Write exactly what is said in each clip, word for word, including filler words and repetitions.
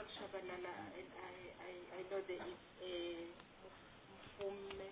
Shabalala, and I, I, I know there is a Mfume,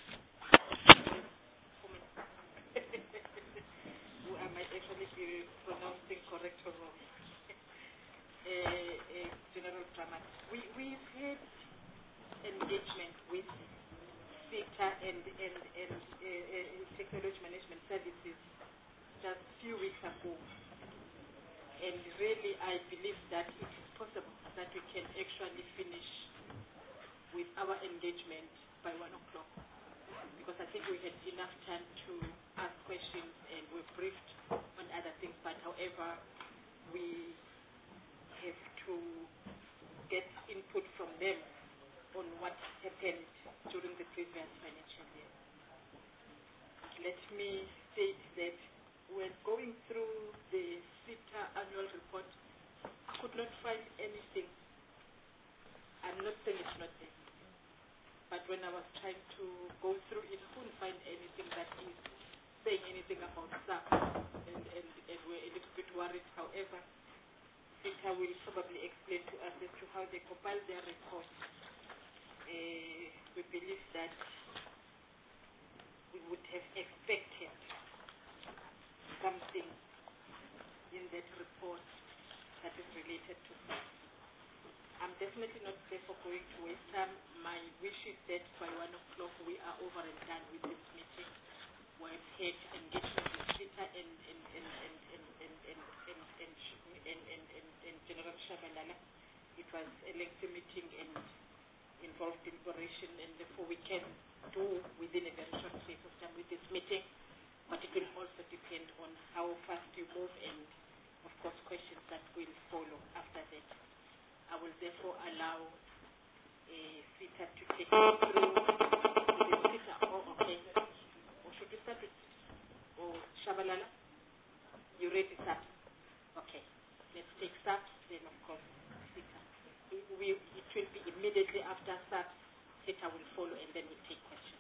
who I might actually be pronouncing correct or wrong, a, a General Pramat. We, we've had engagement with SETA and, and, and uh, uh, Technology Management Services just a few weeks ago. And really, I believe that it is possible that we can actually finish with our engagement by one o'clock. Because I think we had enough time to ask questions and we're briefed on other things. But however, we have to get input from them on what happened during the previous financial year. Let me state that when going through the SETA annual report, I could not find anything. I'm not saying it's not there. But when I was trying to go through it, I couldn't find anything that is saying anything about S A P. And, and, and we're a little bit worried. However, SETA will probably explain to us as to how they compile their report. Uh, we believe that we would have expected something in that report that is related to S A P. I'm definitely not there for going to waste time. My wish is that by one o'clock we are over and done with this meeting. We've had engagement with SETA and, and, and, and, and, and, and, and, and, and, and, and, and General Shabalala. It was a lengthy meeting and involved deliberation, and therefore we can do within a very short space of time with this meeting. But it will also depend on how fast you move and, of course, questions that will follow after that. I will therefore allow a SETA to take you through the SETA. Oh, okay. Or should we start with oh, Shabalala? You ready, S A P? Okay. Let's take S A P, then, of course, SETA. We, it will be immediately after S A P. SETA will follow, and then we'll take questions.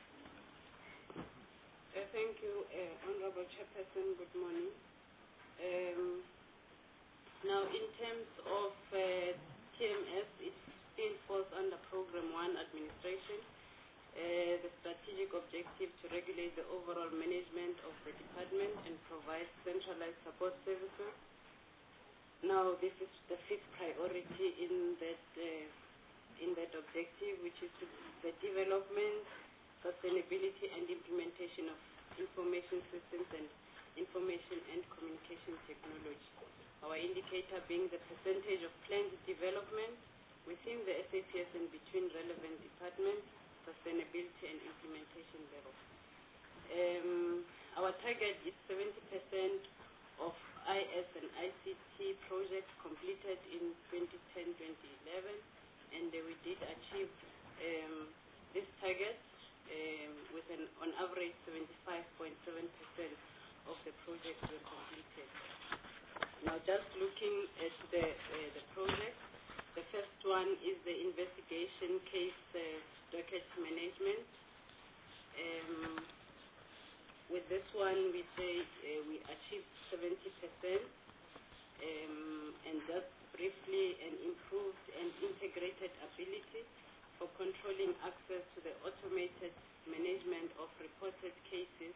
Uh, thank you, uh, Honorable Chairperson. Good morning. Um, now, in terms of uh, T M S, it still falls under Program one Administration. Uh, the strategic objective to regulate the overall management of the department and provide centralized support services. Now, this is the fifth priority in that uh, in that objective, which is the development, sustainability, and implementation of information systems and information and communication technology. Our indicator being the percentage of planned development within the S A P S and between relevant departments, sustainability and implementation level. Um, our target is seventy percent of I S and I C T projects completed in twenty ten to twenty eleven, and uh, we did achieve um, this target um, with an on average seventy-five point seven percent of the projects were completed. Now, just looking at the uh, the project, the first one is the investigation case uh, docket management. Um, with this one, we say uh, we achieved seventy percent, um, and just briefly, an improved and integrated ability for controlling access to the automated management of reported cases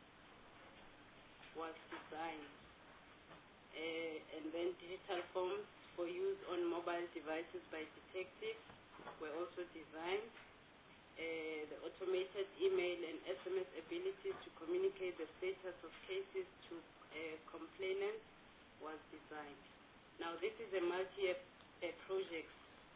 was designed. Uh, and then digital forms for use on mobile devices by detectives were also designed. Uh, the automated email and S M S abilities to communicate the status of cases to uh, complainants was designed. Now, this is a multi-year uh, project.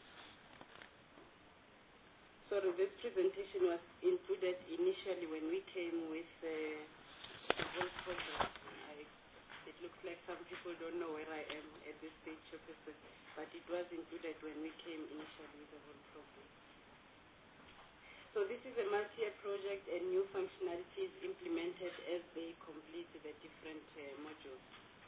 Sorry, this presentation was included initially when we came with uh, the whole project. It looks like some people don't know where I am at this stage, but it was included when we came initially with the whole program. So this is a multi-year project and new functionalities implemented as they complete the different uh, modules.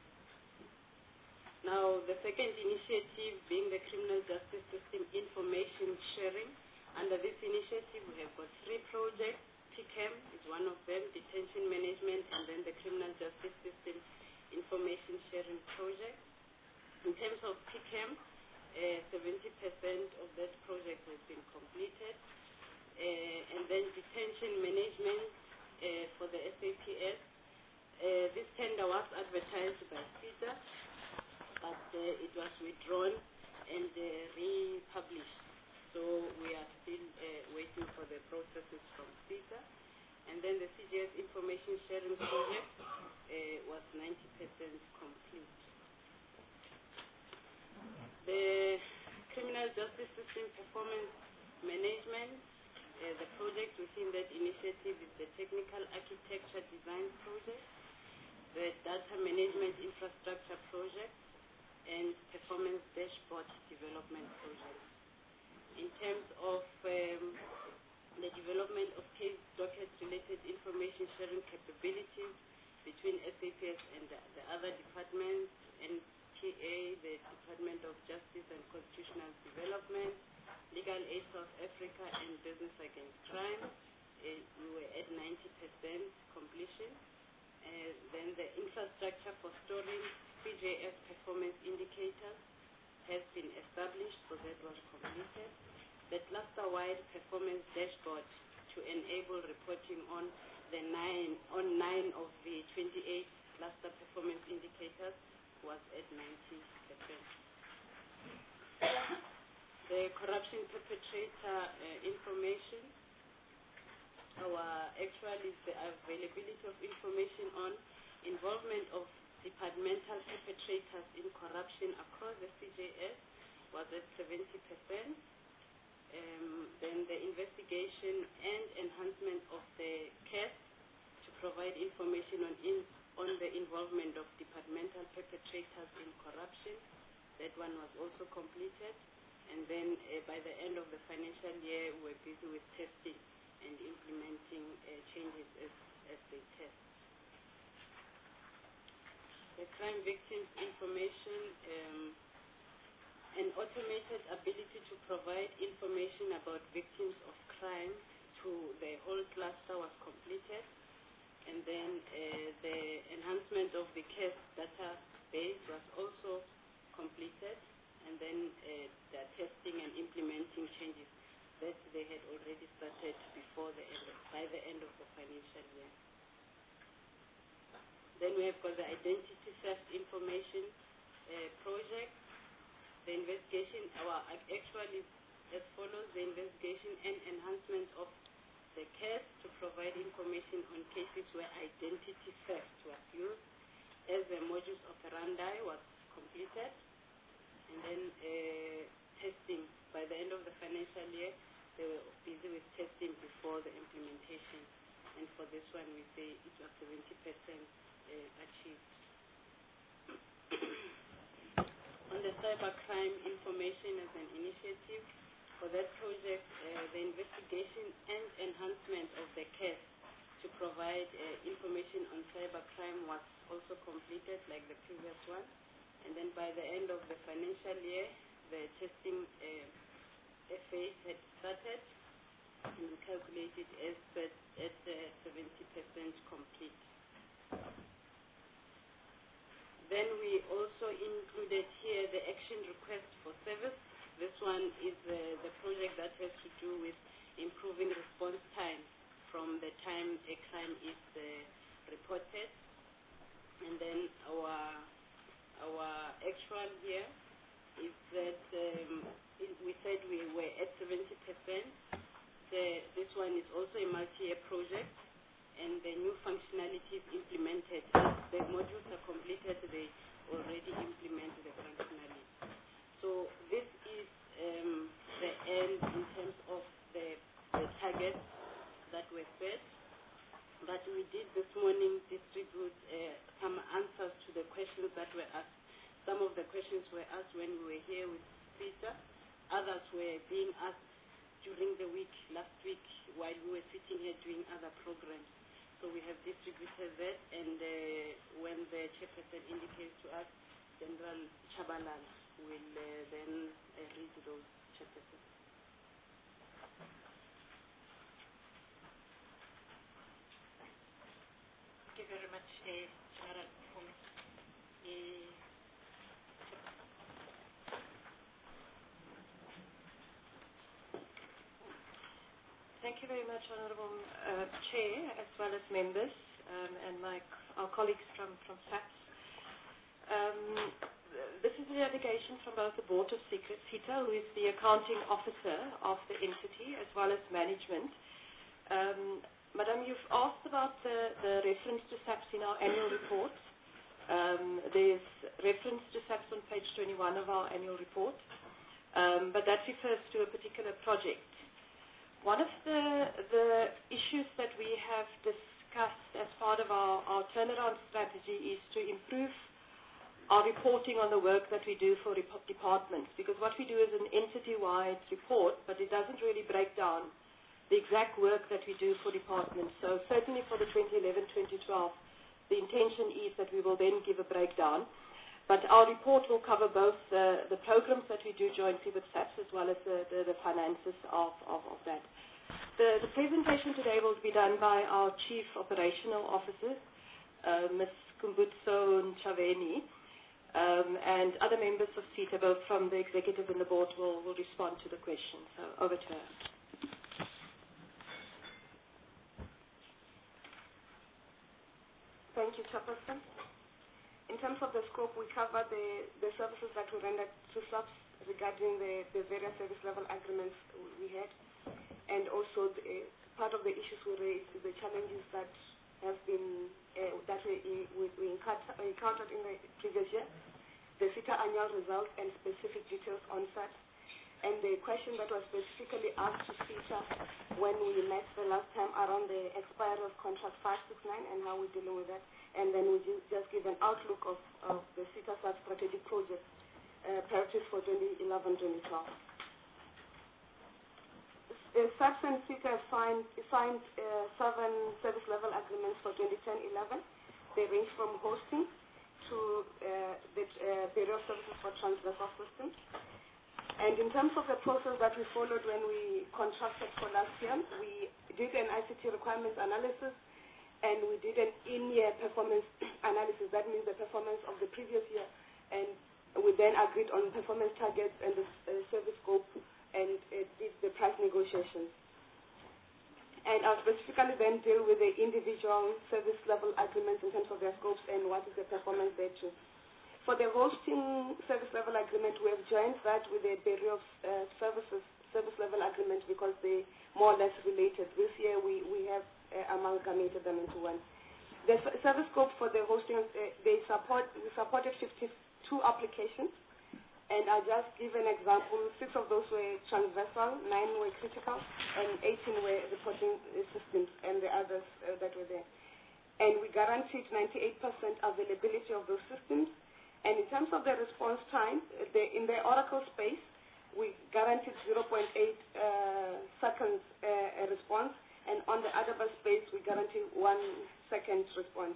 Now, the second initiative being the Criminal Justice System Information Sharing. Under this initiative, we have got three projects. P C A M is one of them, Detention Management, and then the Criminal Justice System Information Sharing Project. In terms of P C A M, seventy percent of that project has been completed. Uh, and then detention management uh, for the S A P S. Uh, this tender was advertised by SEDA, but uh, it was withdrawn and uh, republished. So we are still uh, waiting for the processes from SEDA. And then the C G S information sharing project uh, was ninety percent complete. The criminal justice system performance management, uh, the project within that initiative is the technical architecture design project, the data management infrastructure project, and performance dashboard development project. In terms of um, the development of case docket-related information sharing capabilities between S A P S and the, the other departments, N T A, the Department of Justice and Constitutional Development, Legal Aid South Africa, and Business Against Crime, uh, we were at ninety percent completion. Uh, then the infrastructure for storing C J S performance indicators has been established, so that was completed. The cluster-wide performance dashboard to enable reporting on the nine on nine of the twenty-eight cluster performance indicators was at ninety percent. The corruption perpetrator uh, information, our actual is the availability of information on involvement of departmental perpetrators in corruption across the C J S was at seventy percent. Um, then the investigation and enhancement of the case to provide information on in, on the involvement of departmental perpetrators in corruption, that one was also completed. And then uh, by the end of the financial year, we're busy with testing and implementing uh, changes as, as they test. The crime victims information, um, an automated ability to provide information about victims of crime to the whole cluster was completed. And then uh, the enhancement of the case database was also completed. And then uh, the testing and implementing changes that they had already started before the end of, by the end of the financial year. Then we have got the identity theft information uh, project. The investigation, our actual is as follows: the investigation and enhancement of the case to provide information on cases where identity theft was used as a modus operandi was completed. And then uh, testing, by the end of the financial year, they were busy with testing before the implementation. And for this one, we say it was seventy percent uh, achieved. On the cybercrime information as an initiative, for that project, uh, the investigation and enhancement of the case to provide uh, information on cybercrime was also completed like the previous one. And then by the end of the financial year, the testing uh, phase had started and calculated as at, at uh, seventy percent complete. Then we also included here the action request for service. This one is uh, the project that has to do with improving response time from the time a crime is uh, reported. And then our our actual here is that um, we said we were at seventy percent. The, this one is also a multi-year project, and the new functionalities implemented. As the modules are completed, they already implement the functionality. So this is um, the end in terms of the, the targets that were set. But we did this morning distribute uh, some answers to the questions that were asked. Some of the questions were asked when we were here with Peter. Others were being asked during the week, last week, while we were sitting here doing other programs. So we have distributed that, and uh, when the chairperson indicates to us, General Chabalala will uh, then uh, read those chairperson. Thank you very much, uh, General Fumi. Uh, Thank you very much, Honourable uh, Chair, as well as members um, and my, our colleagues from, from SAPS. Um, this is a delegation from both the Board of SETA, who is the accounting officer of the entity, as well as management. Um, Madam, you've asked about the, the reference to SAPS in our annual report. Um, there's reference to SAPS on page twenty-one of our annual report, um, but that refers to a particular project. One of the, the issues that we have discussed as part of our, our turnaround strategy is to improve our reporting on the work that we do for departments, because what we do is an entity-wide report, but it doesn't really break down the exact work that we do for departments. So certainly for the twenty eleven twenty twelve, the intention is that we will then give a breakdown. But our report will cover both uh, the programs that we do jointly with SAPS as well as the, the, the finances of, of, of that. The, the presentation today will be done by our Chief Operational Officer, uh, Miz Kumbutso Nchaveni, um, and other members of SETA, both from the executive and the board, will, will respond to the questions. So over to her. Thank you, Chairperson. In terms of the scope, we cover the, the services that we render to SAPS regarding the, the various service level agreements we had, and also the, part of the issues we raised is the challenges that have been uh, that we, we, we encountered in the previous year, the SETA annual results and specific details on SAPS, and the question that was specifically asked to SETA when we met the last time around the expiry of contract five six nine and how we're dealing with that. And then we just give an outlook of, of the SETA SAPS strategic project uh, priorities for twenty eleven twenty twelve. Uh, SAPS and SETA signed, signed uh, seven service level agreements for twenty ten eleven. They range from hosting to uh, the uh, various services for transversal systems. And in terms of the process that we followed when we contracted for last year, we did an I C T requirements analysis, and we did an in-year performance analysis. That means the performance of the previous year. And we then agreed on performance targets and the uh, service scope, and uh, did the price negotiations. And I'll specifically then deal with the individual service level agreements in terms of their scopes and what is the performance there too. For the hosting service level agreement, we have joined that with the various uh, services service level agreements because they more or less related. This year we, we have uh, amalgamated them into one. The service scope for the hosting, uh, they support, we supported fifty-two applications, and I'll just give an example. Six of those were transversal, nine were critical, and eighteen were reporting systems, and the others uh, that were there. And we guaranteed ninety-eight percent availability of those systems. And in terms of the response time, the, in the Oracle space, we guaranteed zero point eight uh, seconds uh, a response, and on the Adaba space, we guarantee one second response.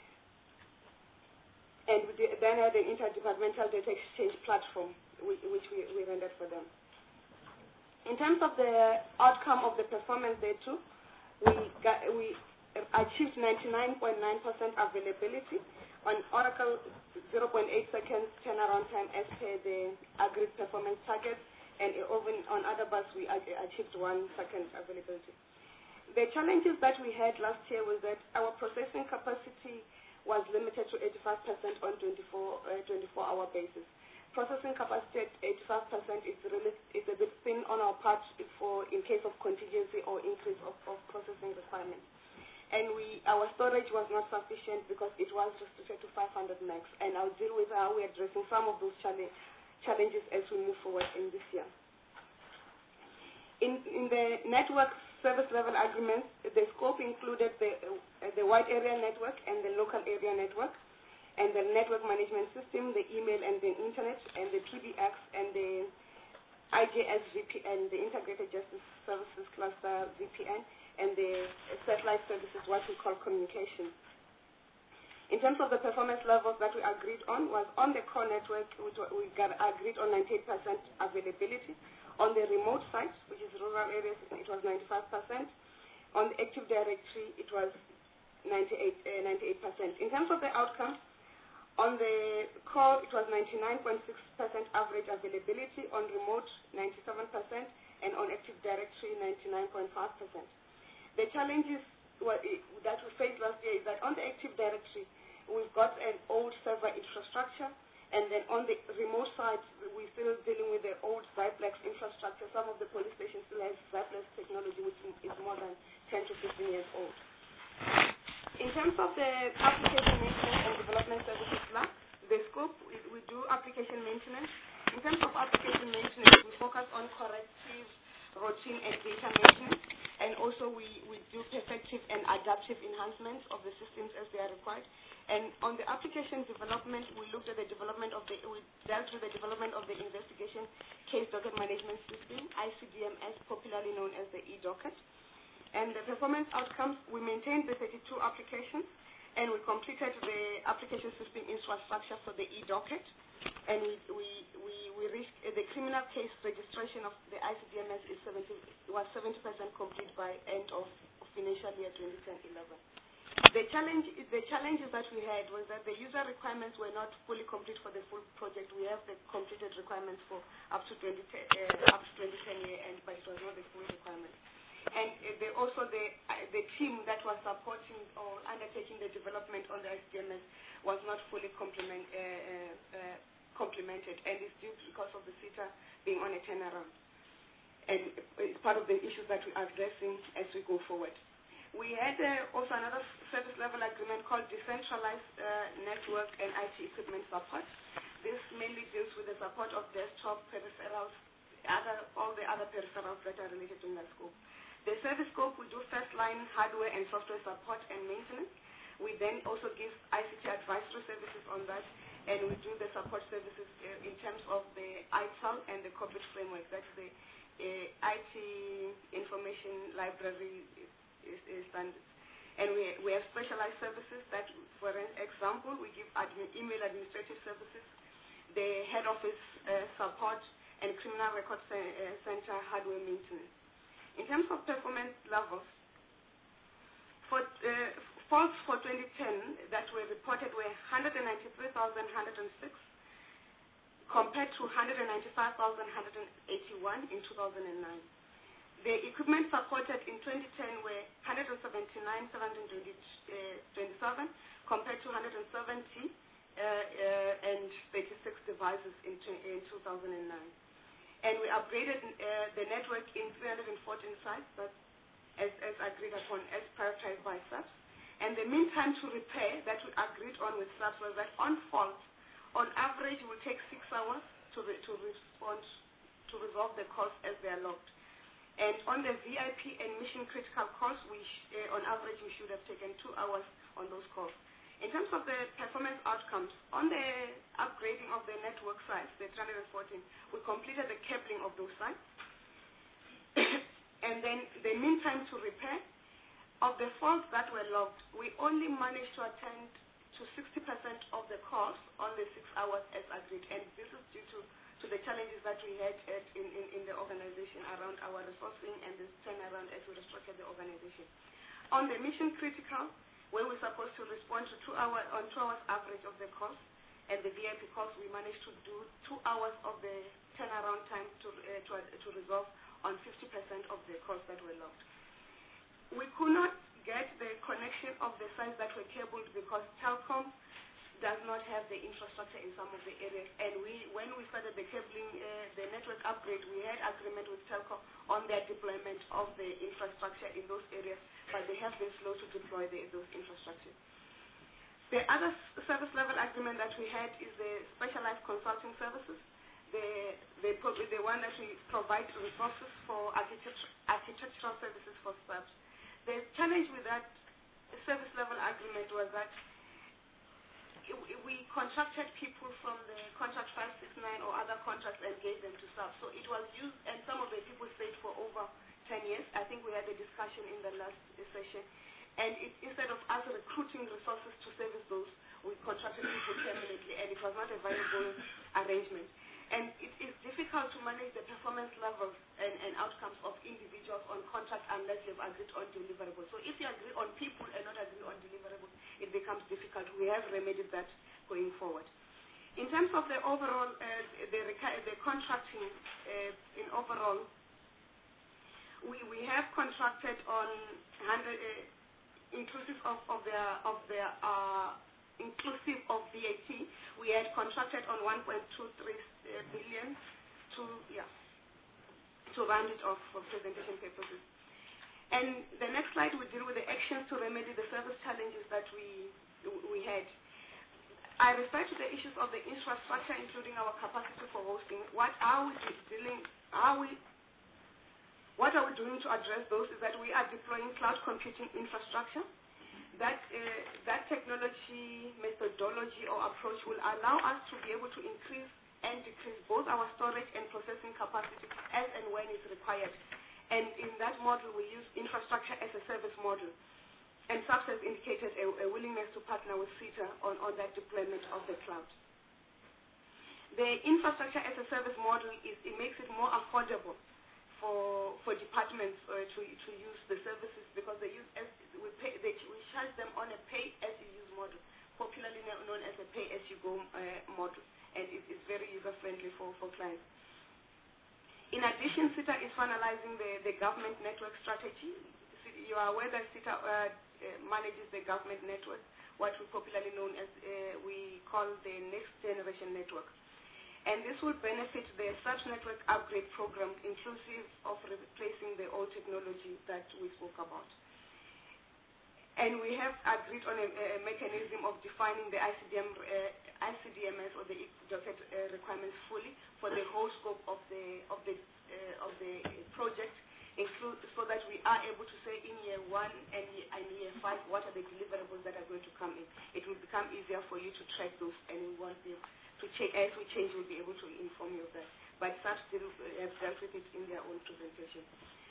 And we did, then had an interdepartmental data exchange platform, which, which we, we rendered for them. In terms of the outcome of the performance there too, we, got, we achieved ninety-nine point nine percent availability. On Oracle, zero point eight seconds turnaround time as per the agreed performance targets, and even on other bus we achieved one second availability. The challenges that we had last year was that our processing capacity was limited to eighty-five percent on twenty-four hour basis. Processing capacity at eighty-five percent is really is a bit thin on our part for in case of contingency or increase of, of processing requirements. And we, our storage was not sufficient because it was restricted to five hundred megs. And I'll deal with how we're addressing some of those challenge, challenges as we move forward in this year. In, in the network service level agreements, the scope included the, uh, the wide area network and the local area network, and the network management system, the email and the internet, and the P B X, and the I J S V P N, the Integrated Justice Services Cluster V P N, and the satellite services, what we call communication. In terms of the performance levels that we agreed on, was on the core network, which we got agreed on ninety-eight percent availability. On the remote sites, which is rural areas, it was ninety-five percent. On the Active Directory, it was ninety-eight percent. In terms of the outcomes, on the core, it was ninety-nine point six percent average availability. On remote, ninety-seven percent. and on Active Directory, ninety-nine point five percent. The challenges well, it, that we faced last year is that on the Active Directory, we've got an old server infrastructure, and then on the remote side, we're still dealing with the old Xiplex infrastructure. Some of the police stations still have Xiplex technology, which is more than ten to fifteen years old. In terms of the application maintenance and development services lab, the scope, we, we do application maintenance. In terms of application maintenance, we focus on corrective, routine, and data maintenance, and also we, we do perfective and adaptive enhancements of the systems as they are required. And on the application development, we looked at the development of the, we dealt with the development of the investigation case docket management system, I C D M S, popularly known as the e-docket. And the performance outcomes, we maintained the thirty-two applications, and we completed the application system infrastructure for the e-docket. And we, we, we, we reached uh, the criminal case registration of the I C D M S is seventy, was seventy percent complete by end of, of financial year twenty ten eleven. The challenge, the challenges that we had was that the user requirements were not fully complete for the full project. We have the completed requirements for up to twenty ten, uh, up to twenty ten year end, but it was not the full requirement. And uh, the, also the uh, the team that was supporting or undertaking the development on the I C D M S was not fully complement, uh, uh, uh, complemented, and it's due because of the SITA being on a turnaround. And it's part of the issues that we are addressing as we go forward. We had uh, also another service level agreement called Decentralized uh, Network and I T Equipment Support. This mainly deals with the support of desktop peripherals, other, all the other peripherals that are related to that scope. The service scope, we do first line hardware and software support and maintenance. We then also give I C T advisory services on that, and we do the support services uh, in terms of the I T A L and the corporate framework. That's the uh, I T information library is, is standards. And we, we have specialized services that, for example, we give admin, email administrative services, the head office uh, support, and criminal record uh, center hardware maintenance. In terms of performance levels, for uh, faults for twenty ten that were reported were one hundred ninety-three thousand one hundred six compared to one hundred ninety-five thousand one hundred eighty-one in two thousand nine. The equipment supported in twenty ten were one hundred seventy-nine thousand seven hundred twenty-seven compared to one hundred seventy uh, uh, and thirty-six devices in, in two thousand nine. And we upgraded uh, the network in three hundred fourteen sites, but as, as agreed upon, as prioritized by S A P S. And the mean time to repair that we agreed on with S A P S was that on fault, on average, it will take six hours to, re to respond, to resolve the calls as they are logged. And on the V I P and mission critical calls, we sh uh, on average, we should have taken two hours on those calls. In terms of the performance outcomes, on the upgrading of the network sites, the three hundred fourteen, we completed the cabling of those sites. And then the mean time to repair of the faults that were logged, we only managed to attend to sixty percent of the calls on the six hours as agreed. And this is due to, to the challenges that we had at, in, in, in the organization around our resourcing and the turnaround as we restructured the organization. On the mission critical, where we're supposed to respond to two hours on two hours average of the calls, and the V I P calls, we managed to do two hours of the turnaround time to uh, to, uh, to resolve on fifty percent of the calls that were logged. We could not get the connection of the sites that were cabled because Telkom does not have the infrastructure in some of the areas. And we, when we started the cabling, uh, the network upgrade, we had agreement with Telkom on their deployment of the infrastructure in those areas, but they have been slow to deploy the, those infrastructure. The other service level agreement that we had is the specialized consulting services, the, the, the one that we provide resources for architect, architectural services for S A P S. The challenge with that service level agreement was that we contracted people from the contract five six nine or other contracts and gave them to S A P S. So it was used, and some of the people stayed for over ten years. I think we had a discussion in the last session. And it, instead of us recruiting resources to service those, we contracted people permanently, and it was not a viable arrangement. And it is difficult to manage the performance levels and, and outcomes of individuals on contract unless you've agreed on deliverables. So if you agree on people and not agree on deliverables, it becomes difficult. We have remedied that going forward. In terms of the overall, uh, the, the contracting uh, in overall, we, we have contracted on one hundred, uh, inclusive of, of their, of their uh, inclusive of V A T, we had contracted on one point two three uh, billion to, yeah, to round it off for presentation purposes. And the next slide will deal with the actions to remedy the service challenges that we, we had. I refer to the issues of the infrastructure, including our capacity for hosting. What are we dealing, are we, what are we doing to address those is that we are deploying cloud computing infrastructure. That, uh, that technology, methodology, or approach will allow us to be able to increase and decrease both our storage and processing capacity as and when it's required. And in that model, we use infrastructure as a service model. And SAPS has indicated a, a willingness to partner with SITA on, on that deployment of the cloud. The infrastructure as a service model, is, it makes it more affordable for, for departments uh, to, to use the services because they use as, we, pay, they, we charge them on a pay-as-you-use model, popularly known as a pay-as-you-go uh, model. And it, it's very user-friendly for, for clients. In addition, SITA is finalizing the, the government network strategy. You are aware that SITA uh, Uh, manages the government network, what we popularly known as, uh, we call the next generation network. And this will benefit the SAPS network upgrade program, inclusive of replacing the old technology that we spoke about. And we have agreed on a, a mechanism of defining the I C D M, uh, I C D M S or the docket uh, requirements fully for the whole scope of the, of the, uh, of the project, include, so that we are able to say in year one and year, and year five what are the deliverables that are going to come in. It will become easier for you to track those, and we want them to change. As we change, we'll be able to inform you of that. But SAPS have dealt with it in their own presentation.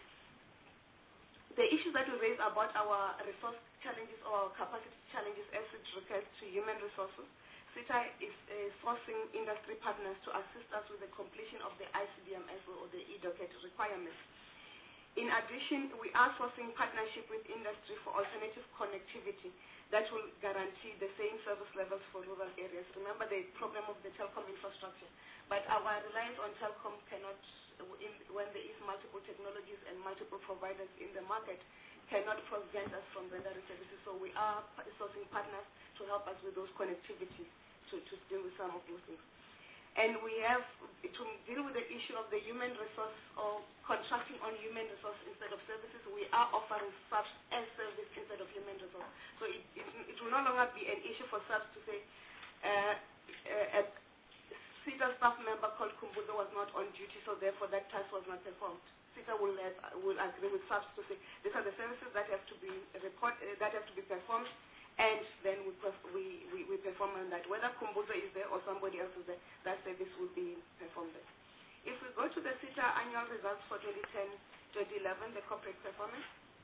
The issues that we raise about our resource challenges or our capacity challenges as it relates to human resources, SITA is uh, sourcing industry partners to assist us with the completion of the I C D M S or the e-docket requirements. In addition, we are sourcing partnership with industry for alternative connectivity that will guarantee the same service levels for rural areas. Remember the problem of the telecom infrastructure. But our reliance on telecom cannot, in, when there is multiple technologies and multiple providers in the market, cannot prevent us from rendering services. So we are sourcing partners to help us with those connectivities to, to deal with some of those things. And we have to deal with the issue of the human resource or contracting on human resource instead of services. We are offering SAPS as service instead of human resource. So it, it, it will no longer be an issue for SAPS to say uh, uh, a SITA staff member called Kumbuzo was not on duty, so therefore that task was not performed. SITA will, uh, will agree with SAPS to say these are the services that have to be report, uh, that have to be performed, and then we, we, we, we perform on that. Whether Kumbuzo is there or somebody else is there, that service will be performed there. If we go to the SITA annual results for twenty ten to twenty eleven, the corporate performance.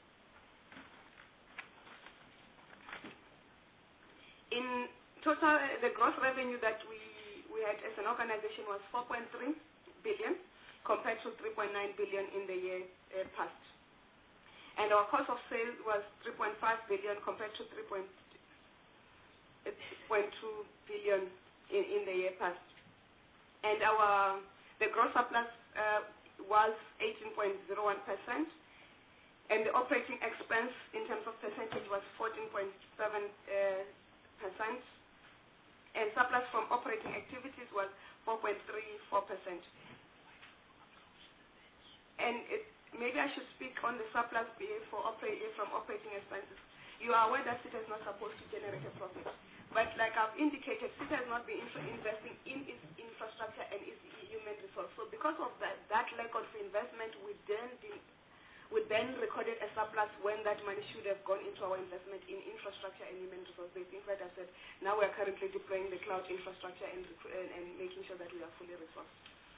In total, uh, the gross revenue that we, we had as an organization was four point three billion compared to three point nine billion in the year uh, past. And our cost of sales was three point five billion compared to three point two billion in, in the year past. And our the gross surplus uh, was eighteen point zero one percent, and the operating expense in terms of percentage was fourteen point seven percent, uh, and surplus from operating activities was four point three four percent. And it, maybe I should speak on the surplus for operate, from operating expenses. You are aware that SITA is not supposed to generate a profit. But like I've indicated, SITA has not been investing in its infrastructure and its human resource. So because of that, that lack of investment, we then, did, we then recorded a surplus when that money should have gone into our investment in infrastructure and human resource. The things that I said, now we are currently deploying the cloud infrastructure and, and, and making sure that we are fully resourced.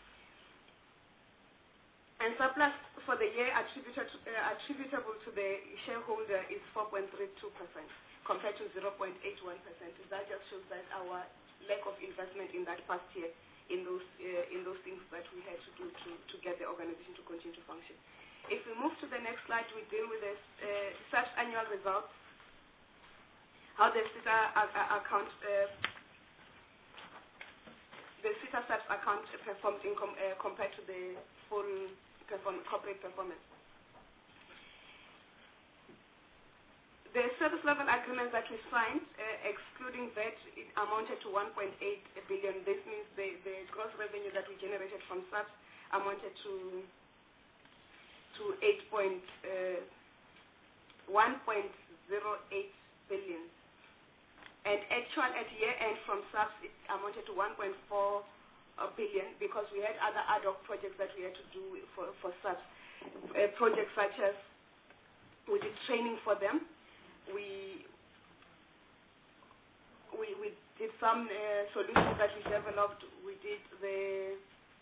And surplus for the year attributed to, uh, attributable to the shareholder is four point three two percent compared to zero point eight one percent. That just shows that our lack of investment in that past year in those uh, in those things that we had to do to, to get the organization to continue to function. If we move to the next slide, we deal with the uh, SAPS annual results, how the SITA uh, account uh, the SITA SAPS account performed in com uh, compared to the full perform corporate performance. The service level agreements that we signed, uh, excluding that, it amounted to one point eight billion. This means the, the gross revenue that we generated from SAPS amounted to to eight point one point zero eight billion. And actual at year end from SAPS, it amounted to one point four billion because we had other ad hoc projects that we had to do for, for SAPS. Uh, projects such as we did training for them. We we we did some uh, solutions that we developed. We did the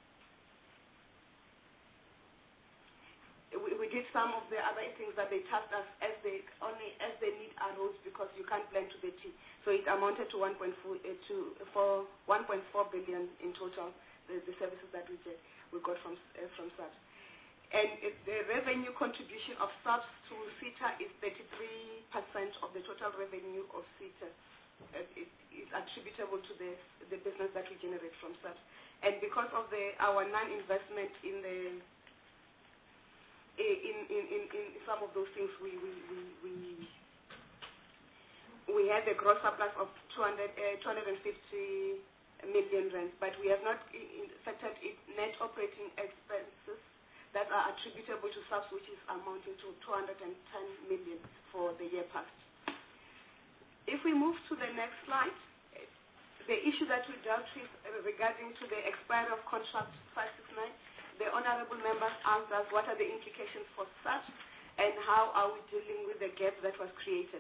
we, we did some of the other things that they tasked us as they only as they need arose because you can't plan to the T. So it amounted to one point four uh, to for one point four billion in total. The, the services that we did we got from uh, from SAPS. And it, the revenue contribution of SAPS to SETA is thirty-three percent of the total revenue of SETA. It, it is attributable to the, the business that we generate from SAPS. And because of the our non-investment in the in, in, in, in some of those things, we we, we, we, we had a gross surplus of two hundred, uh, two hundred fifty million rands, but we have not factored in net operating expenses that are attributable to SAPS, which is amounting to two hundred ten million for the year past. If we move to the next slide, the issue that we dealt with regarding to the expiry of contract five sixty-nine, the honorable members asked us what are the implications for SAPS and how are we dealing with the gap that was created.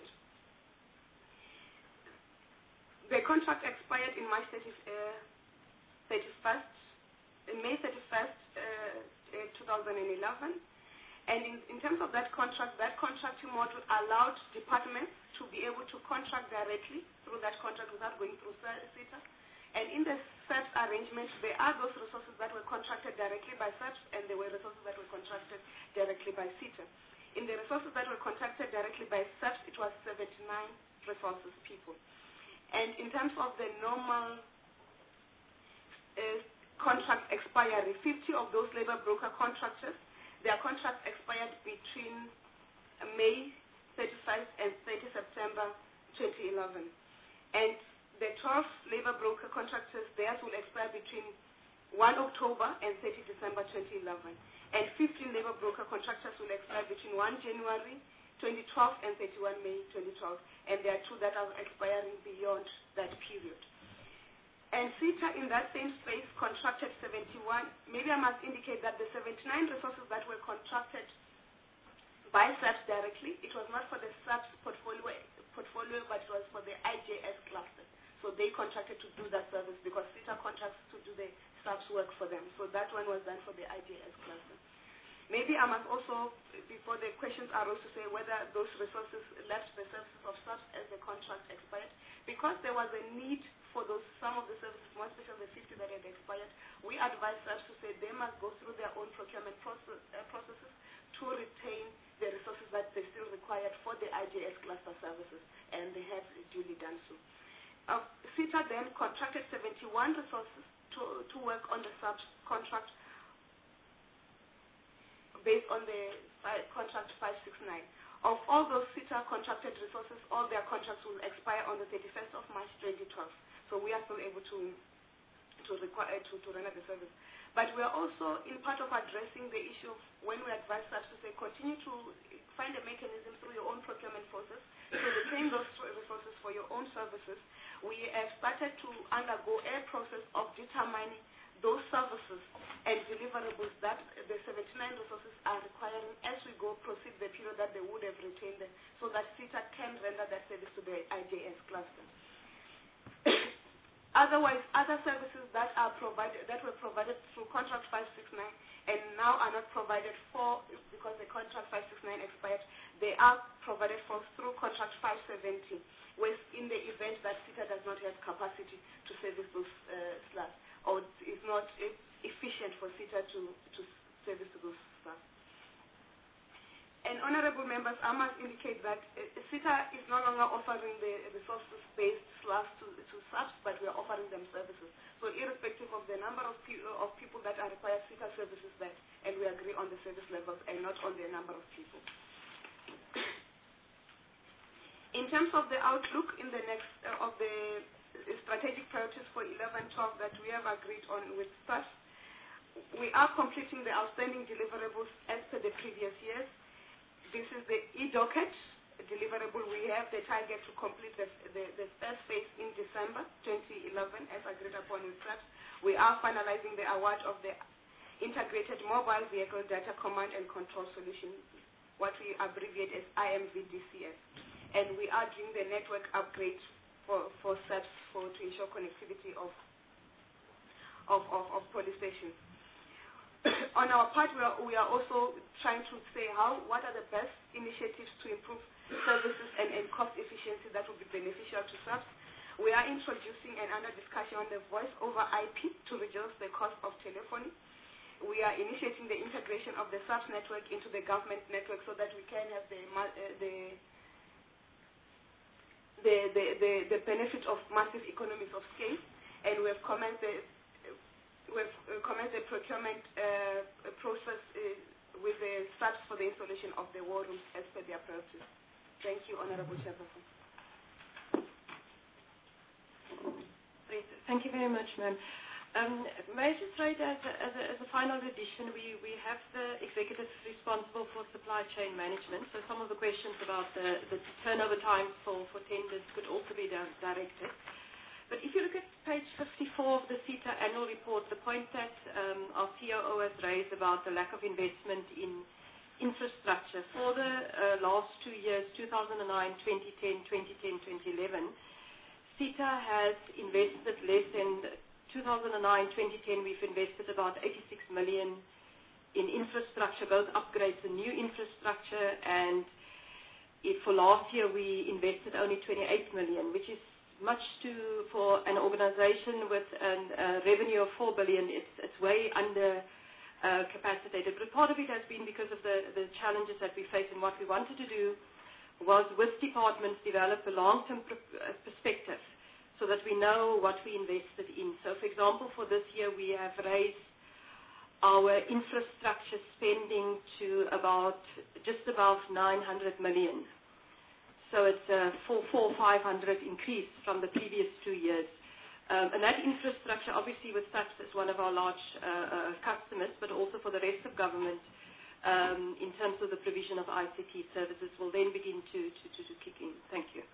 The contract expired in March thirty-first, in May thirty-first, uh, two thousand eleven, and in, in terms of that contract, that contracting model allowed departments to be able to contract directly through that contract without going through SETA. And in the SAPS arrangement, there are those resources that were contracted directly by SAPS, and there were resources that were contracted directly by SETA. In the resources that were contracted directly by SAPS, it was seventy-nine resources people. And in terms of the normal uh, contract expiry, fifty of those labor broker contractors, their contracts expired between May thirty-first and thirtieth September twenty eleven. And the twelve labor broker contractors, theirs will expire between first October and thirtieth December twenty eleven. And fifteen labor broker contractors will expire between first January twenty twelve and thirty-first May twenty twelve. And there are two that are expiring beyond that period. And SETA in that same space contracted seventy-one. Maybe I must indicate that the seventy-nine resources that were contracted by SAPS directly, it was not for the SAPS portfolio, portfolio, but it was for the I J S cluster. So they contracted to do that service because SETA contracts to do the SAPS work for them. So that one was done for the I J S cluster. Maybe I must also, before the questions arose, to say whether those resources left the services of SAPS as the contract expired. Because there was a need for those, some of the services, more especially the fifty that had expired, we advised SAPS to say they must go through their own procurement process, uh, processes to retain the resources that they still required for the I J S cluster services, and they have duly done so. Uh, SETA then contracted seventy-one resources to, to work on the SAPS contract based on the uh, contract five sixty-nine. Of all those SETA contracted resources, all their contracts will expire on the thirty-first of March twenty twelve. So we are still able to to require to, to render the service. But we are also in part of addressing the issue of when we advise SAPS to say continue to find a mechanism through your own procurement process to retain those resources for your own services. We have started to undergo a process of determining those services and deliverables that the seventy-nine resources are requiring as we go proceed the period that they would have retained them, so that SETA can render that service to the I J S cluster. Otherwise, other services that are provided that were provided through contract five sixty-nine and now are not provided for because the contract five sixty-nine expired, they are provided for through contract five seventy, where in the event that SETA does not have capacity to service those uh, slabs, or is not e- efficient for SETA to, to service those slabs. And honorable members, I must indicate that uh, SETA is no longer offering the resources-based slabs to, to SAPS, but we are offering them services. So irrespective of the number of, pe- of people that are required SETA services that, and we agree on the service levels and not on the number of people. In terms of the outlook in the next uh, of the strategic priorities for eleven twelve that we have agreed on with SAFS, we are completing the outstanding deliverables as per the previous years. This is the e-docket deliverable. We have the target to complete the, the, the first phase in December twenty eleven as agreed upon with SAFS. We are finalizing the award of the Integrated Mobile Vehicle Data Command and Control Solution, what we abbreviate as I M V D C S. And we are doing the network upgrade for, for SAFS for, to ensure connectivity of, of, of, of police stations. On our part, we are, we are also trying to say how, what are the best initiatives to improve services and, and cost efficiency that will be beneficial to SAFS. We are introducing and under discussion on the voice over I P to reduce the cost of telephony. We are initiating the integration of the SAFS network into the government network so that we can have the uh, the, the, the, the, the benefit of massive economies of scale. And we have commenced the We have uh, commenced the procurement uh, process uh, with the SAFS for the installation of the war rooms as per their priorities. Thank you, Honorable Chairperson. Thank you very much, ma'am. Um, may I just write as a, as, a, as a final addition, we, we have the executive responsible for supply chain management, so some of the questions about the, the turnover times for, for tenders could also be done, directed. But if you look at page fifty-four of the CETA annual report, the point that um, our C O O has raised about the lack of investment in infrastructure for the uh, last two years, two thousand nine, twenty ten, twenty ten, twenty eleven, CETA has invested less than two thousand nine, twenty ten. We've invested about eighty-six million in infrastructure, both upgrades and new infrastructure, and if for last year we invested only twenty-eight million, which is much to for an organization with a uh, revenue of four billion. It's, it's way under uh, capacitated. But part of it has been because of the, the challenges that we face, and what we wanted to do was with departments develop a long-term pr uh, perspective so that we know what we invested in. So for example, for this year we have raised our infrastructure spending to about just above nine hundred million. So it's a four, four, five hundred increase from the previous two years. Um, and that infrastructure, obviously with SAFS as one of our large uh, uh, customers, but also for the rest of government, um, in terms of the provision of I C T services, will then begin to, to, to, to kick in. Thank you.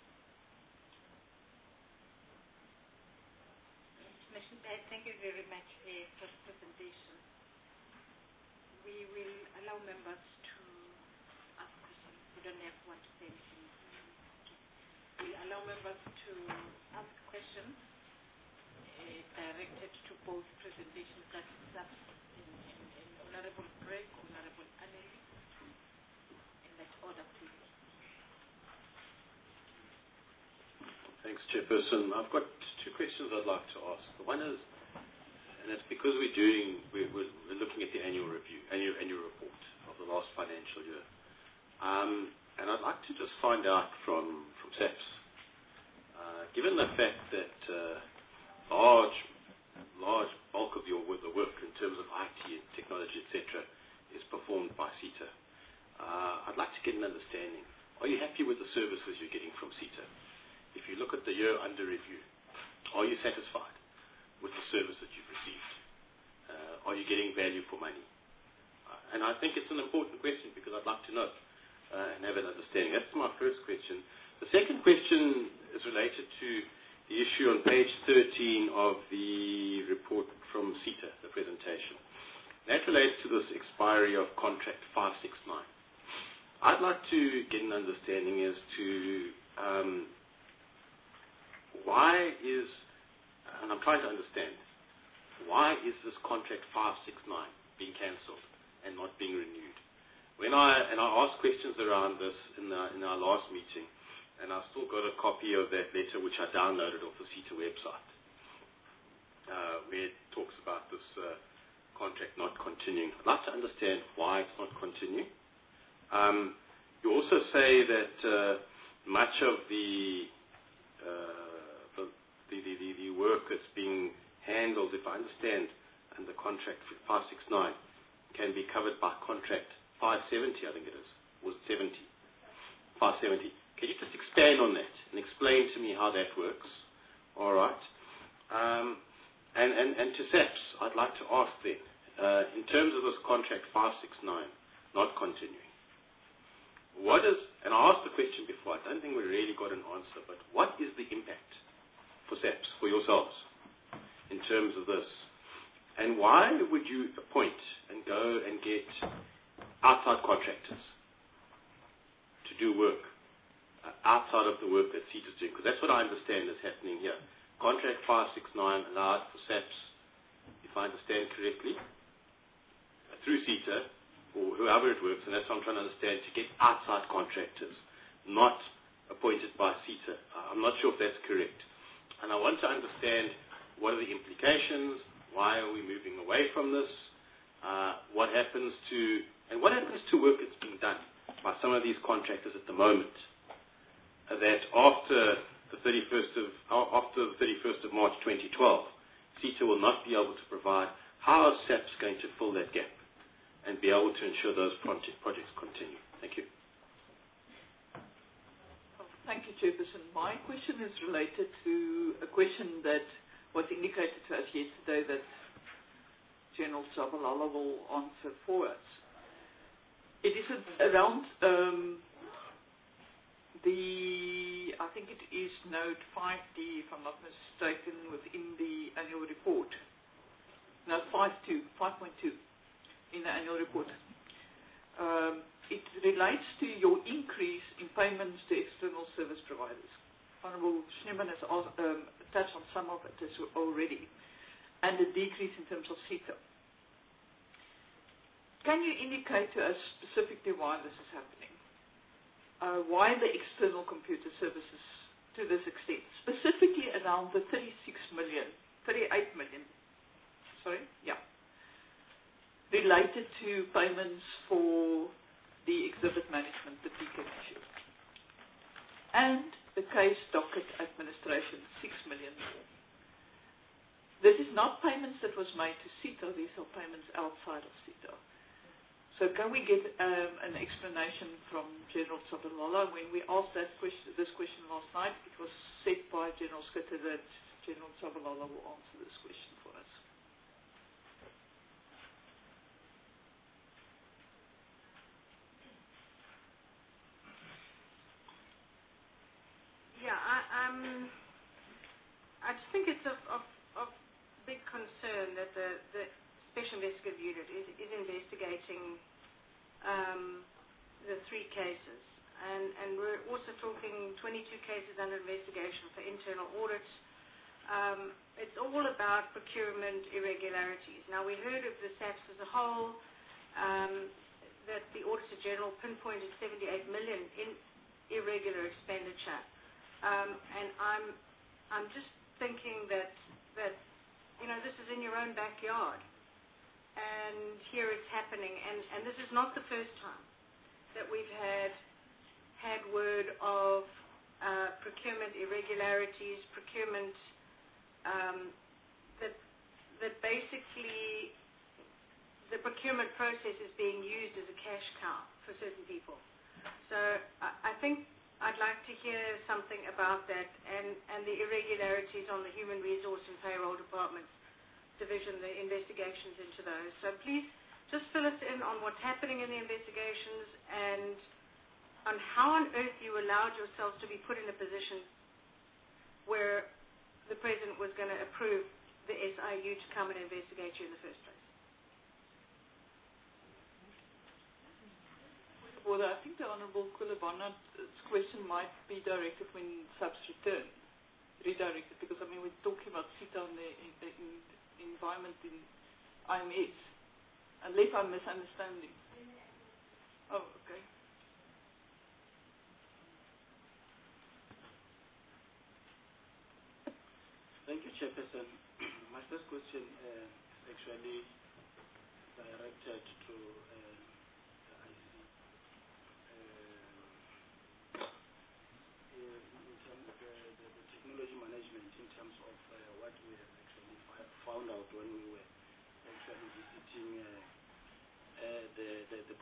Thank you very much uh, for the presentation. We will allow members to ask questions. We don't have what to say. We allow members to ask questions uh, directed to both presentations, that is SAFS and, and, and Honorable Greg, Honorable Anneli, in that order, please. Thanks, Chairperson. I've got two questions I'd like to ask. The one is, and it's because we're doing, we're, we're, we're looking at the annual review, annual, annual report of the last financial year. Um, and I'd like to just find out from, from SAFS, uh, given the fact that uh, large, large bulk of your work, the work in terms of I T and technology, et cetera, is performed by CETA, uh, I'd like to get an understanding. Are you happy with the services you're getting from CETA? If you look at the year under review, are you satisfied with the service that you've received? Uh, are you getting value for money? Uh, and I think it's an important question because I'd like to know uh, and have an understanding. That's my first question. The second question is related to the issue on page thirteen of the report from CETA, the presentation. That relates to this expiry of contract five six nine. I'd like to get an understanding as to um, why is, and I'm trying to understand, why is this contract five six nine being cancelled and not being renewed? When I, and I asked questions around this in, the, in our last meeting, and I've still got a copy of that letter which I downloaded off the CETA website, uh, where it talks about this uh, contract not continuing. I'd like to understand why it's not continuing. Um, you also say that uh, much of the Uh, the, the, the, the work that's being handled, if I understand, under contract five six nine can be covered by contract five seventy, I think it is, was seventy, five seventy, Can you just expand on that and explain to me how that works? All right. Um, and, and, and to SAPS, I'd like to ask then, uh, in terms of this contract five six nine, not continuing, what is, and I asked the question before, I don't think we really got an answer, but what is the impact for SAPS, for yourselves, in terms of this? And why would you appoint and go and get outside contractors to do work uh, outside of the work that SETA is doing? Because that's what I understand is happening here. Contract five six nine allowed for SAPS, if I understand correctly, uh, through SETA, or whoever it works, and that's what I'm trying to understand, to get outside contractors, not appointed by SETA. I'm not sure if that's correct. And I want to understand what are the implications, why are we moving away from this, uh, what happens to, and what happens to work that's being done by some of these contractors at the moment, uh, that after the thirty-first of, uh, after the thirty-first of March twenty twelve, SETA will not be able to provide. How is SAPS going to fill that gap and be able to ensure those project, projects continue? Thank you. Thank you, Chairperson. My question is related to a question that was indicated to us yesterday that General Tshabalala will answer for us. It is around um, the, I think it is note five D, if I'm not mistaken, within the annual report. No, five point two in the annual report. Um, it relates to your increase in payments to external service providers. Honourable Schneemann has um, touched on some of it already, and the decrease in terms of SETA. Can you indicate to us specifically why this is happening? Uh, why the external computer services to this extent? Specifically around the thirty-six million, thirty-eight million, sorry, yeah, related to payments for the exhibit management, the P K issue. And the case docket administration, six million more. This is not payments that was made to SETA, these are payments outside of SETA. So can we get um, an explanation from General Tshabalala? When we asked that question, this question last night, it was said by General Schutte that General Tshabalala will answer this question for us. Yeah, I, um, I just think it's of, of, of big concern that the, the Special Investigative Unit is, is investigating um, the three cases. And, and we're also talking twenty-two cases under investigation for internal audit. Um, it's all about procurement irregularities. Now, we heard of the SAPS as a whole, um, that the Auditor General pinpointed seventy-eight million in irregular expenditure. Um, and I'm, I'm just thinking that, that, you know, this is in your own backyard. And here it's happening, and, and this is not the first time that we've had had word of uh, procurement irregularities, procurement um, that that basically the procurement process is being used as a cash cow for certain people. So I, I think I'd like to hear something about that and, and the irregularities on the Human Resource and Payroll Departments Division, the investigations into those. So please just fill us in on what's happening in the investigations and on how on earth you allowed yourselves to be put in a position where the President was going to approve the S I U to come and investigate you in the first place. Well, I think the Honourable Kulabana's question might be directed when SAPS return, redirected, because I mean we're talking about SETA and the in, in, environment in I M S, unless I'm misunderstanding. Oh, okay. Thank you, Chairperson. My first question uh, is actually directed to uh, the I C. Uh, in terms of the, the, the technology management, in terms of uh, what we have actually found out when we were actually visiting uh, uh, the, the, the police station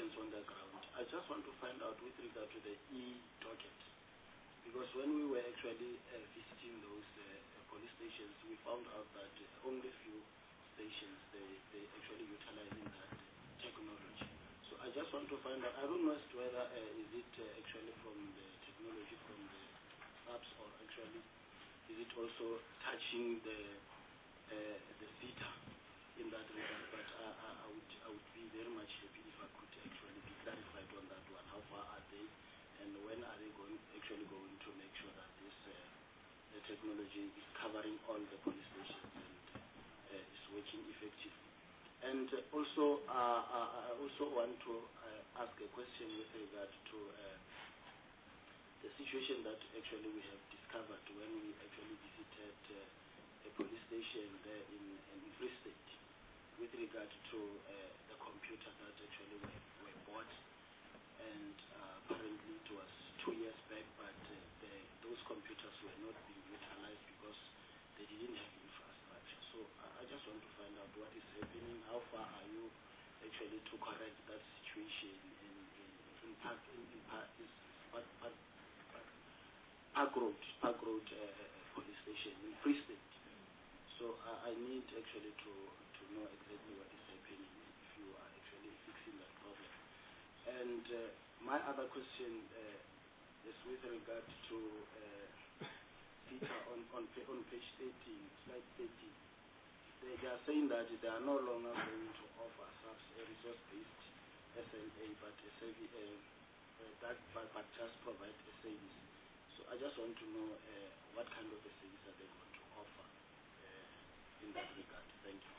conditions on the ground. I just want to find out with regard to the e-docket, because when we were actually uh, visiting those uh, police stations, we found out that uh, only few stations they they actually utilizing that technology. So I just want to find out. I don't know as to whether uh, is it uh, actually from the technology from the apps, or actually is it also touching the uh, the theta in that regard. But uh, I, I would I would be very much happy if I could actually be clarified on that one. How far are they, and when are they going actually going to make sure that this uh, the technology is covering all the police stations and uh, is working effectively? And uh, also, uh, I also want to uh, ask a question with regard to uh, the situation that actually we have discovered when we actually visited uh, a police station there in, in Free State with regard to uh, the computers that actually were, were bought, and uh, apparently it was two years back, but uh, the, those computers were not being utilized because they didn't have infrastructure. So uh, I just want to find out what is happening. How far are you actually to correct that situation in in, in part in, in part is part, part, part Park Road, Park Road uh, police station in Free State. So uh, I need actually to to know exactly what is happening if you are actually fixing that problem. And uh, my other question uh, is with regard to uh, Peter on on, on page thirteen, slide thirteen. They, they are saying that they are no longer going to offer SAPS a resource-based S L A, but a service, uh, uh, that but, but just provide a service. So I just want to know uh, what kind of a service are they going to offer uh, in that regard. Thank you.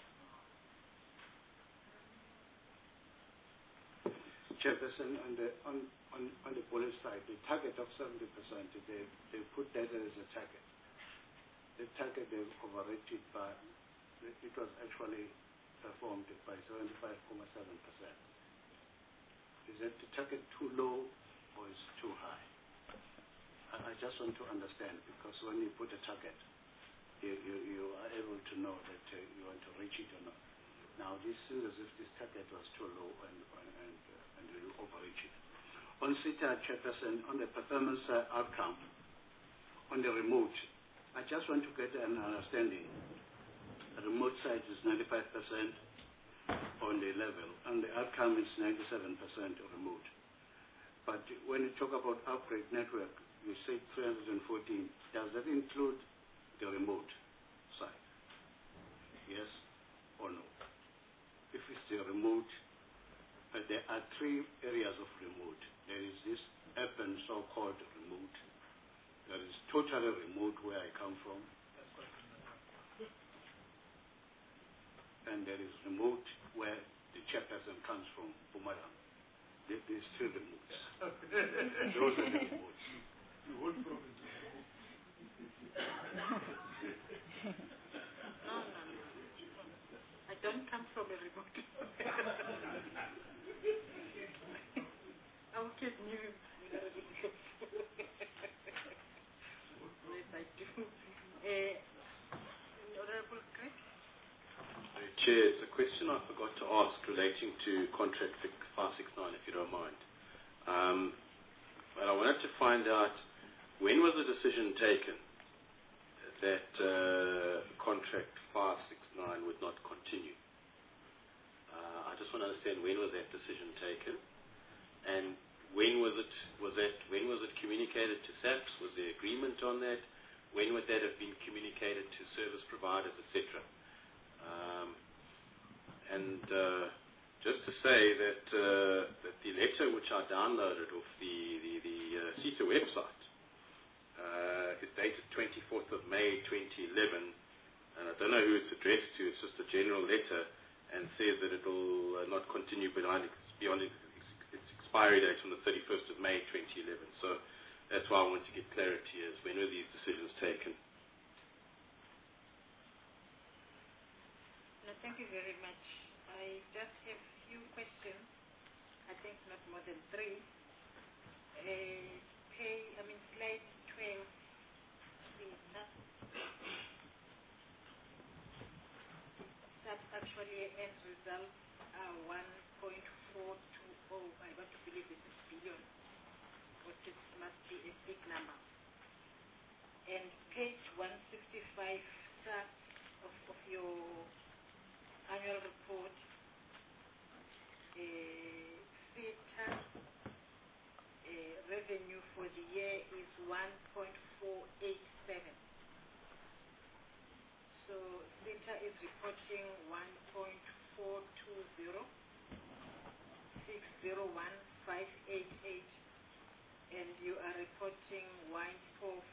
Chairperson, on the on, on, on the police side, the target of seventy percent, they they put that as a target. The target they've overrated by, it was actually performed by seventy-five point seven percent. Is that the target too low or is it too high? I, I just want to understand, because when you put a target, you, you, you are able to know that uh, you want to reach it or not. Now this seems as if this target was too low and and, uh, and you overreach it. On CITA, Chairperson, on the performance uh, outcome, on the remote, I just want to get an understanding. The remote side is ninety-five percent on the level, and the outcome is ninety-seven percent remote. But when you talk about outbreak network, you say three hundred fourteen. Does that include the remote side? Yes or no? If it's the remote, uh, there are three areas of remote. There is this urban so-called remote. There is totally remote where I come from. And there is remote where the chairperson comes from, Pumalang. There, there's three remotes. Those are the remotes. No, no, no. I don't come from a remote. How can you? Yes, I do. Uh, Honorable Chris? Chair, it's a question I forgot to ask relating to contract five six nine, if you don't mind. Um, but I wanted to find out, when was the decision taken that uh, contract five six nine would not continue? Uh, I just want to understand, when was that decision taken, and when was it was that when was it communicated to SAPS? Was there agreement on that? When would that have been communicated to service providers, et cetera? Um, and uh, just to say that uh, that the letter which I downloaded off the the, the uh, CITA website uh, is dated twenty-fourth of May twenty eleven, and I don't know who it's addressed to. It's just a general letter, and says that it will uh, not continue beyond its, beyond its, its expiry date on the thirty-first of May twenty eleven. So that's why I want to get clarity as when were these decisions taken. No, thank you very much. I just have a few questions. I think not more than three. Uh, pay, I mean, slide twelve. That actually end results are one point four two oh, I want to believe this is billion, but it must be a big number. And page one sixty-five starts of, of your annual report, uh, SETA uh, revenue for the year is one point four eight seven. So SETA is reporting one point four two zero, six zero one, five eight eight, and you are reporting one point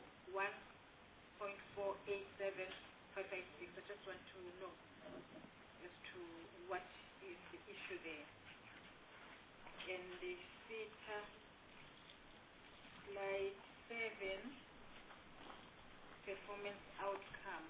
four eight seven, five eight six. I just want to know as to what is the issue there. And the SETA slide seven, performance outcome,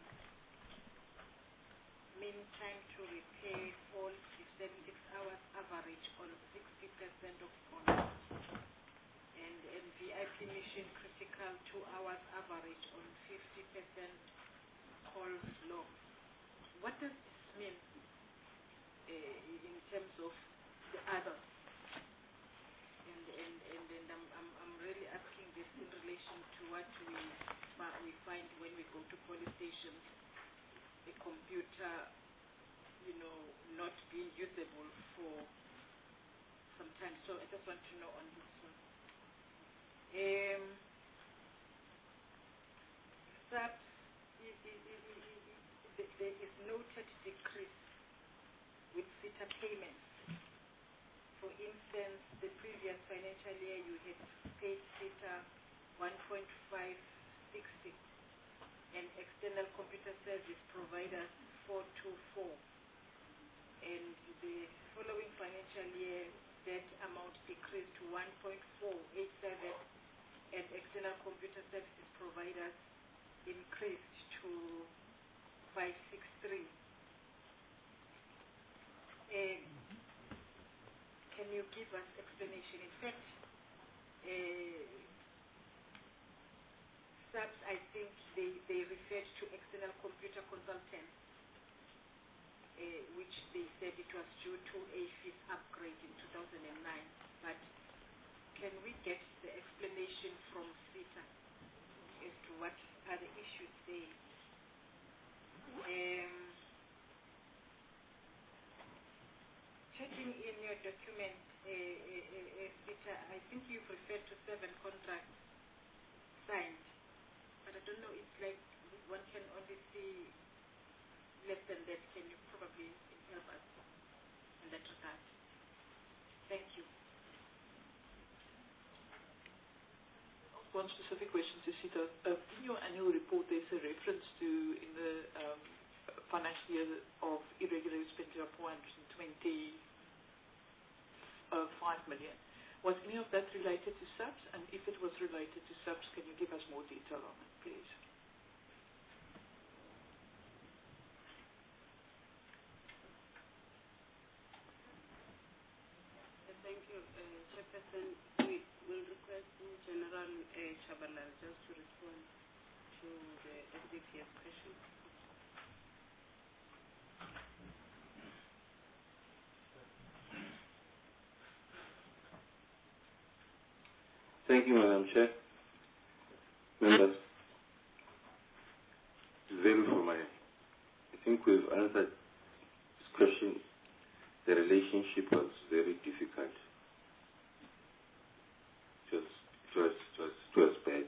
mean time to repair falls to seventy-six hours average on sixty percent of calls. And, and V I P mission critical two hours average on fifty percent calls log. What does this mean uh, in terms of the others? And, and, and, and I'm, I'm, I'm really asking this in relation to what we, we find when we go to police stations, a computer, you know, not being usable for some time. So I just want to know on this one. Um, SAPS, there is noted decrease with SETA payments. For instance, the previous financial year you had paid SETA one point five six six and external computer service providers four two four. And the following financial year, that amount decreased to one point four eight seven, and external computer services providers increased to five six three. Uh, can you give us explanation? In fact, uh, SAPS, I think they, they referred to external computer consultants, uh, which they said it was due to a fees upgrade in two thousand nine. But can we get the explanation from SETA as to what are the issues there? Um, checking in your document, uh, uh, uh, SETA, I think you've referred to seven contracts signed. But I don't know, it's like one can only see less than that. Can you probably help us in that regard? Thank you. One specific question to Sita. Uh, in your annual report, there's a reference to, in the um, financial year of irregular expenditure of four hundred twenty-five million. Was any of that related to SAPS? And if it was related to SAPS, can you give us more detail on it, please? Thank you, uh, Chairperson. We will request General uh, Chabalala just to respond to the S D P S question. Thank you, Madam Chair. Members, it's very formal. I think we've answered this question. The relationship was very difficult. It was, it was, it was, it was bad.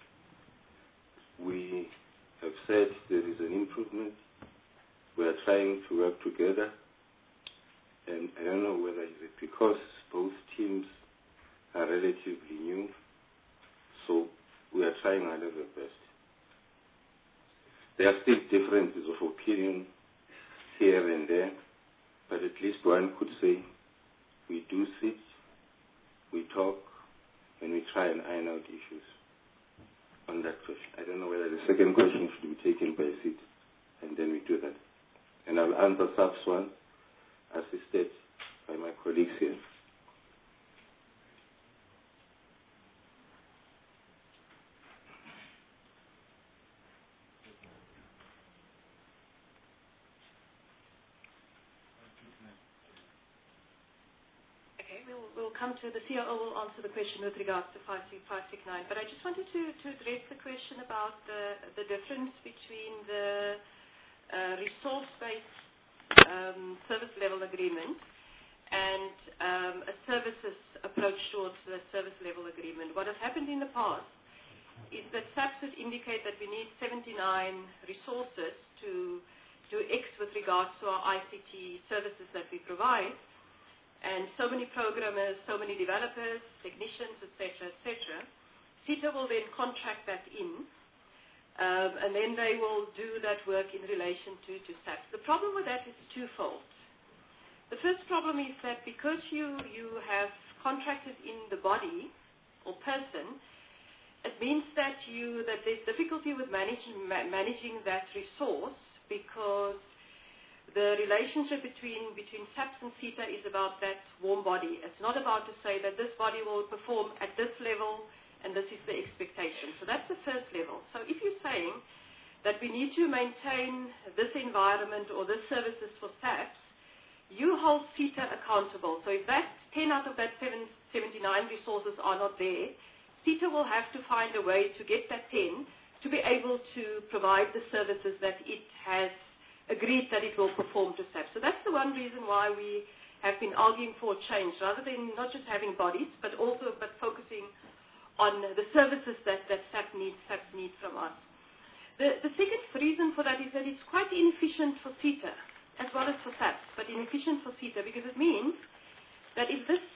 We have said there is an improvement. We are trying to work together. And I don't know whether it's because both teams are relatively new, so we are trying our level best. There are still differences of opinion here and there, but at least one could say we do sit, we talk, and we try and iron out issues on that question. I don't know whether the second question should be taken by sit, and then we do that. And I'll answer SAPS one, assisted by my colleagues here. Okay, Okay, we'll, we'll come to the C O O will answer the question with regards to five six nine, but I just wanted to, to address the question about the, the difference between the uh, resource-based um, service level agreement and um, a services approach towards the service level agreement. What has happened in the past is that SAPS would indicate that we need seventy-nine resources to do X with regards to our I C T services that we provide, and so many programmers, so many developers, technicians, et cetera, et cetera. SETA will then contract that in, um, and then they will do that work in relation to, to SAPS. The problem with that is twofold. The first problem is that because you, you have contracted in the body or person, it means that, you, that there's difficulty with managing, ma managing that resource, because the relationship between, between SAPS and SETA is about that warm body. It's not about to say that this body will perform at this level and this is the expectation. So that's the first level. So if you're saying that we need to maintain this environment or this services for SAPS, you hold SETA accountable. So if that ten out of that seven, seventy-nine resources are not there, SETA will have to find a way to get that ten to be able to provide the services that it has agreed that it will perform to SAPS. So that's the one reason why we have been arguing for change, rather than not just having bodies, but also but focusing on the services that, that SAP needs, SAPS needs from us. The, the second reason for that is that it's quite inefficient for SETA, as well as for SAPS, but inefficient for SETA, because it means that if this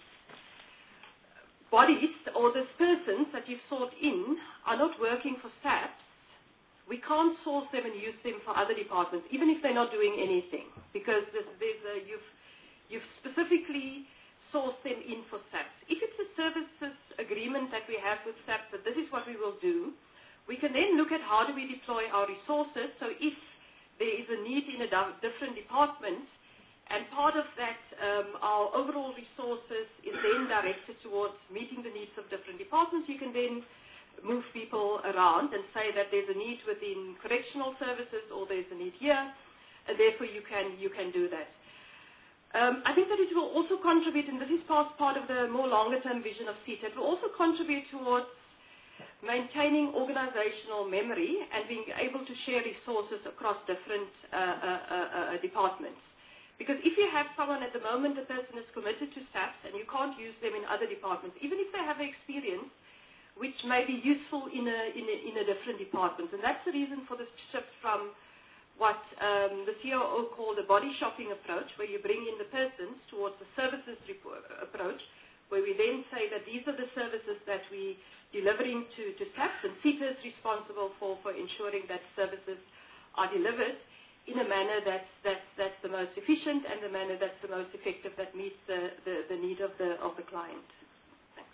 bodies or these persons that you've sought in are not working for SAPS, we can't source them and use them for other departments, even if they're not doing anything, because there's, there's a, you've, you've specifically sourced them in for SAPS. If it's a services agreement that we have with SAPS that this is what we will do, we can then look at how do we deploy our resources. So if there is a need in a different department, and part of that, um, our overall resources is then directed towards meeting the needs of different departments, you can then move people around and say that there's a need within correctional services or there's a need here, and therefore you can, you can do that. Um, I think that it will also contribute, and this is part, part of the more longer-term vision of SETA, it will also contribute towards maintaining organizational memory and being able to share resources across different uh, uh, uh, uh, departments. Because if you have someone at the moment, a person is committed to SAPS, and you can't use them in other departments, even if they have experience, which may be useful in a, in a, in a different department. And that's the reason for this shift from what um, the C O O called a body shopping approach, where you bring in the persons, towards the services approach, where we then say that these are the services that we delivering to, to SAPS, and SETA is responsible for, for ensuring that services are delivered in a manner that's, that's, that's the most efficient and the manner that's the most effective, that meets the, the, the need of the, of the client. Thanks.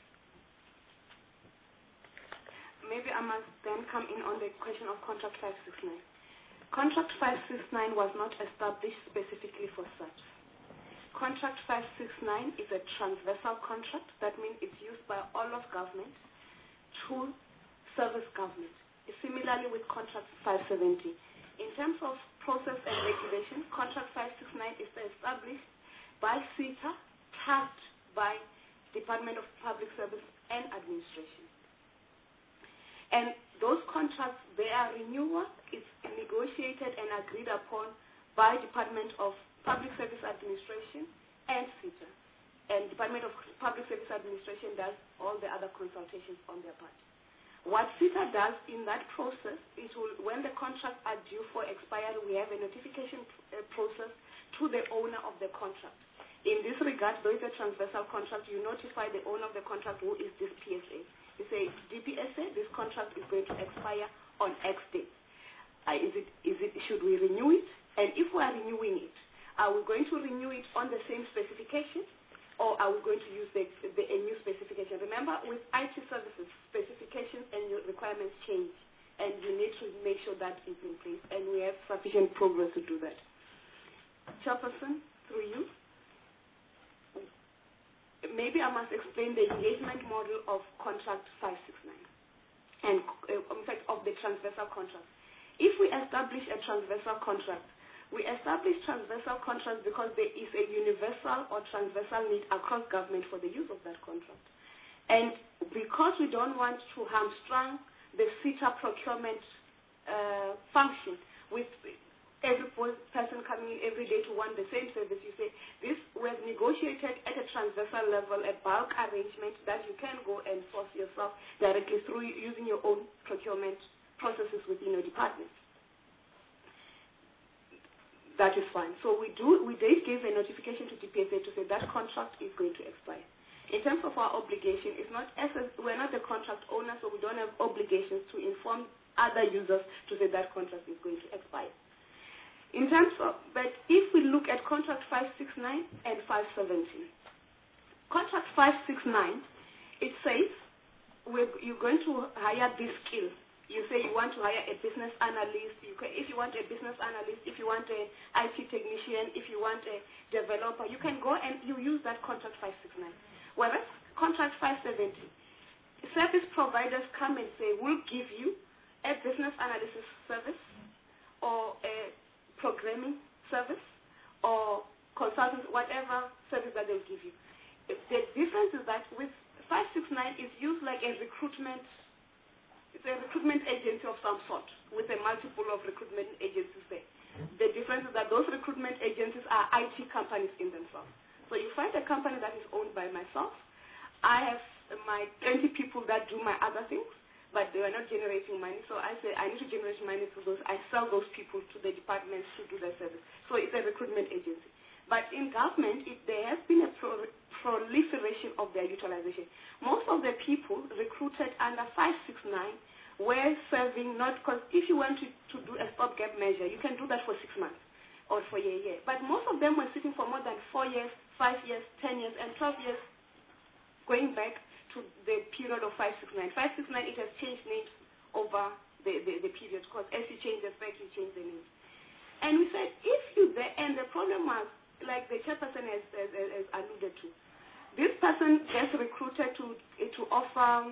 Maybe I must then come in on the question of Contract five six nine. Contract five six nine was not established specifically for SAPS. Contract five six nine is a transversal contract. That means it's used by all of government to service government. Similarly with Contract five seventy. In terms of process and regulation, Contract five six nine is established by SETA, tasked by Department of Public Service and Administration. And those contracts, their renewal is negotiated and agreed upon by Department of Public Service Administration and SETA. And Department of Public Service Administration does all the other consultations on their part. What SETA does in that process, it will, when the contracts are due for expiry, we have a notification uh, process to the owner of the contract. In this regard, though it's a transversal contract, you notify the owner of the contract who is this P S A. You say, D P S A, this contract is going to expire on X date. Uh, is it, is it, should we renew it? And if we are renewing it, are we going to renew it on the same specification? Or are we going to use the, the, a new specification? Remember, with I T services, specifications and your requirements change, and you need to make sure that is in place, and we have sufficient progress to do that. Chairperson, through you, maybe I must explain the engagement model of Contract five six nine, and uh, in fact of the transversal contract. If we establish a transversal contract, We establish transversal contracts because there is a universal or transversal need across government for the use of that contract. And because we don't want to hamstring the SETA procurement uh, function with every person coming in every day to want the same service, you say, this was negotiated at a transversal level, a bulk arrangement that you can go and source yourself directly through using your own procurement processes within your department. That is fine. So we do, we did give a notification to D P S A to say that contract is going to expire. In terms of our obligation, it's not as a, we're not the contract owner, so we don't have obligations to inform other users to say that contract is going to expire. In terms of, but if we look at contract five sixty-nine and five seventy, contract five sixty-nine, it says we're, you're going to hire these skills. You say you want to hire a business analyst. You can, if you want a business analyst, if you want a I T technician, if you want a developer, you can go and you use that contract five sixty-nine. Whereas contract five seventy, service providers come and say, we'll give you a business analysis service or a programming service or consultants, whatever service that they'll give you. The difference is that with five sixty-nine, it's used like a recruitment. It's a recruitment agency of some sort with a multiple of recruitment agencies there. The difference is that those recruitment agencies are I T companies in themselves. So you find a company that is owned by myself. I have my twenty people that do my other things, but they are not generating money. So I say I need to generate money through those. I sell those people to the departments to do their service. So it's a recruitment agency. But in government, it, there has been a pro proliferation of their utilization. Most of the people recruited under five sixty-nine were serving not, because if you want to, to do a stopgap measure, you can do that for six months or for a year. But most of them were sitting for more than four years, five years, ten years, and twelve years, going back to the period of five sixty-nine. five sixty-nine, it has changed names over the, the, the period, because as you change the spec, you change the names. And we said, if you, there, and the problem was, like the chairperson has, has, has alluded to, this person gets recruited to to offer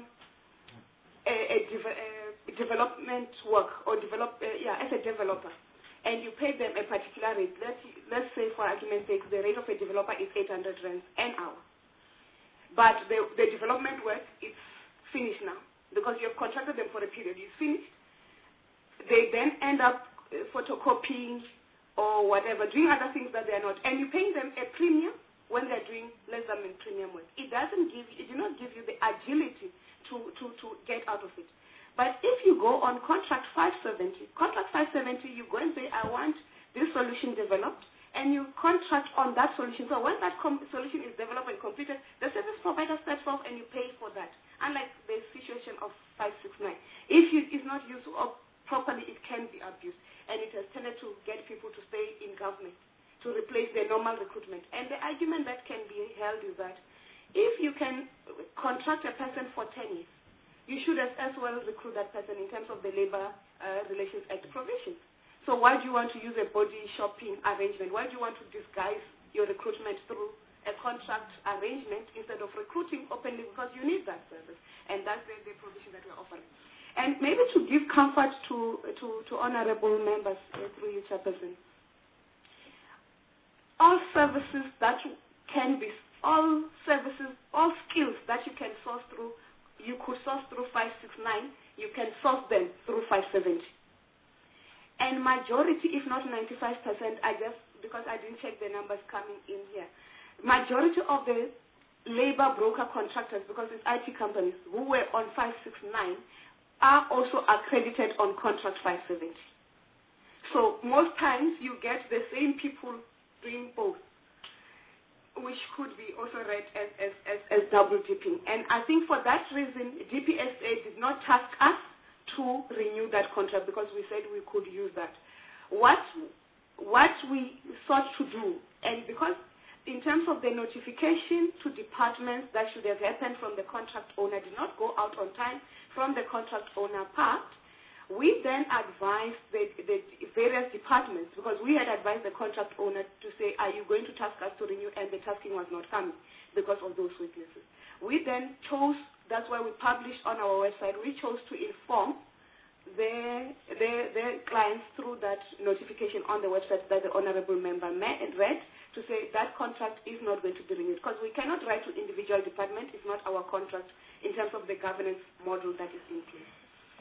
a, a, a development work or develop uh, yeah as a developer, and you pay them a particular rate. Let's let's say for argument's sake, the rate of a developer is eight hundred rands an hour, but the the development work is finished now because you have contracted them for a period. It's finished. They then end up uh, photocopying or whatever, doing other things that they are not, and you're paying them a premium when they're doing less than premium work. It doesn't give you, it does not give you the agility to, to, to get out of it. But if you go on contract five seventy, contract five seventy, you go and say, I want this solution developed, and you contract on that solution. So when that solution is developed and completed, the service provider steps off and you pay for that. Unlike the situation of five sixty-nine. If you, it's not used properly, it can be abused. And it has tended to get people to stay in government, to replace their normal recruitment. And the argument that can be held is that if you can contract a person for ten years, you should as, as well recruit that person in terms of the Labor uh, Relations Act provisions. So why do you want to use a body shopping arrangement? Why do you want to disguise your recruitment through a contract arrangement instead of recruiting openly, because you need that service? And that's the, the provision that we're offering. And maybe to give comfort to, to, to honorable members uh, through you, Chairperson, all services that can be, all services, all skills that you can source through, you could source through five sixty-nine, you can source them through five seventy. And majority, if not ninety-five percent, I just, because I didn't check the numbers coming in here, majority of the labor broker contractors, because it's I T companies, who were on five sixty-nine, are also accredited on contract five seventy. So most times you get the same people doing both, which could be also read as, as, as, as double dipping. And I think for that reason, D P S A did not task us to renew that contract, because we said we could use that. What, what we sought to do, and because in terms of the notification to departments that should have happened from the contract owner did not go out on time from the contract owner part, we then advised the, the various departments, because we had advised the contract owner to say, are you going to task us to renew, and the tasking was not coming because of those weaknesses. We then chose, that's why we published on our website, we chose to inform their, their, their clients through that notification on the website that the honorable member read to say that contract is not going to be renewed, because we cannot write to individual department. It's not our contract in terms of the governance model that is in place.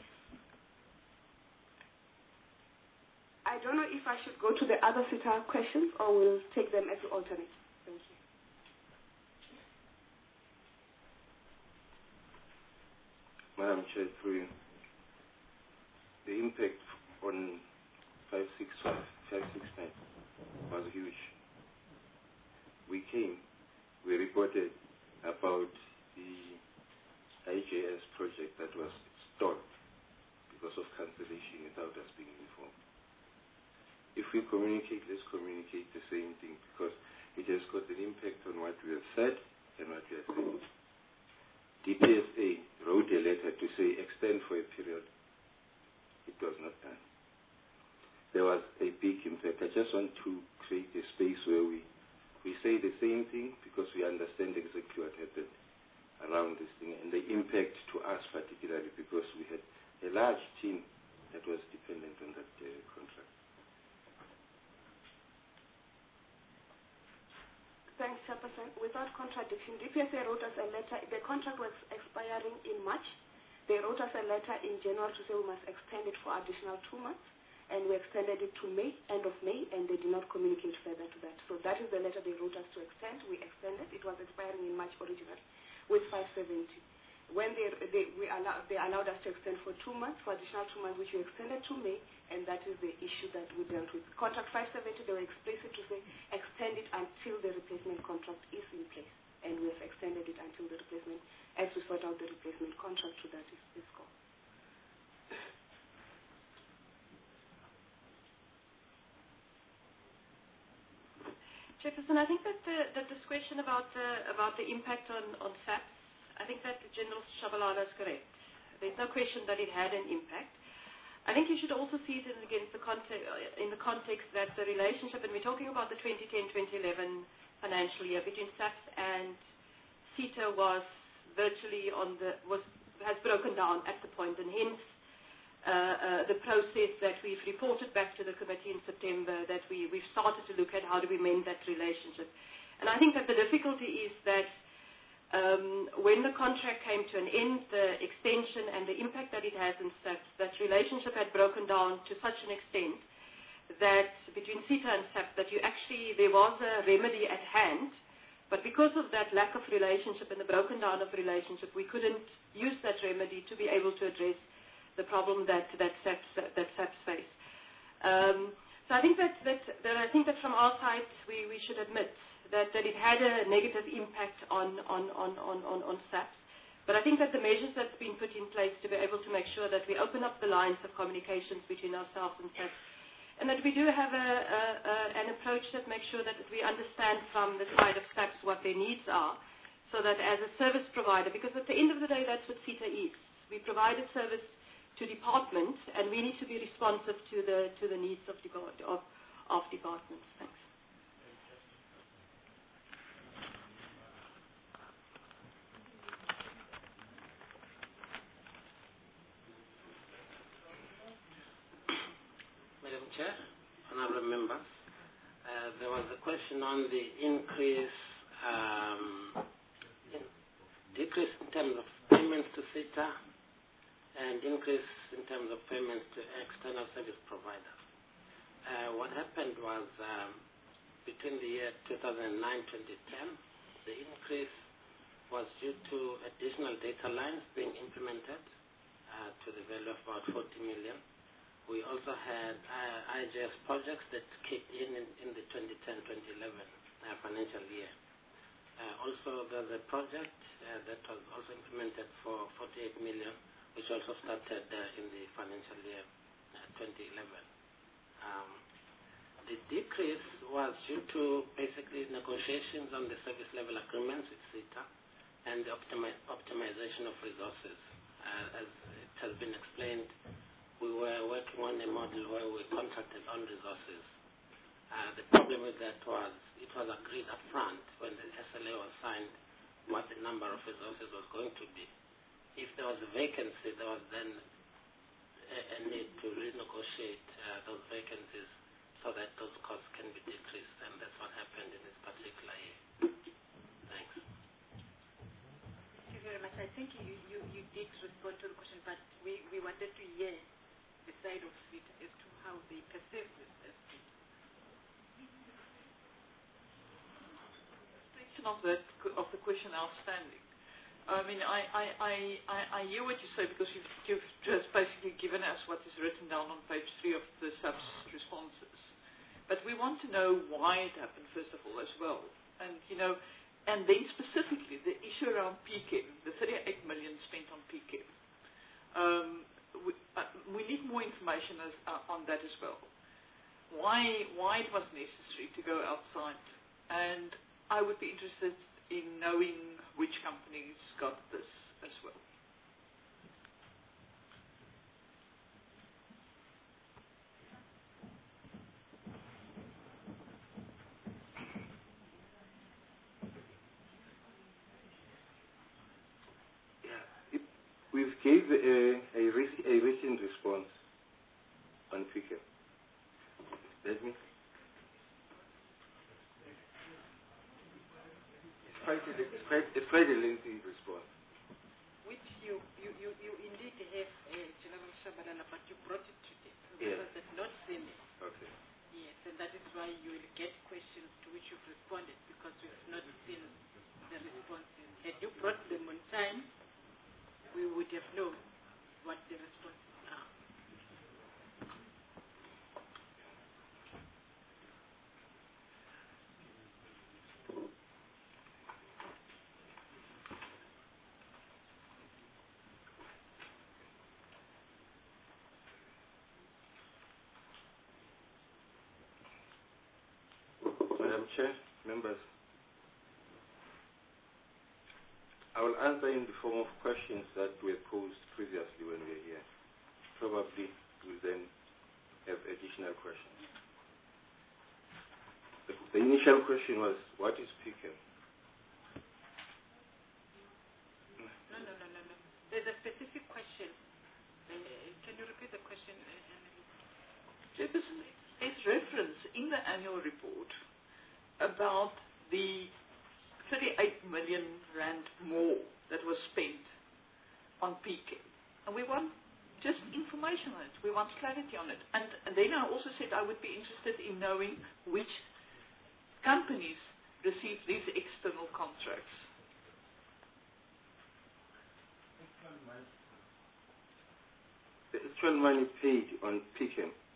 I don't know if I should go to the other C I T A questions or we'll take them as alternate. Thank you. Madam Chair, through you. The impact on five six five, five six nine was huge. We came, we reported about the I J S project that was stalled because of cancellation without us being informed. If we communicate, let's communicate the same thing, because it has got an impact on what we have said and what we are saying. D P S A wrote a letter to say extend for a period. It was not done. There was a big impact. I just want to create a space where we, we say the same thing, because we understand exactly what happened around this thing and the impact to us particularly, because we had a large team that was dependent on that uh, contract. Thanks, Chairperson. Without contradiction, D P S A wrote us a letter. The contract was expiring in March. They wrote us a letter in January to say we must extend it for additional two months, and we extended it to May, end of May, and they did not communicate further to that. So that is the letter they wrote us to extend. We extended. It was expiring in March originally with five seventy. When they, they, we allow, they allowed us to extend for two months, for additional two months, which we extended to May, and that is the issue that we dealt with. Contract five seventy, they were explicit to say extend it until the replacement contract is in place, and we have extended it until the replacement, as we sort out the replacement contract to that is, is called. Chairperson, I think that, the, that this question about the, about the impact on, on S A P S, I think that General Shabalala is correct. There's no question that it had an impact. I think you should also see it in, against the context, in the context that the relationship, and we're talking about the twenty ten twenty eleven financial year, between S A P S and CETA was virtually on the, was, has broken down at the point, and hence uh, uh, the process that we've reported back to the committee in September, that we, we've started to look at how do we mend that relationship. And I think that the difficulty is that Um, when the contract came to an end, the extension and the impact that it has in S A P S, that relationship had broken down to such an extent that between CETA and S A P S, that you actually, there was a remedy at hand, but because of that lack of relationship and the broken down of relationship, we couldn't use that remedy to be able to address the problem that, that S A P S, that S A P S faced. Um, so I think that, that, that I think that from our side, we, we should admit That, that it had a negative impact on, on, on, on, on, on S A P S. But I think that the measures that's been put in place to be able to make sure that we open up the lines of communications between ourselves and S A P S, and that we do have a, a, a, an approach that makes sure that we understand from the side of S A P S what their needs are, so that as a service provider, because at the end of the day that's what CETA is. We provide a service to departments, and we need to be responsive to the, to the needs of, of, of departments. Thanks. Chair, honourable members, uh, there was a question on the increase, um, in decrease in terms of payments to CETA and increase in terms of payments to external service providers. Uh, what happened was um, between the year two thousand nine to twenty ten, the increase was due to additional data lines being implemented uh, to the value of about forty million. We also had uh, I J S projects that kicked in in, in the twenty ten twenty eleven uh, financial year. Uh, also, there's a project uh, that was also implemented for forty-eight million, which also started uh, in the financial year uh, twenty eleven. Um, the decrease was due to basically negotiations on the service level agreements with CETA and the optimi optimization of resources. Uh, as it has been explained, we were working on a model where we contracted on resources. Uh, the problem with that was it was agreed up front when the S L A was signed what the number of resources was going to be. If there was a vacancy, there was then a a, a need to renegotiate uh, those vacancies so that those costs can be decreased, and that's what happened in this particular year. Thanks. Thank you very much. I think you, you, you did respond to the question, but we, we wanted to hear the side of it as to how they perceive this as of that of the question outstanding. I mean, I, I, I, I, I hear what you say, because you've, you've just basically given us what is written down on page three of the sub's responses. But we want to know why it happened, first of all, as well. And, you know, and then specifically the issue around P K I M, the thirty-eight million spent on P K I M. Um, we, uh, we need more information as, uh, on that as well. Why, why it was necessary to go outside, and I would be interested in knowing which companies got this as well. Yeah, we've gave a, a, a written response on P K I M. Let me. Quite a, it's, quite, it's quite a lengthy response. which you, you, you, you indeed have, uh, General Shabalala, but you brought it today. Yes. Others have not seen it. Okay. Yes, and that is why you will get questions to which you've responded, because we've not seen the responses. Had you brought them on time, we would have known what the responses are. Madam Chair, members, I will answer in the form of questions that were posed previously when we were here. Probably we'll then have additional questions. The, the initial question was, what is P K I M? No, no, no, no, no. There's a specific question. Uh, can you repeat the question? Jefferson, there's reference in the annual report about the thirty-eight million rand more that was spent on P K I M. And we want just information on it. We want clarity on it. And, and then I also said I would be interested in knowing which companies received these external contracts. The actual money paid on P K I M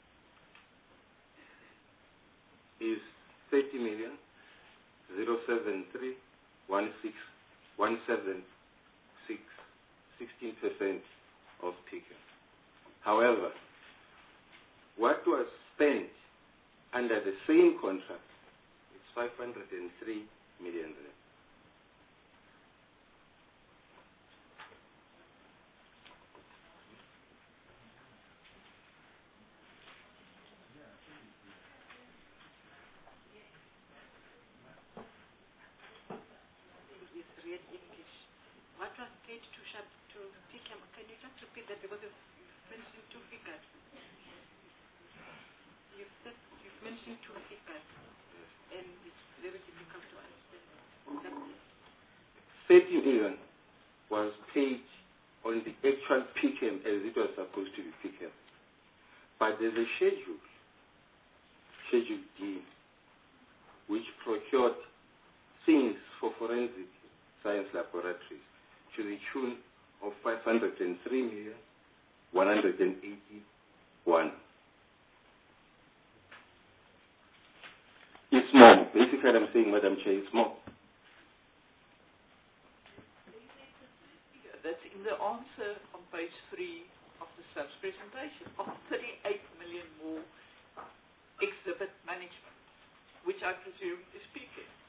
is thirty million zero seven three one six one seven six, sixteen percent of P K I M. However, what was spent under the same contract is five hundred three million rand. What was paid to Shab to P K I M? Can you just repeat that, because you've mentioned two figures? You've said you've mentioned two figures, and it's very difficult to understand. thirty million was paid on the actual P K I M as it was supposed to be P K I M. But there's a schedule, Schedule D, which procured things for forensic science laboratories to the tune of five hundred three million one hundred eighty-one. It's more. Basically, I'm saying, Madam Chair, it's more. That's in the answer on page three of the sub's presentation, of thirty-eight million more exhibit management, which I presume is P K I M.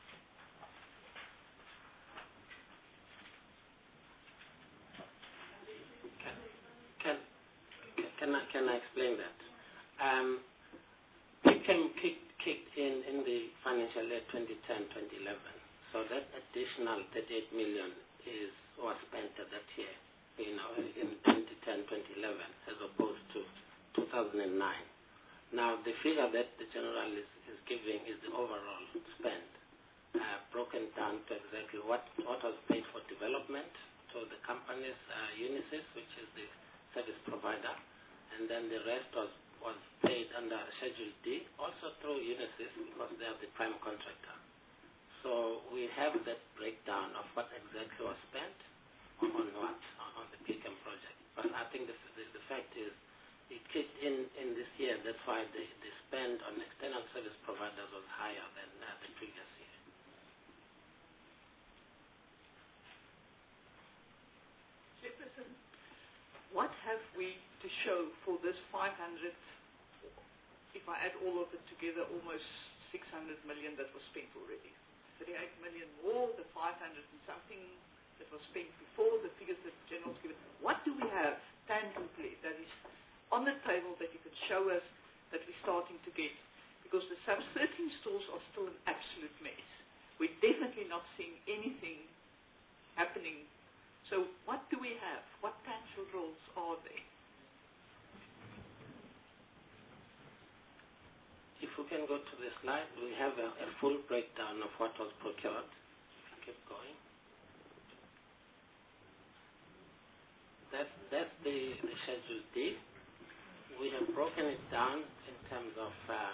Can, can, I, can I explain that? Um, P K I M kicked, kicked in in the financial year twenty ten to twenty eleven. So that additional thirty-eight million is was spent at that year. you know, in twenty ten, twenty eleven, as opposed to two thousand nine. Now, the figure that the general is, is giving is the overall spend, uh, broken down to exactly what, what was paid for development to the companies, uh, Unisys, which is the service provider, and then the rest was, was paid under Schedule D, also through Unisys, because they are the prime contractor. So we have that breakdown of what exactly was spent on, on what, on, on the P C A M project. But I think the, the, the fact is, it kicked in in this year. That's why the, the spend on external service providers was higher than uh, the previous year. Chairperson, what have we to show for this five hundred, if I add all of it together, almost six hundred million that was spent already? thirty-eight million more, the five hundred and something that was spent before, the figures that the General's given. What do we have tangibly that is on the table that you can show us that we're starting to get? Because the sub thirteen stores are still an absolute mess. We're definitely not seeing anything happening. So what do we have? What tangible roles are there? If we can go to the slide, we have a, a full breakdown of what was procured. Keep going. That's, that's the, the Schedule D. We have broken it down in terms of, uh,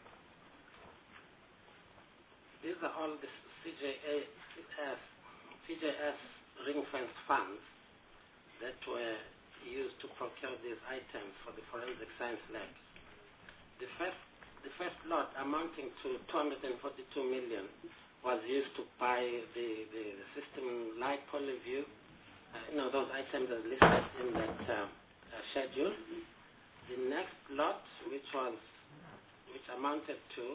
these are all the C J S, C J S ring-fence funds that were used to procure these items for the forensic science labs. The first, the first lot, amounting to two hundred forty-two million, was used to buy the, the, the system light polyview, uh, you know, those items are listed in that uh, uh, schedule. The next lot, which was, which amounted to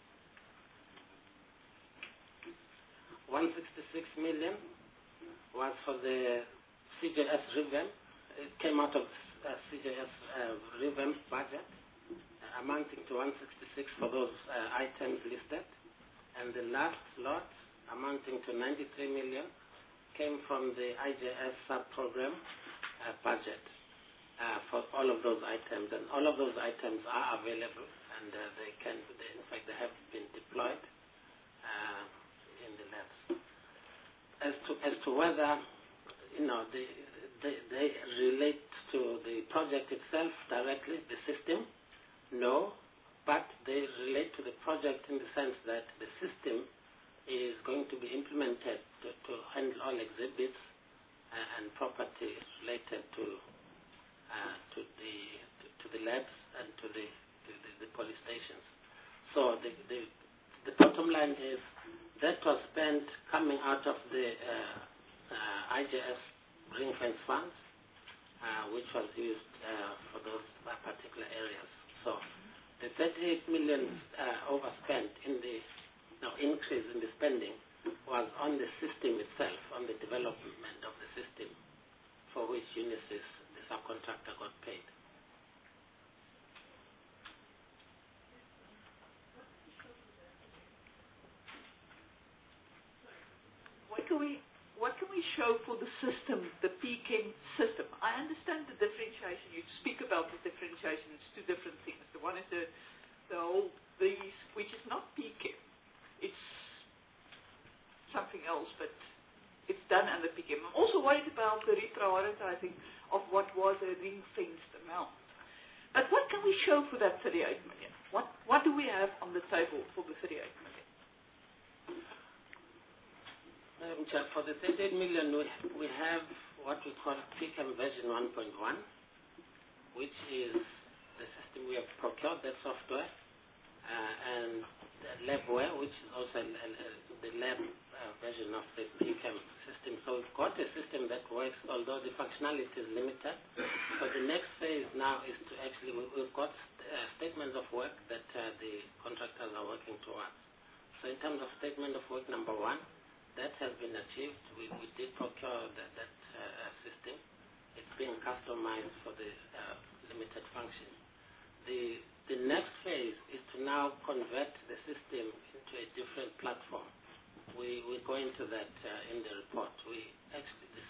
one hundred sixty-six million, was for the C J S revamp. It came out of uh, C J S uh, revamp budget, uh, amounting to one hundred sixty-six for those uh, items listed. And the last lot, amounting to ninety-three million, came from the I J S sub-program uh, budget. Uh, for all of those items, and all of those items are available, and uh, they can, they, in fact, they have been deployed uh, in the labs. As to as to whether, you know, they, they they relate to the project itself directly, the system, no, but they relate to the project in the sense that the system is going to be implemented to, to handle all exhibits uh, and property related to. Uh, to the to, to the labs and to the to the, the police stations. So the, the the bottom line is that was spent coming out of the uh, uh, I J S ring fence funds, uh, which was used uh, for those particular areas. So the thirty-eight million uh, overspent in the no, increase in the spending was on the system itself, on the development of the system, for which Unisys, subcontractor, got paid. What can we what can we show for the system, the P C A M system? I understand the differentiation. You speak about the differentiation. It's two different things. The one is the the whole these, which is not P C A M. It's something else, but it's done under P C A M. I'm also worried about the reprioritizing of what was a ring-fenced amount. But what can we show for that thirty-eight million? What what do we have on the table for the thirty-eight million? Um, for the thirty-eight million, we, we have what we call P C A M version one point one, which is the system we have procured, that software, uh, and the labware, which is also a, a, a, the lab uh, version of the P C A M system. So we've got a system that works, although the functionality is limited. So the next phase now is to actually, we, we've got uh, statements of work that uh, the contractors are working towards. So in terms of statement of work number one, that has been achieved. We, we did procure that, that uh, system. It's being customized for the uh, limited function. The, the next phase is to now convert the system into a different platform. We, we go into that uh, in the report. We actually, the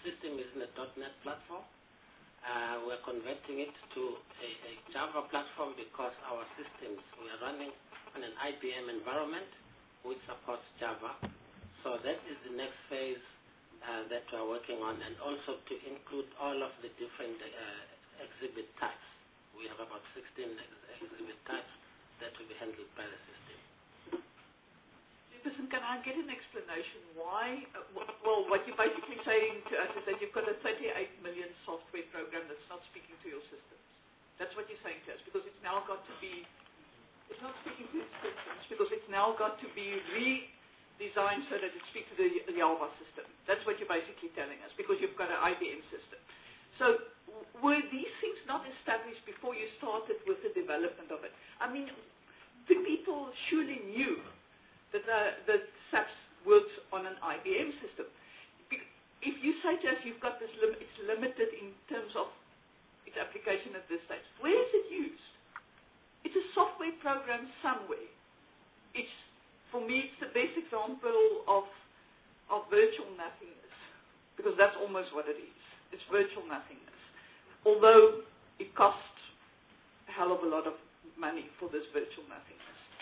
system is in a .NET platform. Uh, we're converting it to a, a Java platform because our systems, we are running on an I B M environment which supports Java. So that is the next phase uh, that we're working on, and also to include all of the different uh, exhibit types. We have about sixteen ex exhibit types that will be handled by the system. Listen, can I get an explanation why, uh, well, what you're basically saying to us is that you've got a thirty-eight million software program that's not speaking to your systems. That's what you're saying to us, because it's now got to be, it's not speaking to its systems, because it's now got to be redesigned so that it speaks to the, the Java system. That's what you're basically telling us, because you've got an I B M system. So were these things not established before you started with the development of it? I mean, the people surely knew that, uh, that SAPS works on an I B M system. If you say to us you've got this, lim it's limited in terms of its application at this stage, where is it used? It's a software program somewhere. It's, for me, it's the best example of, of virtual nothingness, because that's almost what it is. It's virtual nothingness. Although it costs a hell of a lot of money for this virtual nothingness.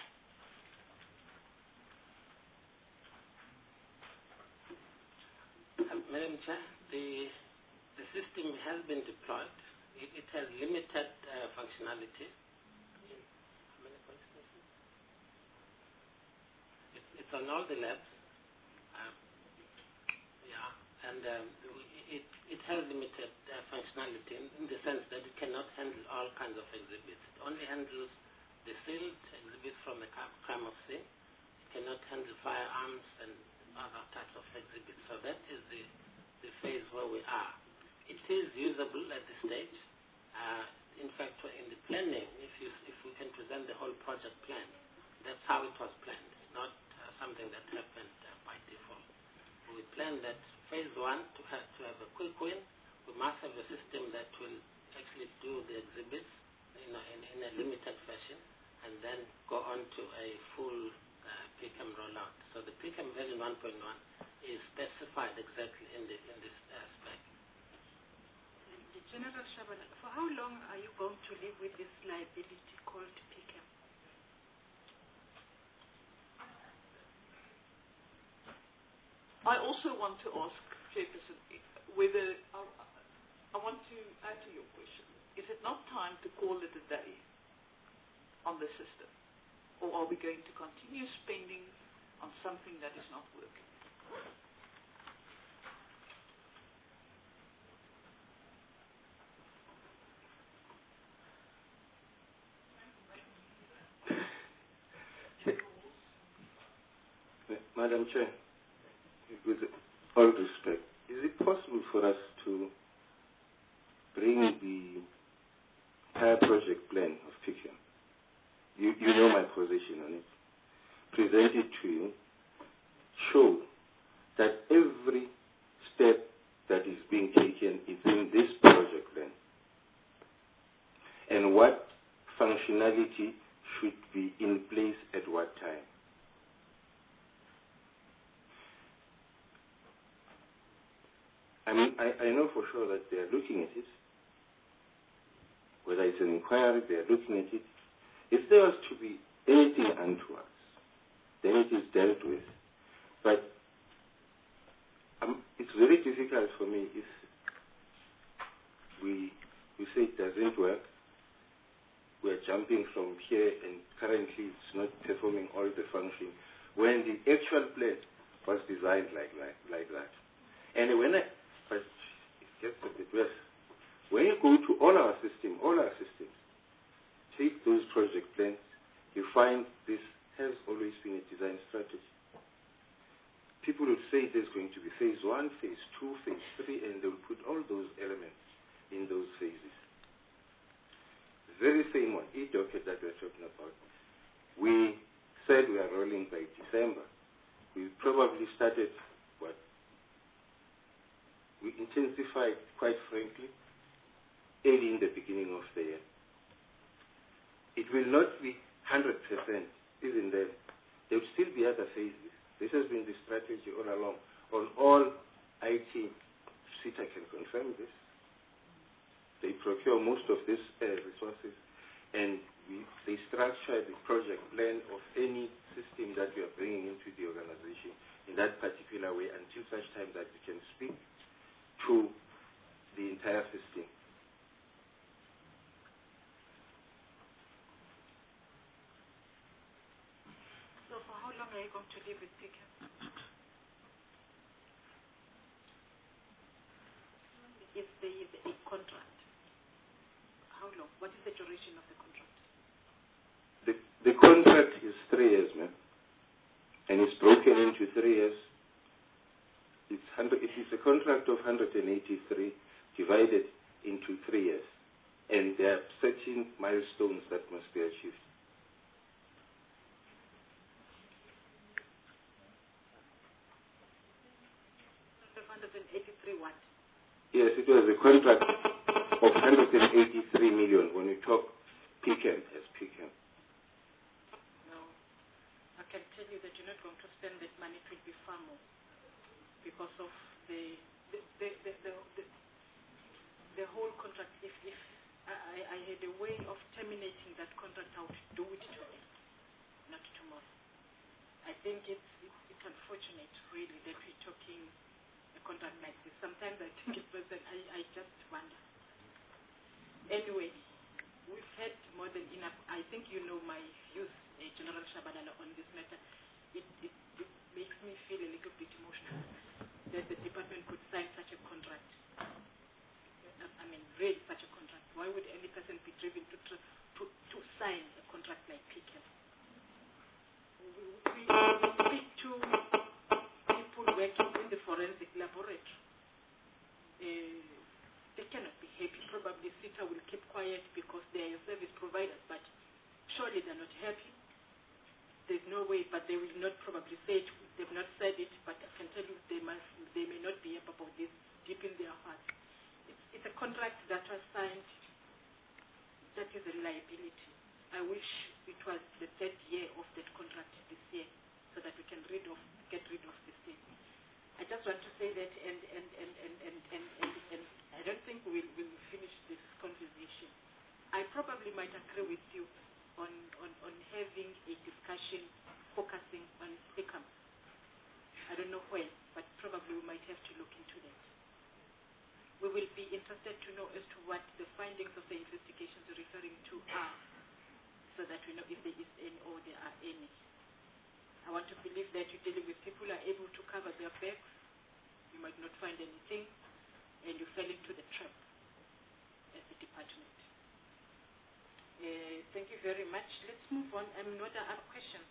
Madam Chair, the, the system has been deployed. It, it has limited uh, functionality. In how many police stations? It, it's on all the labs. Um, yeah, and um, it, it has limited uh, functionality in, in the sense that it cannot handle all kinds of exhibits. It only handles the sealed exhibits from the crime of sin. It cannot handle firearms and other types of exhibits. So that is the, the phase where we are. It is usable at this stage. Uh, in fact, in the planning, if, you, if we can present the whole project plan, that's how it was planned. It's not uh, something that happened uh, by default. We planned that phase one, to have, to have a quick win, we must have a system that will actually do the exhibits in a, in, in a limited fashion, and then go on to a full Uh, P C A M rollout. So the P C A M version one point one is specified exactly in, the, in this uh, spec. General Shabana, for how long are you going to live with this liability called P C A M? I also want to ask, Chairperson, whether, I, I want to add to your question, is it not time to call it a day on the system? Or are we going to continue spending on something that is not working? Madam Chair, with all respect, is it possible for us to bring the entire project plan of P C A M? You, you know my position on it. Present it to you. Show that every step that is being taken is in this project plan. And what functionality should be in place at what time. I mean, I, I know for sure that they are looking at it. Whether it's an inquiry, they are looking at it. If there was to be anything unto us, then it is dealt with. But um, it's very difficult for me if we, we say it doesn't work, we're jumping from here and currently it's not performing all the function, when the actual plan was designed like, like, like that. And when I, but it gets a bit worse. When you go to all our system, all our systems, take those project plans, you find this has always been a design strategy. People would say there's going to be phase one, phase two, phase three, and they'll put all those elements in those phases. The very same one, e-docket that we're talking about, we said we are rolling by December. We probably started, what? We intensified, quite frankly, early in the beginning of the year. It will not be one hundred percent, even then. There will still be other phases. This has been the strategy all along on all I T SITA can confirm this. They procure most of these uh, resources, and we, they structure the project plan of any system that we are bringing into the organization in that particular way until such time that we can speak to the entire system. So for how long are you going to live with P K M? If there is a contract, how long? What is the duration of the contract? The, the contract is three years, ma'am. And it's broken into three years. It's hundred, it is a contract of one hundred eighty-three divided into three years. And there are certain milestones that must be achieved. one hundred eighty-three what? Yes, it was a contract of one hundred eighty-three million when we talk P K M as P K M. No. I can tell you that you're not going to spend that money. It will be far more because of the the the, the, the, the, the whole contract. If, if I, I had a way of terminating that contract, I would do it today, not tomorrow. I think it's, it's, it's unfortunate, really, that we're talking a contract like this. Sometimes I think it was, I, I just wonder. Anyway, we've had more than enough. I think you know my views, uh, General Shabalala, on this matter. It, it, it makes me feel a little bit emotional that the department could sign such a contract. I mean, read such a contract. Why would any person be driven to to, to sign a contract like P K M? We, we, we speak to people working in the forensic laboratory. Uh, they cannot be happy. Probably SITA will keep quiet because they are service providers, but surely they're not happy. There's no way, but they will not probably say it. They've not said it, but I can tell you they must. They may not be happy about this deep in their hearts. It's a contract that was signed that is a liability. I wish it was the third year of that contract this year so that we can rid of, get rid of this thing. I just want to say that, and, and, and, and, and, and, and, and I don't think we'll, we'll finish this conversation. I probably might agree with you on, on, on having a discussion focusing on P K M. I don't know when, but probably we might have to look into that. We will be interested to know as to what the findings of the investigations you're referring to are, so that we know if there is any or there are any. I want to believe that you're dealing with people who are able to cover their backs. You might not find anything, and you fell into the trap as a department. Uh, thank you very much. Let's move on. I'm not uh, other questions.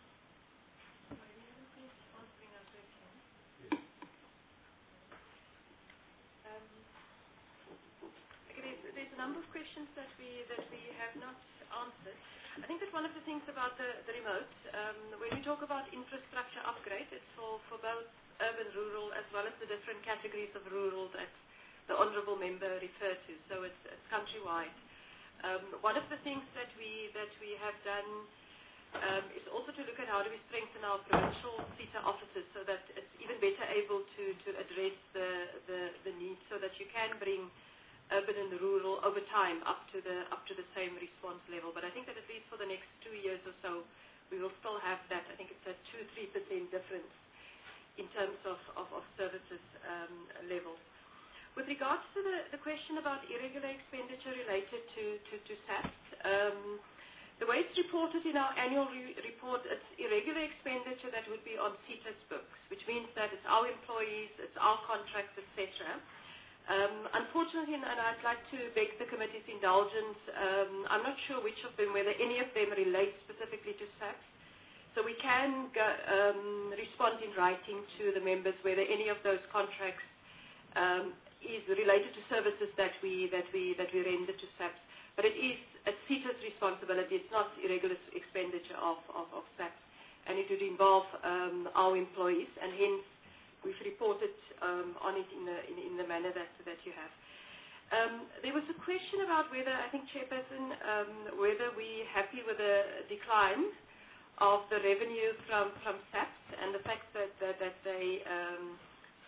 There's a number of questions that we that we have not answered. I think that one of the things about the, the remote, um, when we talk about infrastructure upgrade, it's for, for both urban, rural, as well as the different categories of rural that the honourable member referred to. So it's, it's countrywide. Um, one of the things that we that we have done um, is also to look at how do we strengthen our provincial SITA offices so that it's even better able to, to address the, the, the needs so that you can bring urban and rural over time up to the up to the same response level. But I think that at least for the next two years or so, we will still have that. I think it's a two three percent difference in terms of of, of services um, levels. With regards to the, the question about irregular expenditure related to to, to SAPS, um, the way it's reported in our annual re report, it's irregular expenditure that would be on SITA's books, which means that it's our employees, it's our contracts, et cetera. Um, unfortunately, and I'd like to beg the committee's indulgence, um, I'm not sure which of them, whether any of them relate specifically to SAPS. So we can go, um, respond in writing to the members whether any of those contracts um, is related to services that we that we that we render to SAPS. But it is a SITA's responsibility. It's not irregular expenditure of, of, of SAPS, and it would involve um, our employees, and hence we've reported um, on it in the, in, in the manner that, that you have. Um, there was a question about whether, I think, Chairperson, um, whether we're happy with the decline of the revenue from, from SAPS and the fact that, that, that they um,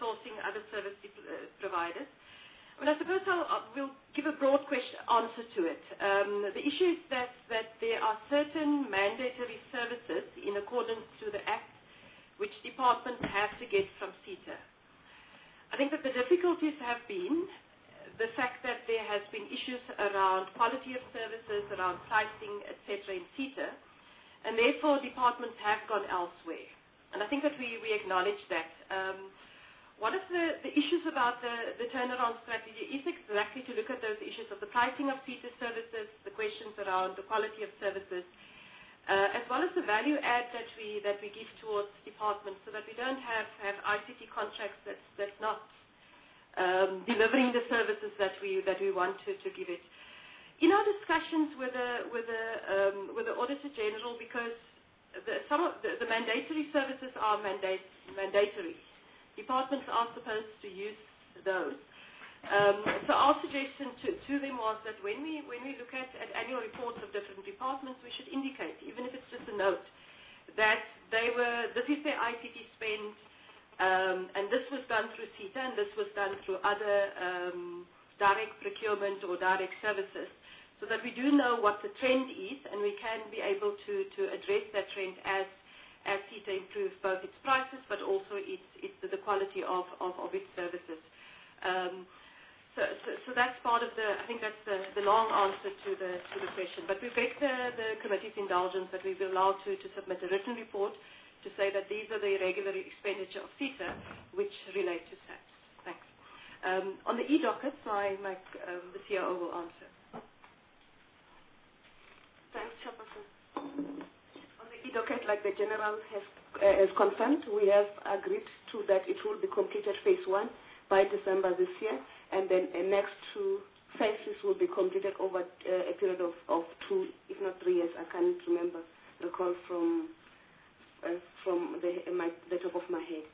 sourcing other service uh, providers. I mean, I suppose I'll, I'll, we'll give a broad question, answer to it. Um, the issue is that, that there are certain mandatory services in accordance to the Act which departments have to get from CETA. I think that the difficulties have been the fact that there has been issues around quality of services, around pricing, et cetera in CETA, and therefore departments have gone elsewhere. And I think that we, we acknowledge that. Um, One of the, the issues about the, the turnaround strategy is exactly to look at those issues of the pricing of CETA services, the questions around the quality of services, uh, as well as the value add that we that we give towards departments, so that we don't have, have I C T contracts that's that's not um, delivering the services that we that we want to, to give it. In our discussions with the with the um, with the Auditor General, because the, some of the, the mandatory services are mandate, mandatory. Departments are supposed to use those. Um, so our suggestion to, to them was that when we when we look at, at annual reports of different departments, we should indicate, even if it's just a note, that they were this is their I C T spend, um, and this was done through CETA, and this was done through other um, direct procurement or direct services, so that we do know what the trend is, and we can be able to to address that trend as. as CETA improves both its prices but also its, its, the quality of, of, of its services. Um, so, so, so that's part of the, I think that's the, the long answer to the, to the question. But we beg the, the committee's indulgence that we will allow to, to submit a written report to say that these are the irregular expenditure of CETA which relate to S A P S. Thanks. Um, on the e-dockets, my, my, um, the C O O will answer. Thanks, Chairperson. Docket, like the General has, uh, has confirmed, we have agreed to that it will be completed phase one by December this year, and then the uh, next two phases will be completed over uh, a period of, of two, if not three years. I can't remember, recall from uh, from the, uh, my, the top of my head.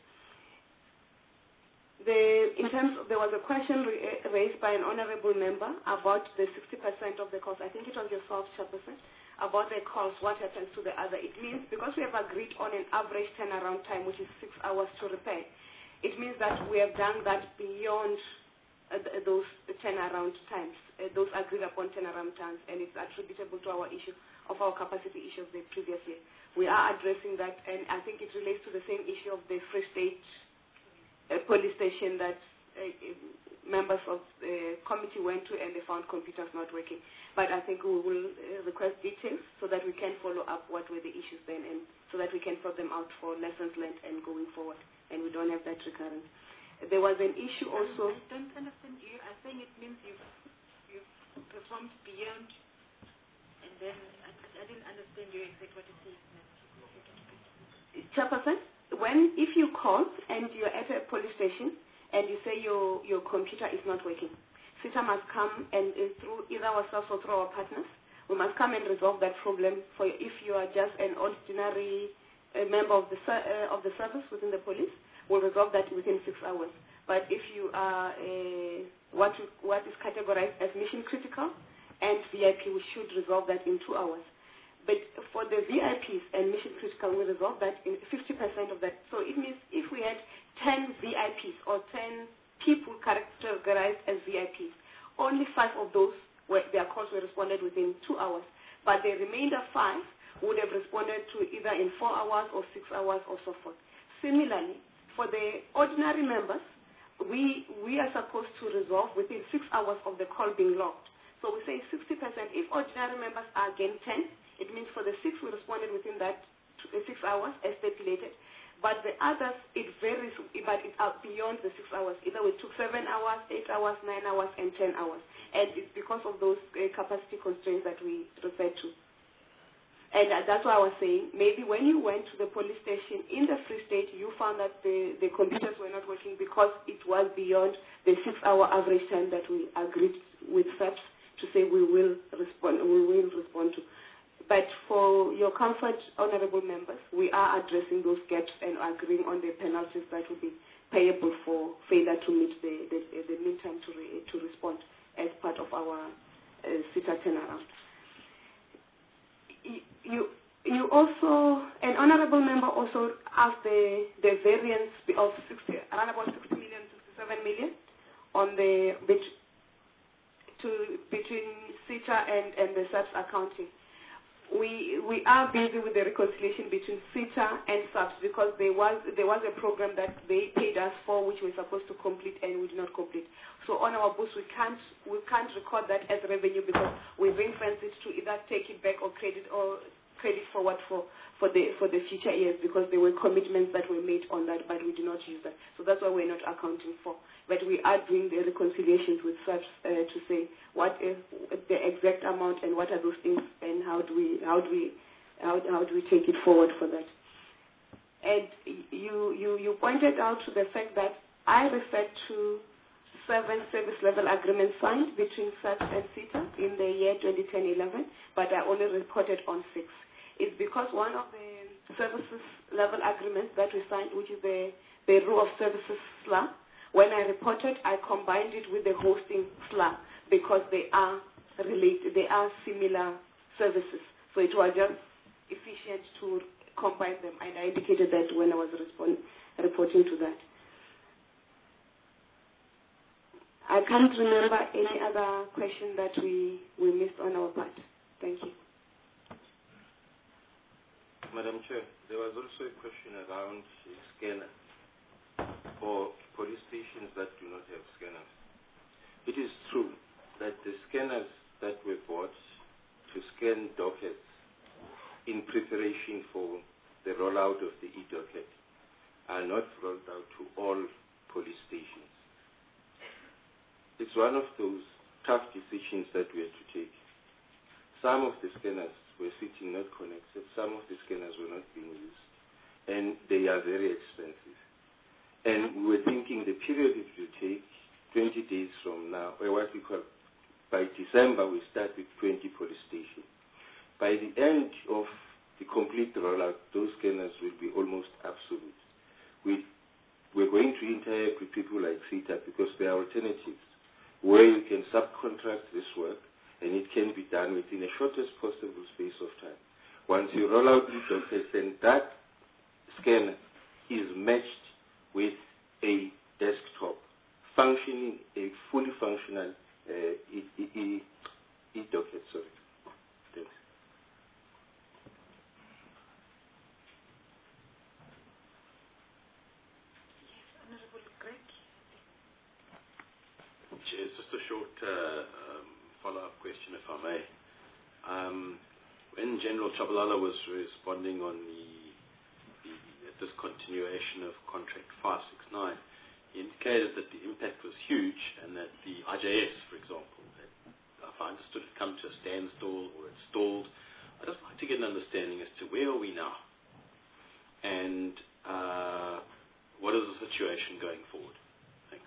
The, in terms of, there was a question re raised by an honourable member about the sixty percent of the cost. I think it was yourself, Chairperson, about the cost, what happens to the other. It means, because we have agreed on an average turnaround time, which is six hours to repair, it means that we have done that beyond uh, th those turnaround times, uh, those agreed upon turnaround times, and it's attributable to our issue of our capacity issue of the previous year. We are addressing that, and I think it relates to the same issue of the Free State uh, police station that uh, members of the committee went to, and they found computers not working. But I think we will uh, request details so that we can follow up what were the issues then, and so that we can sort them out for lessons learned and going forward, and we don't have that recurrence. There was an issue also. I don't understand you. I think it means you've, you've performed beyond, and then I, I didn't understand you exactly what you said. Chairperson, when, if you call and you're at a police station and you say your, your computer is not working, CETA must come and uh, through either ourselves or through our partners, we must come and resolve that problem for you. If you are just an ordinary uh, member of the, uh, of the service within the police, we'll resolve that within six hours. But if you are uh, what, what is categorized as mission critical and V I P, we should resolve that in two hours. But for the V I Ps and mission critical, we resolve that in fifty percent of that. So it means if we had ten V I Ps or ten people categorized as V I Ps, only five of those, were, their calls were responded within two hours. But the remainder five would have responded to either in four hours or six hours or so forth. Similarly, for the ordinary members, we, we are supposed to resolve within six hours of the call being logged. So we say sixty percent. If ordinary members are again ten, it means for the six we responded within that uh, six hours as stipulated. But the others, it varies, but it's out beyond the six hours. Either we took seven hours, eight hours, nine hours, and ten hours. And it's because of those uh, capacity constraints that we referred to. And uh, that's why I was saying, maybe when you went to the police station in the Free State, you found that the, the computers were not working because it was beyond the six-hour average time that we agreed with S A P S to say we will respond, we will respond to. But for your comfort, honourable members, we are addressing those gaps and agreeing on the penalties that will be payable for failure to meet the, the, the mean time to, re, to respond as part of our uh, CETA turnaround. You, you also, an honorable member also asked the, the variance of sixty, around about sixty million, sixty-seven million on the, bet, to, between SETA and, and the SAPS accounting. We, we are busy with the reconciliation between SETA and SAPS because there was, there was a program that they paid us for which we were supposed to complete and we did not complete. So on our books we can't, we can't record that as revenue because we ring-fence it to either take it back or credit or credit forward for, for the for the future years because there were commitments that were made on that, but we do not use that. So that's why we're not accounting for. But we are doing the reconciliations with SAPS uh, to say what is the exact amount and what are those things and how do we how do we how, how do we take it forward for that. And you you you pointed out to the fact that I referred to seven service level agreements signed between SAPS and SETA in the year twenty ten eleven, but I only reported on six. It's because one of the services level agreements that we signed, which is the, the rule of services S L A, when I reported, I combined it with the hosting S L A because they are related, they are similar services. So it was just efficient to combine them, and I indicated that when I was respond, reporting to that. I can't remember any other question that we, we missed on our part. Thank you. Madam Chair, there was also a question around scanners for police stations that do not have scanners. It is true that the scanners that were bought to scan dockets in preparation for the rollout of the e-docket are not rolled out to all police stations. It's one of those tough decisions that we had to take. Some of the scanners were sitting not connected, some of the scanners were not being used, and they are very expensive. And we were thinking the period it will take, twenty days from now, or what we call, by December we start with twenty police stations. By the end of the complete rollout, those scanners will be almost absolute. We, we're going to interact with people like SETA because there are alternatives where you can subcontract this work and it can be done within the shortest possible space of time. Once you roll out e-dockets, then that scanner is matched with a desktop, functioning, a fully functional uh, e-docket, sorry. Thanks. Honorable Greg. Chair, just a short uh, um, follow-up question, if I may. Um, when General Chabalala was responding on the, the discontinuation of contract five six nine, he indicated that the impact was huge and that the I J S, for example, had, if I understood it, come to a standstill or it stalled. I'd just like to get an understanding as to where are we now and uh, what is the situation going forward. Thanks.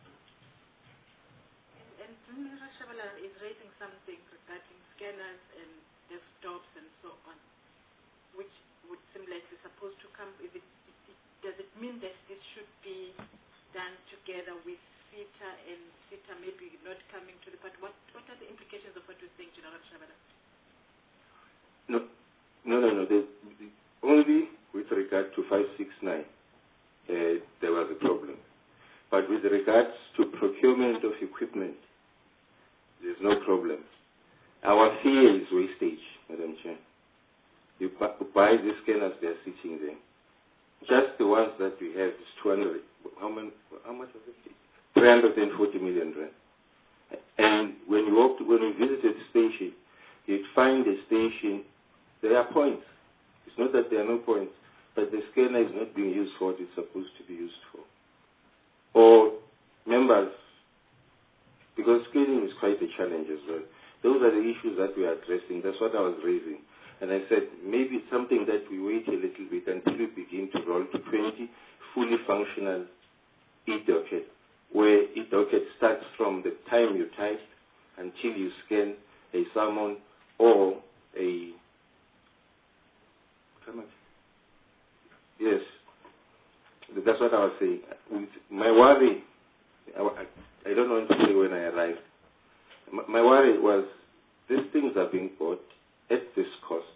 And General Chabalala is raising something regarding scanners and desktops and so on, which would seem like it's supposed to come. Is it, it, does it mean that this should be done together with SETA and SETA maybe not coming to the part? What, what are the implications of what you're saying, General Chabalala? No, no, no, no. The, the, only with regard to five six nine, uh, there was a problem. But with regards to procurement of equipment, there's no problem. Our fear is wastage, Madam Chair. You buy the scanners, they're sitting there. Just the ones that we have is two hundred. How, many, how much was it? three hundred forty million rand. And when you walked, when we visited the station, you'd find the station, there are points. It's not that there are no points, but the scanner is not being used for what it's supposed to be used for. Or members, because scanning is quite a challenge as well. Those are the issues that we are addressing. That's what I was raising. And I said, maybe it's something that we wait a little bit until we begin to roll to twenty fully functional e-docket, where e-docket starts from the time you type until you scan a summon or a... Come on. Yes. That's what I was saying. My worry, I, I don't want to say when I arrived, my worry was these things are being bought at this cost,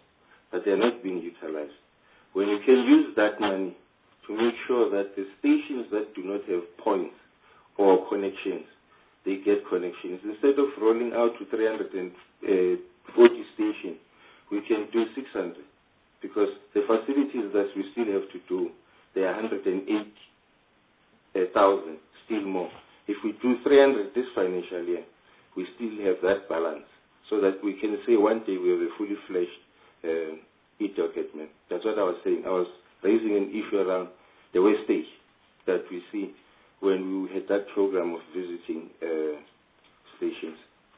but they're not being utilized. When you can use that money to make sure that the stations that do not have points or connections, they get connections. Instead of rolling out to three hundred forty stations, we can do six hundred, because the facilities that we still have to do, they are one hundred eight thousand, still more. If we do three hundred this financial year, we still have that balance, so that we can say one day we have a fully fledged uh, e-document. That's what I was saying. I was raising an issue around the wastage that we see when we had that program of visiting uh, stations.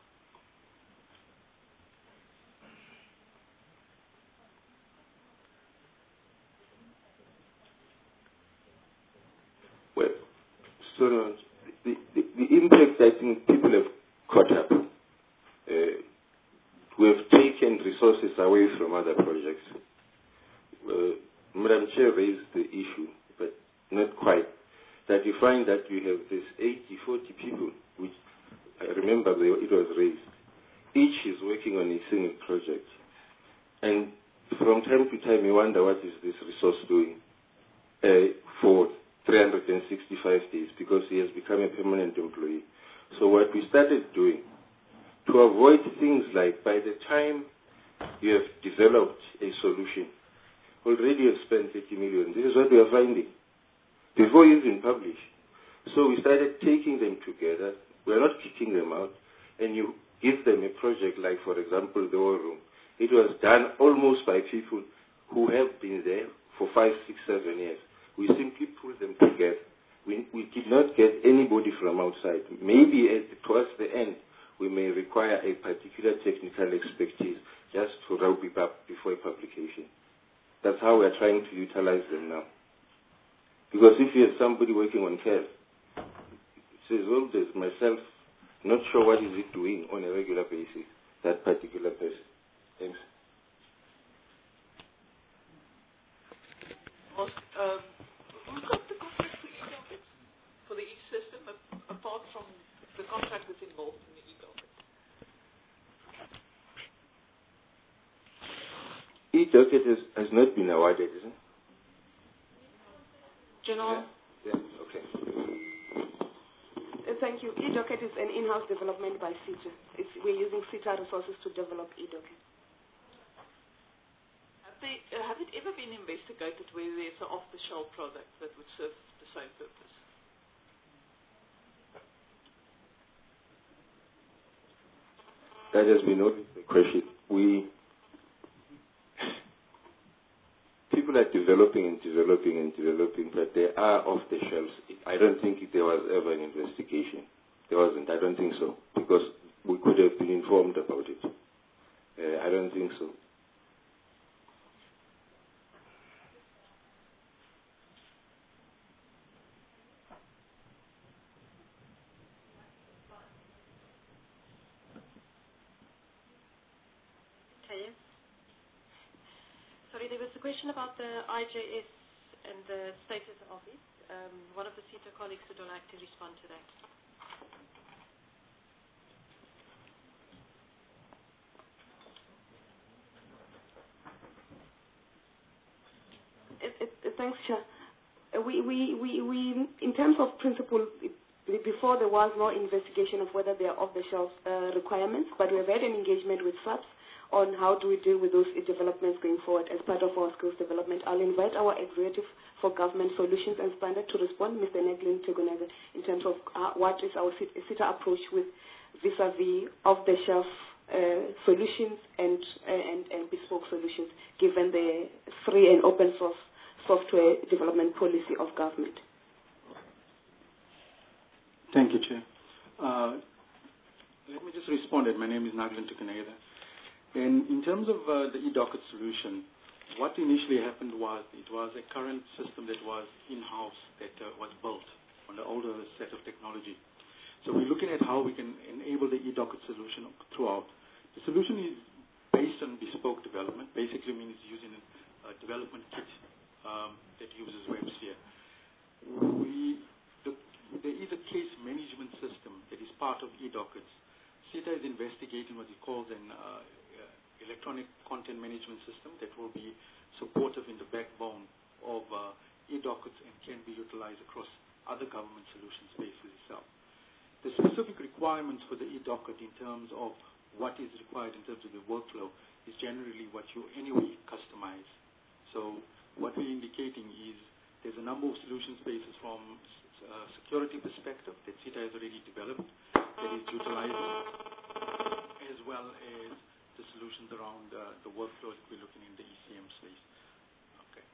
Well, so the, the, the impact, I think people have caught up. Uh, we have taken resources away from other projects. Uh, Madam Chair raised the issue, but not quite, that you find that you have this eighty, forty people, which I remember they, it was raised. Each is working on a single project. And from time to time you wonder, what is this resource doing uh, for three hundred sixty-five days, because he has become a permanent employee. So what we started doing, to avoid things like by the time you have developed a solution, already you have spent thirty million. This is what we are finding before you even publish. So we started taking them together. We are not kicking them out. And you give them a project like, for example, the War Room. It was done almost by people who have been there for five, six, seven years. We simply pulled them together. We, we did not get anybody from outside. Maybe at, towards the end, we may require a particular technical expertise just to round it up before a publication. That's how we are trying to utilize them now. Because if you have somebody working on care, it says, well, there's myself, not sure what is it doing on a regular basis, that particular person. Thanks. Um, who got the contract for e-docket, for the e-system, apart from the contract that's involved in the e-docket? E-docket has, has not been awarded, isn't it? General? Yeah, yeah. Okay. Uh, thank you. E-docket is an in-house development by SITA. It's, we're using SITA resources to develop e-docket. Have, they, uh, have it ever been investigated where there's an off-the-shelf product that would serve the same purpose? That has been always the question. We people are developing and developing and developing, but they are off the shelves. I don't think there was ever an investigation. There wasn't. I don't think so, because we could have been informed about it. Uh, I don't think so. Sorry, there was a question about the I J S and the status of it. Um, one of the SITA colleagues would like to respond to that. It, it, it, thanks, Chair. Uh, we, we, we, we, in terms of principle, it, before there was no investigation of whether they are off-the-shelf uh, requirements, but we have had an engagement with SAPS on how do we deal with those developments going forward as part of our skills development. I'll invite our Executive for Government Solutions and Standard to respond, Mister Neglin Tegunega, in terms of uh, what is our SITA approach with vis-a-vis off-the-shelf uh, solutions and, uh, and, and bespoke solutions, given the free and open source software development policy of government. Thank you, Chair. Uh, let me just respond. My name is Naglin Tegunega. And in terms of uh, the e-docket solution, what initially happened was it was a current system that was in-house that uh, was built on the older set of technology. So we're looking at how we can enable the e-docket solution throughout. The solution is based on bespoke development. Basically means using a development kit um, that uses WebSphere. We, the, there is a case management system that is part of e-dockets. SITA is investigating what it calls an uh, electronic content management system that will be supportive in the backbone of uh, e-dockets and can be utilized across other government solution spaces itself. The specific requirements for the e-docket in terms of what is required in terms of the workflow is generally what you anyway customize. So what we're indicating is there's a number of solution spaces from a security perspective that SETA has already developed that is utilizing, as well as the solutions around uh, the workflow that we're looking in the E C M space. Okay.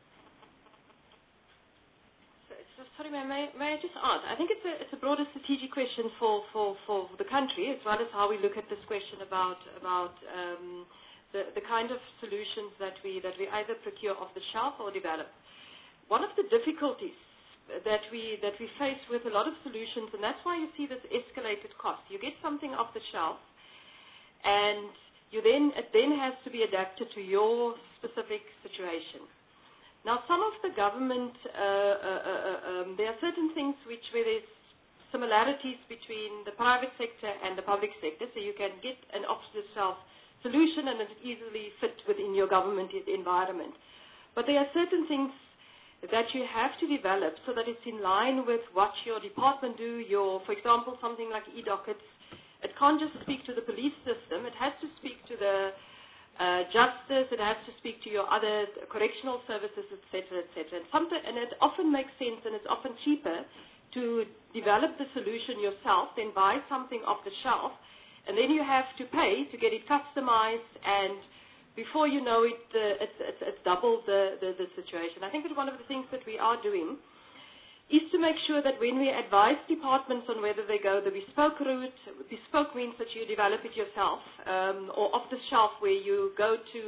So, so sorry, may, may, may I just add? I think it's a, it's a broader strategic question for, for, for the country, as well as how we look at this question about, about um, the, the kind of solutions that we, that we either procure off the shelf or develop. One of the difficulties that we that we face with a lot of solutions, and that's why you see this escalated cost. You get something off the shelf, and you then it then has to be adapted to your specific situation. Now, some of the government, uh, uh, uh, um, there are certain things which where there's similarities between the private sector and the public sector, so you can get an off-the-shelf solution and it easily fit within your government environment. But there are certain things that you have to develop so that it's in line with what your department do. Your, for example, something like e-dockets, it can't just speak to the police system. It has to speak to the uh, justice. It has to speak to your other correctional services, et cetera, et cetera. And, something, and it often makes sense, and it's often cheaper to develop the solution yourself than buy something off the shelf, and then you have to pay to get it customized, and before you know it, uh, it's, it's, it's doubled the, the, the situation. I think that one of the things that we are doing is to make sure that when we advise departments on whether they go the bespoke route, bespoke means that you develop it yourself, um, or off the shelf where you go to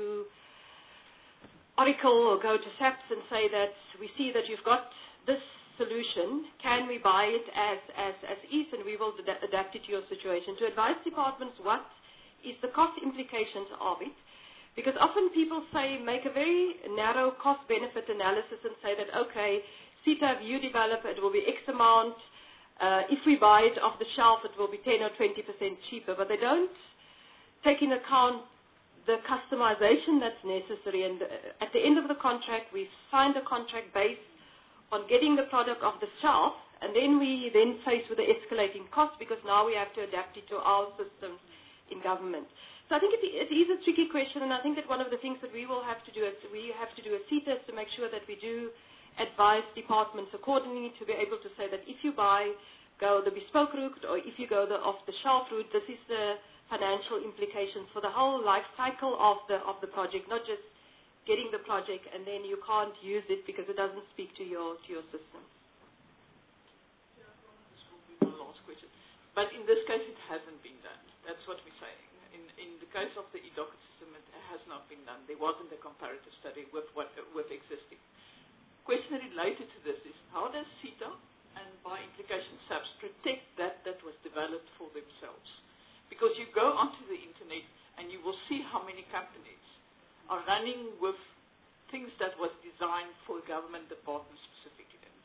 Oracle or go to SAPS and say that we see that you've got this solution, can we buy it as, as, as is, and we will ad- adapt it to your situation. To advise departments what is the cost implications of it, because often people say, make a very narrow cost-benefit analysis and say that, okay, SETA, if you develop it, will be X amount. Uh, if we buy it off the shelf, it will be ten or twenty percent cheaper. But they don't take into account the customization that's necessary. And uh, at the end of the contract, we've signed a contract based on getting the product off the shelf, and then we then face with the escalating cost because now we have to adapt it to our systems in government. So I think it, it is a tricky question, and I think that one of the things that we will have to do is we have to do a SETA to make sure that we do advise departments accordingly to be able to say that if you buy, go the bespoke route, or if you go the off-the-shelf route, this is the financial implications for the whole life cycle of the of the project, not just getting the project and then you can't use it because it doesn't speak to your to your system. This will be my last question. But in this case, it hasn't been done. That's what we're saying. In, in the case of the e-docket system, it has not been done. There wasn't a comparative study with what with existing. Question related to this is, how does SETA and by implication SAPS protect that that was developed for themselves? Because you go onto the internet and you will see how many companies are running with things that was designed for a government department specifically.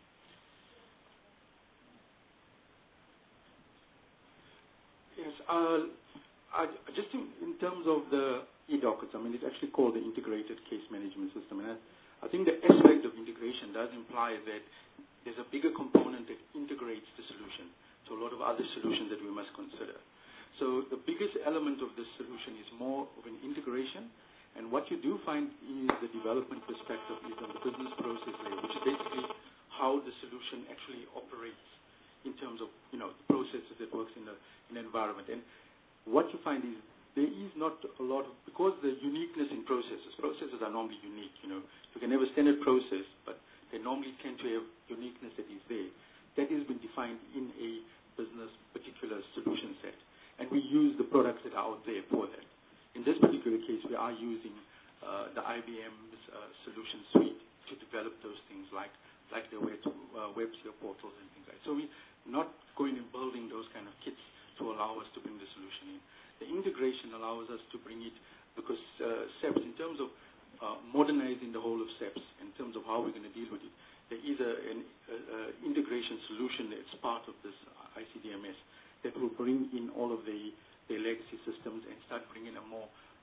Yes, uh, I, just in, in terms of the e-dockets, I mean, it's actually called the Integrated Case Management System. And I, I think the aspect of integration does imply that there's a bigger component that integrates the solution to a lot of other solutions that we must consider. So the biggest element of this solution is more of an integration. And what you do find is the development perspective is on the business process layer, which is basically how the solution actually operates in terms of, you know, the processes that works in the, in the environment. And what you find is there is not a lot of, because the uniqueness in processes, processes are normally unique, you know. You can have a standard process, but they normally tend to have uniqueness that is there. That has been defined in a business particular solution set. And we use the products that are out there for that. In this particular case, we are using uh, the I B M's uh, solution suite to develop those things like like the web, uh, web sphere portals and things like that. So we're not going and building those kind of kits to allow us to bring the solution in. The integration allows us to bring it because uh, SAPS, in terms of uh, modernizing the whole of SAPS, in terms of how we're going to deal with it, there is a, an a, a integration solution that's part of this I C D M S that will bring in all of the, the legacy systems and start bringing a more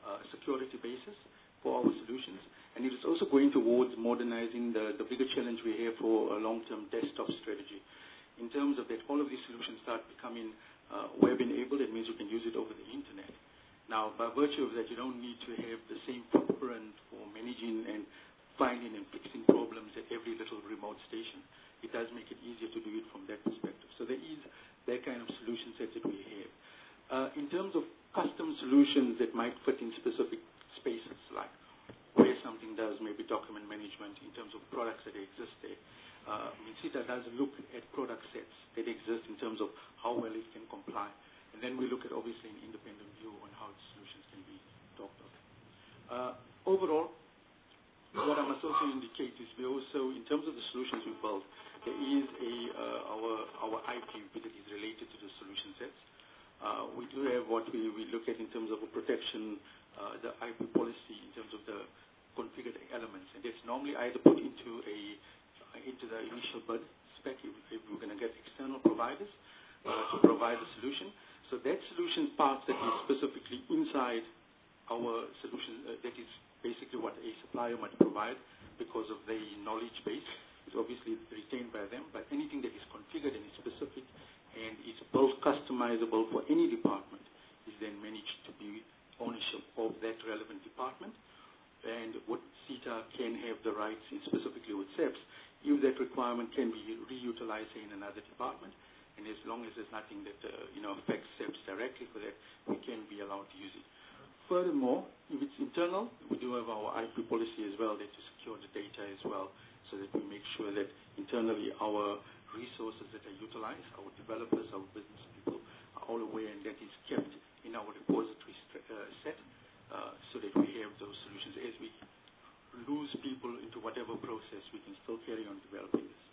uh, security basis for our solutions. And it is also going towards modernizing the, the bigger challenge we have for a long-term desktop strategy. In terms of that, all of these solutions start becoming uh, web-enabled. It means you can use it over the internet. Now, by virtue of that, you don't need to have the same footprint for managing and finding and fixing problems at every little remote station. It does make it easier to do it from that perspective. So there is that kind of solution set that we have. Uh, in terms of custom solutions that might fit in specific spaces, like where something does maybe document management in terms of products that exist there, uh, MINSITA does look at product sets that exist in terms of how well it can comply. And then we look at, obviously, an independent view on how the solutions can be talked of. Uh, overall, what I must also indicate is we also, in terms of the solutions we build, there is a, uh, our, our I P that is related to the solution sets. Uh, we do have what we, we look at in terms of a protection, uh, the I P policy in terms of the configured elements. And it's normally either put into a into the initial bid spec if, if we're going to get external providers uh, to provide the solution. So that solution part that is specifically inside our solution, uh, that is basically what a supplier might provide because of the knowledge base, is obviously retained by them, but anything that is configured and is specific and is built customizable for any department is then managed to be ownership of that relevant department. And what SITA can have the rights in specifically with SEPS, if that requirement can be reutilized in another department, and as long as there's nothing that uh, you know affects SEPS directly for that, we can be allowed to use it. Furthermore, if it's internal, we do have our I P policy as well there to secure the data as well, so that we make sure that internally our resources that are utilized, our developers, our business people, are all aware, and that is kept in our repository uh, set, uh, so that we have those solutions. As we lose people into whatever process, we can still carry on developing this.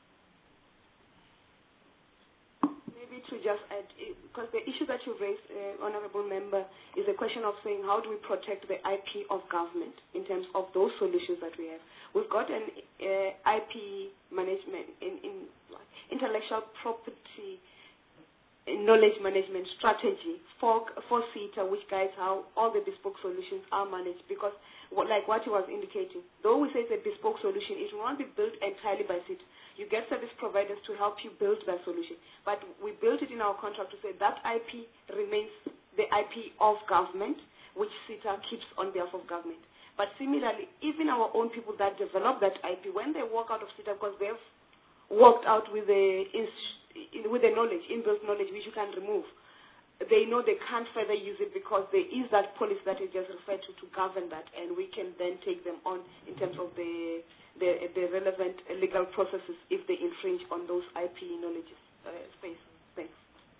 Maybe to just add, because the issue that you raised, uh, Honorable Member, is a question of saying how do we protect the I P of government in terms of those solutions that we have. We've got an uh, I P management, in, in intellectual property knowledge management strategy for, for SITA, which guides how all the bespoke solutions are managed. Because, what, like what you was indicating, though we say it's a bespoke solution, it will not be built entirely by SITA. You get service providers to help you build that solution. But we built it in our contract to say that I P remains the I P of government, which SITA keeps on behalf of government. But similarly, even our own people that develop that I P, when they walk out of SITA, because they've worked out with the with the knowledge, inbuilt knowledge, which you can remove, they know they can't further use it because there is that policy that is just referred to to govern that, and we can then take them on in terms of the the, the relevant legal processes if they infringe on those I P knowledge uh, space. Thanks.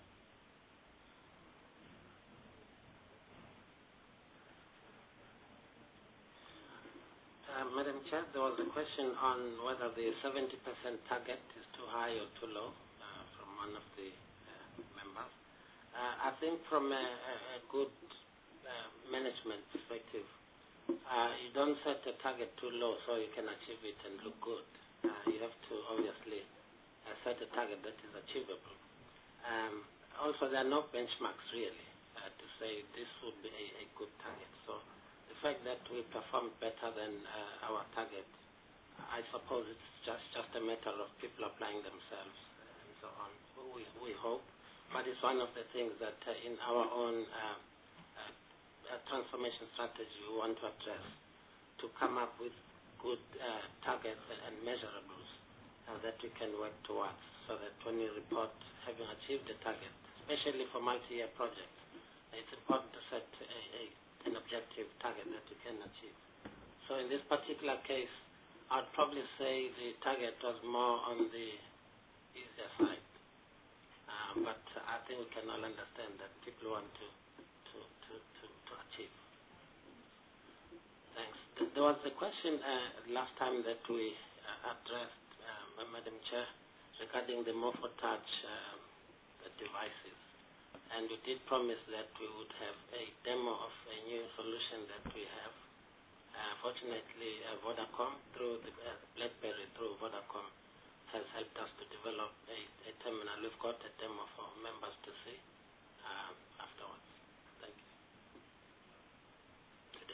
Uh, Madam Chair, there was a question on whether the seventy percent target is too high or too low uh, from one of the uh, members. Uh, I think from a, a, a good uh, management perspective, uh, you don't set a target too low so you can achieve it and look good. Uh, you have to obviously uh, set a target that is achievable. Um, also, there are no benchmarks really uh, to say this would be a, a good target. So the fact that we performed better than uh, our target, I suppose it's just, just a matter of people applying themselves and so on. We, we hope, but it's one of the things that uh, in our own uh, uh, transformation strategy we want to address, to come up with good uh, targets and measurables uh, that we can work towards, so that when we report having achieved the target, especially for multi-year projects, it's important to set a, a an objective target that we can achieve. So in this particular case, I'd probably say the target was more on the easier side. Uh, but I think we can all understand that people want to, to, to, to, to achieve. Thanks. There was a question uh, last time that we uh, addressed, uh, Madam Chair, regarding the Morphotouch uh, devices. And we did promise that we would have a demo of a new solution that we have. Uh, fortunately, uh, Vodacom, through the uh, BlackBerry, through Vodacom, has helped us to develop a, a terminal. We've got a demo for members to see um, afterwards. Thank you. The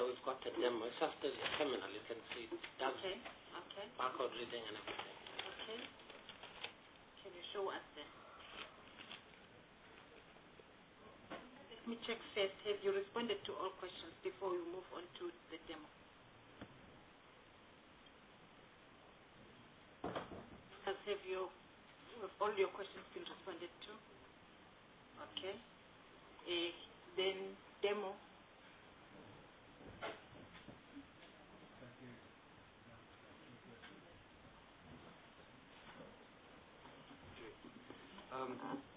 everyone's got a demo. It's just a terminal. You can see it does Okay. Okay. barcode reading and everything. Okay. Can you show us the? Let me check first. Have you responded to all questions before we move on to the demo? Has have your have all your questions been responded to? Okay. Uh, then demo. Um,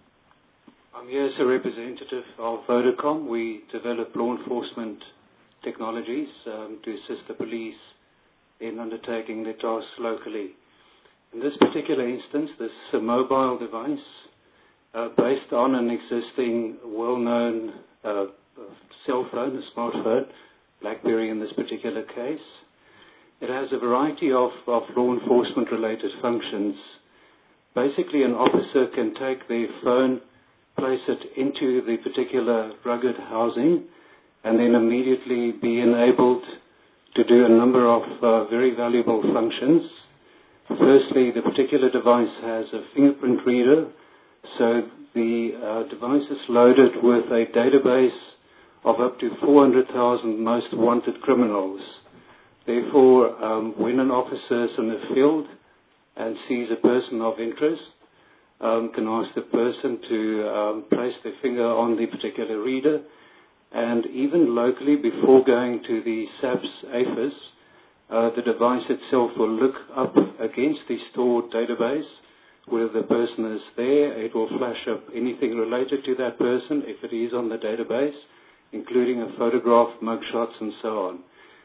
I'm here as a representative of Vodacom. We develop law enforcement technologies um, to assist the police in undertaking their tasks locally. In this particular instance, this is a mobile device uh, based on an existing well-known uh, cell phone, a smartphone, BlackBerry in this particular case. It has a variety of, of law enforcement related functions. Basically, an officer can take their phone, place it into the particular rugged housing, and then immediately be enabled to do a number of uh, very valuable functions. Firstly, the particular device has a fingerprint reader, so the uh, device is loaded with a database of up to four hundred thousand most wanted criminals. Therefore, um, when an officer is in the field and sees a person of interest, um, can ask the person to um, place their finger on the particular reader, and even locally, before going to the SAPS AFIS, uh, the device itself will look up against the stored database whether the person is there. It will flash up anything related to that person if it is on the database, including a photograph, mugshots, and so on.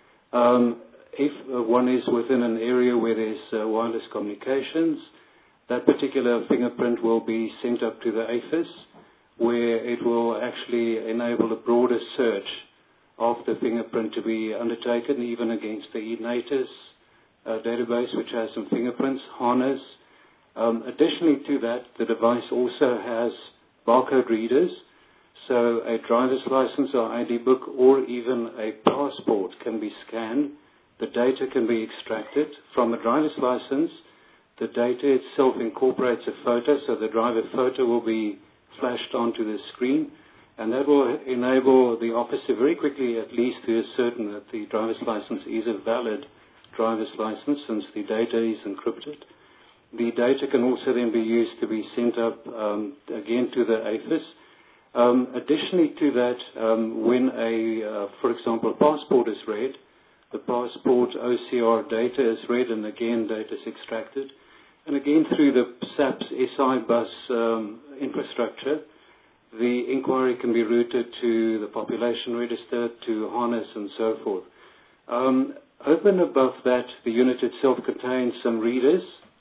Um, if uh, one is within an area where there's uh, wireless communications, that particular fingerprint will be sent up to the AFIS, where it will actually enable a broader search of the fingerprint to be undertaken, even against the eNatus uh, database, which has some fingerprints, harness. Um, additionally to that, the device also has barcode readers, so a driver's license or I D book or even a passport can be scanned. The data can be extracted. From a driver's license, the data itself incorporates a photo, so the driver photo will be flashed onto the screen, and that will enable the officer very quickly at least to ascertain that the driver's license is a valid driver's license since the data is encrypted. The data can also then be used to be sent up um, again to the AFIS. Um, additionally to that, um, when a, uh, for example, passport is read, the passport O C R data is read and again data is extracted. And again through the SAPS S I bus um, infrastructure, the inquiry can be routed to the population register, to harness and so forth. Um, over and above that, the unit itself contains some readers.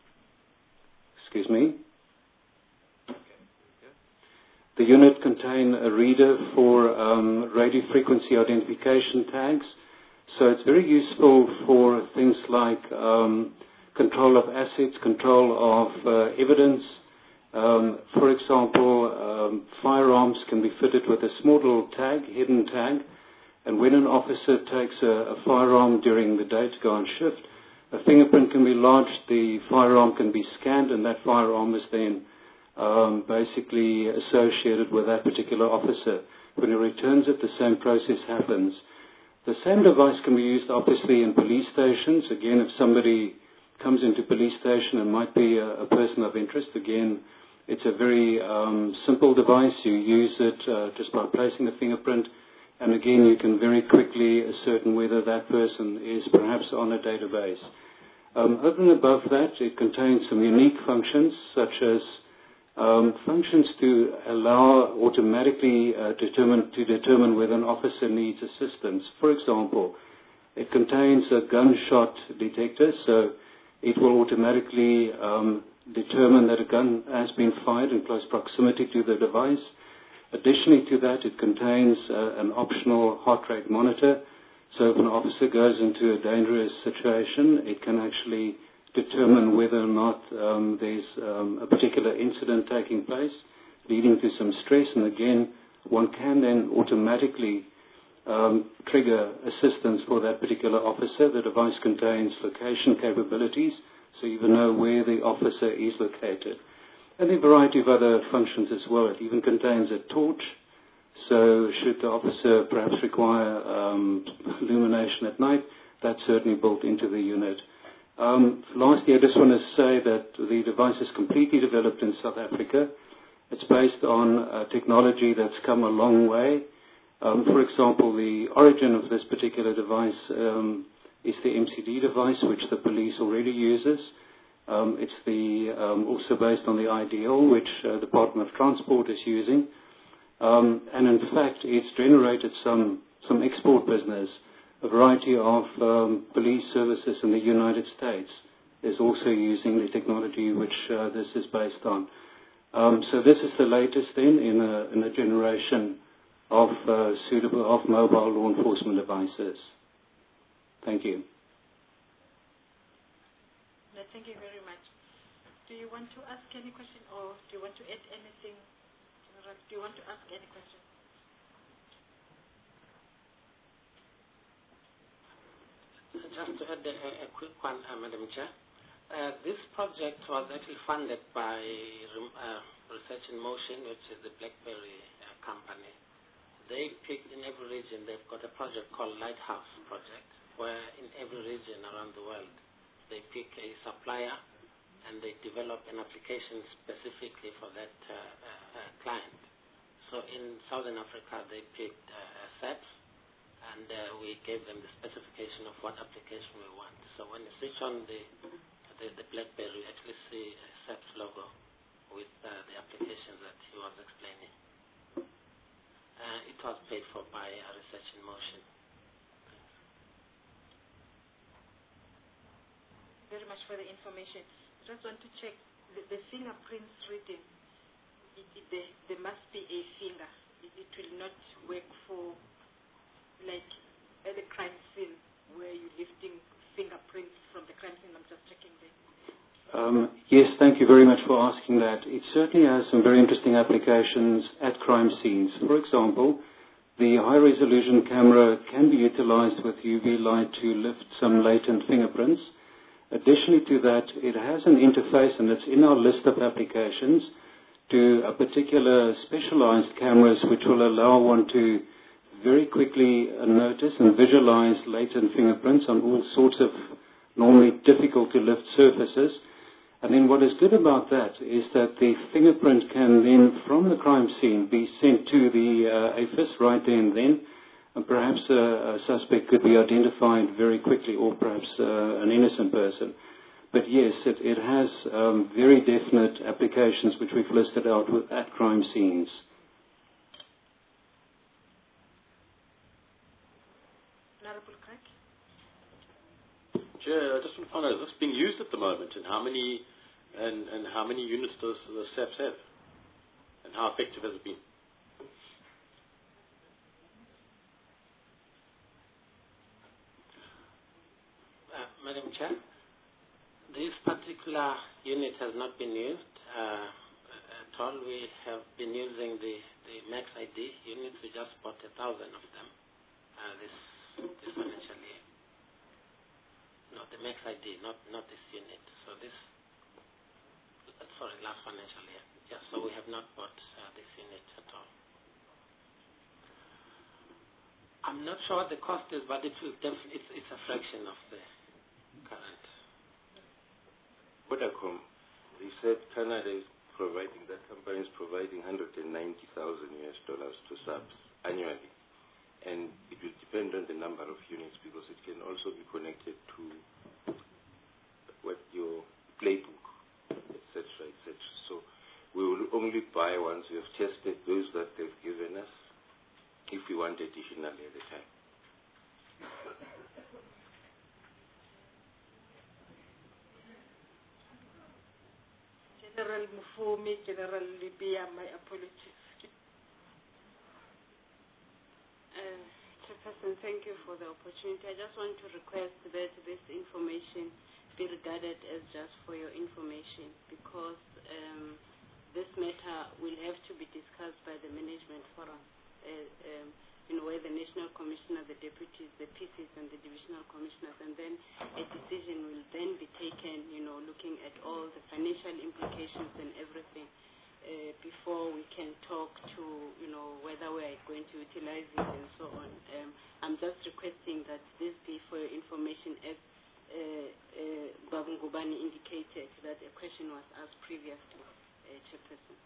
Excuse me. The unit contains a reader for um, radio frequency identification tags. So it's very useful for things like um, control of assets, control of uh, evidence. Um, for example, um, firearms can be fitted with a small little tag, hidden tag, and when an officer takes a, a firearm during the day to go on shift, a fingerprint can be lodged, the firearm can be scanned, and that firearm is then um, basically associated with that particular officer. When he returns it, the same process happens. The same device can be used obviously in police stations. Again, if somebody comes into police station and might be a, a person of interest, again, it's a very um, simple device. You use it uh, just by placing the fingerprint, and again, you can very quickly ascertain whether that person is perhaps on a database. Um, over and above that, it contains some unique functions, such as um, functions to allow automatically uh, determine, to determine whether an officer needs assistance. For example, it contains a gunshot detector, so it will automatically um, determine that a gun has been fired in close proximity to the device. Additionally to that, it contains uh, an optional heart rate monitor. So if an officer goes into a dangerous situation, it can actually determine whether or not um, there's um, a particular incident taking place, leading to some stress. And again, one can then automatically um, trigger assistance for that particular officer. The device contains location capabilities, so you will know where the officer is located. And a variety of other functions as well. It even contains a torch, so should the officer perhaps require um, illumination at night, that's certainly built into the unit. Um, lastly, I just want to say that the device is completely developed in South Africa. It's based on uh, technology that's come a long way. Um, for example, the origin of this particular device um, is the M C D device, which the police already uses. Um, it's the, um, also based on the I D L, which uh, the Department of Transport is using. Um, and in fact, it's generated some, some export business. A variety of um, police services in the United States is also using the technology which uh, this is based on. Um, so this is the latest then in a, in a generation of uh, suitable, of mobile law enforcement devices. Thank you. No, thank you very much. Do you want to ask any question, or do you want to add anything? Do you want to ask any question? Just to add a, a quick one, uh, Madam Chair. Uh, this project was actually funded by uh, Research in Motion, which is the BlackBerry uh, company. They picked in every region, they've got a project called Lighthouse Project, where in every region around the world, they pick a supplier and they develop an application specifically for that uh, uh, uh, client. So in Southern Africa, they picked uh, SAPS, and uh, we gave them the specification of what application we want. So when you switch on the the, the BlackBerry, you actually see a SAPS logo with uh, the applications that he was explaining. Uh, it was paid for by uh, Research in Motion. Very much for the information. I just want to check the, the fingerprints reading. It, it, there, there must be a finger. It, it will not work for, like, at the crime scene where you're lifting fingerprints from the crime scene. I'm just checking there. Um, yes, thank you very much for asking that. It certainly has some very interesting applications at crime scenes. For example, the high-resolution camera can be utilized with U V light to lift some latent fingerprints. Additionally to that, it has an interface, and it's in our list of applications, to a particular specialized cameras which will allow one to very quickly uh, notice and visualize latent fingerprints on all sorts of normally difficult to lift surfaces. And then what is good about that is that the fingerprint can then, from the crime scene, be sent to the uh, A F I S right there and then, and perhaps uh, a suspect could be identified very quickly, or perhaps uh, an innocent person. But yes, it, it has um, very definite applications which we've listed out with, at crime scenes. Chair, I just want to find out, is this being used at the moment, and how many and, and how many units does the SAPS have, and how effective has it been? Uh, Madam Chair, this particular unit has not been used uh, at all. We have been using the, the Max I D units. We just bought a thousand of them uh, this, this financial year. No, the Max I D, not, not this unit. So this, sorry, last financial year. Yeah, so we have not bought uh, this unit at all. I'm not sure what the cost is, but it will def- it's, it's a fraction of the current. Vodacom, they said Canada is providing, that company is providing one hundred ninety thousand U S dollars to SAPS annually. And it will depend on the number of units, because it can also be connected to what your playbook, et cetera, et cetera. So we will only buy once we have tested those that they've given us, if we want additionally at the time. General Mufumi, General Libya, my apologies. Uh, Chairperson, thank you for the opportunity. I just want to request that this information be regarded as just for your information, because um, this matter will have to be discussed by the management forum. Uh, um, you know, where the National Commissioner, the deputies, the P Cs, and the divisional commissioners, and then a decision will then be taken, you know, looking at all the financial implications and everything uh, before we can talk to, you know, whether we are going to utilize it and so on. Um, I'm just requesting that this be for your information, as uh, uh, Babu Ngubane indicated that a question was asked previously, uh, Chairperson.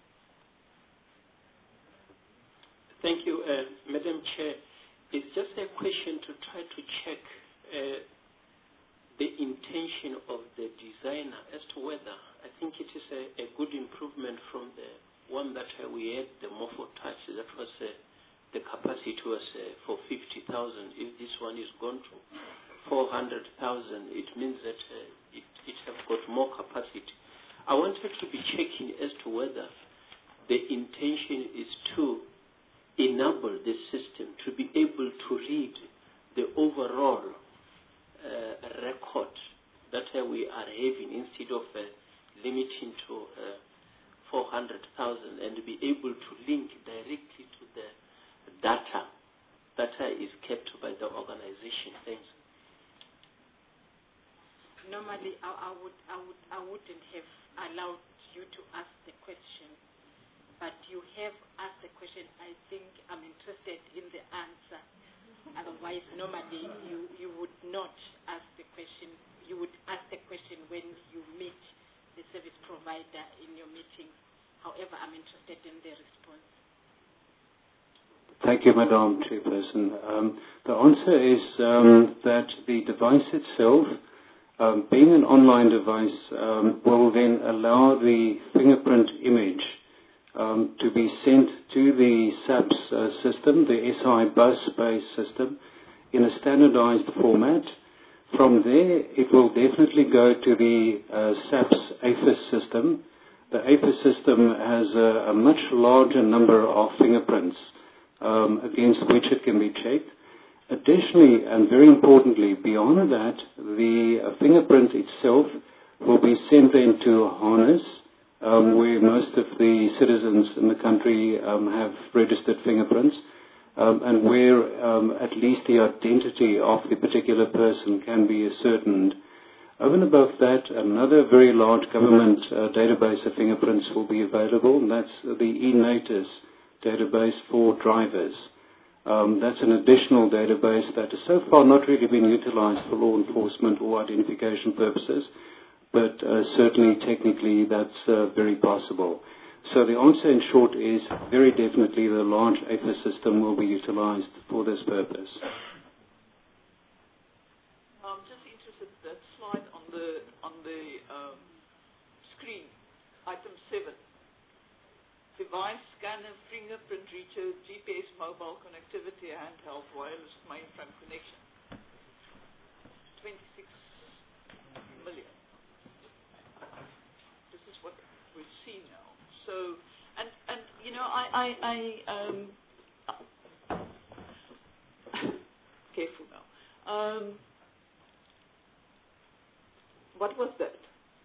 Thank you, uh, Madam Chair. It's just a question to try to check uh, the intention of the designer as to whether, I think it is a, a good improvement from the one that uh, we had, the Morpho Touch, that was uh, the capacity was uh, for fifty thousand. If this one is gone to four hundred thousand, it means that uh, it, it has got more capacity. I wanted to be checking as to whether the intention is to enable the system to be able to read the overall uh, record that uh, we are having, instead of uh, limiting to uh, four hundred thousand, and be able to link directly to the data that uh, is kept by the organization. Thanks. Normally, I, I would, I would, I wouldn't have allowed you to ask the question. But you have asked the question. I think I'm interested in the answer. Otherwise, normally you, you would not ask the question. You would ask the question when you meet the service provider in your meetings. However, I'm interested in the response. Thank you, Madam Chairperson. Um, the answer is um, that the device itself, um, being an online device, um, will then allow the fingerprint image Um, to be sent to the SAPS uh, system, the S I bus-based system, in a standardized format. From there, it will definitely go to the uh, SAPS AFIS system. The AFIS system has a, a much larger number of fingerprints um, against which it can be checked. Additionally, and very importantly, beyond that, the uh, fingerprint itself will be sent into a harness, Um, where most of the citizens in the country um, have registered fingerprints, um, and where um, at least the identity of the particular person can be ascertained. Over and above that, another very large government uh, database of fingerprints will be available, and that's the eNotice database for drivers. Um, that's an additional database that has so far not really been utilized for law enforcement or identification purposes, but uh, certainly technically that's uh, very possible. So the answer in short is very definitely the large AFIS system will be utilized for this purpose. I'm just interested in that slide on the, on the um, screen, item seven. Device, scanner, fingerprint reader, G P S, mobile connectivity, handheld, wireless mainframe connection. twenty-six million. What we see now. So, and and you know, I I, I um, careful now. Um, what was that?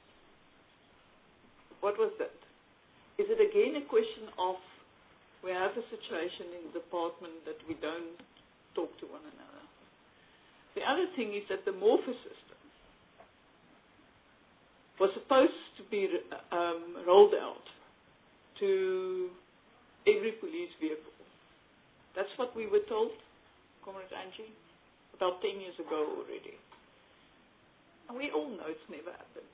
What was that? Is it again a question of we have a situation in the department that we don't talk to one another? The other thing is that the Morpho system was supposed to be um, rolled out to every police vehicle. That's what we were told, Comrade Angie, about ten years ago already. And we all know it's never happened.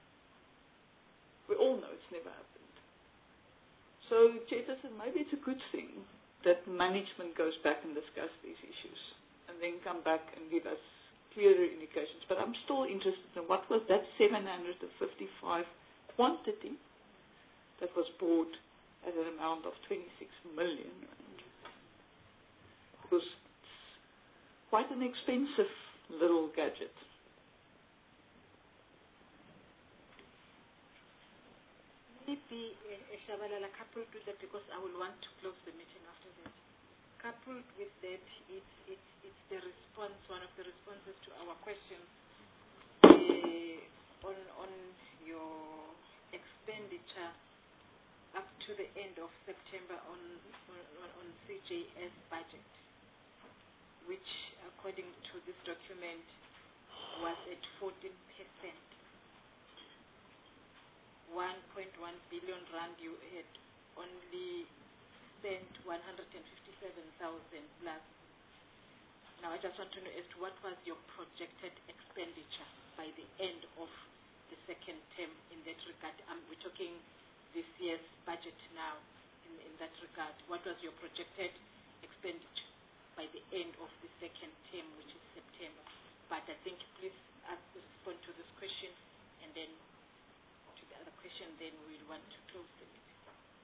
We all know it's never happened. So, Chairperson, maybe it's a good thing that management goes back and discuss these issues and then come back and give us clearer indications. But I'm still interested in what was that seven hundred fifty-five quantity that was bought at an amount of twenty-six million rand. It was quite an expensive little gadget. Maybe Shabalala, coupled with that, because I will want to close the meeting after that. Coupled with that, it's, it's, it's the response, one of the responses to our questions uh, on, on your expenditure up to the end of of September on, on, on C J S budget, which according to this document was at fourteen percent. one point one billion rand, you had only spent one hundred fifty-seven thousand plus. Now I just want to know as to what was your projected expenditure by the end of the second term in that regard. Um, we're talking this year's budget now in, in that regard. What was your projected expenditure by the end of the second term, which is September? But I think please ask, respond to this question, and then to the other question, then we'll want to close the meeting.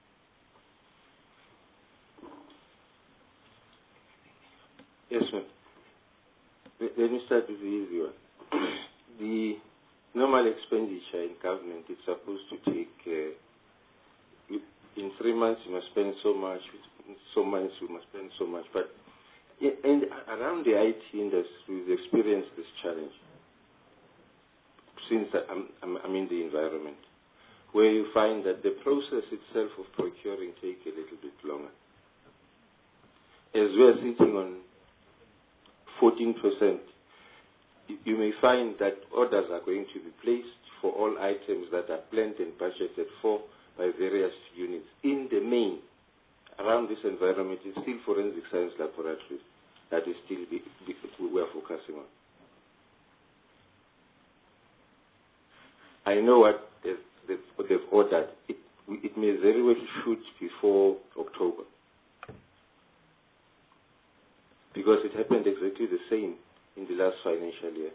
Yes, ma'am. Let me start with the easy one. The normal expenditure in government is supposed to take, uh, in three months you must spend so much, in so months you must spend so much. But in, in, around the I T industry, we've experienced this challenge since I'm, I'm, I'm in the environment, where you find that the process itself of procuring takes a little bit longer. As we are sitting on fourteen percent, you may find that orders are going to be placed for all items that are planned and budgeted for by various units. In the main, around this environment, it's still forensic science laboratories that is still the, the, we are focusing on. I know what they've, they've, they've ordered. It, it may very well shoot before October, because it happened exactly the same in the last financial year.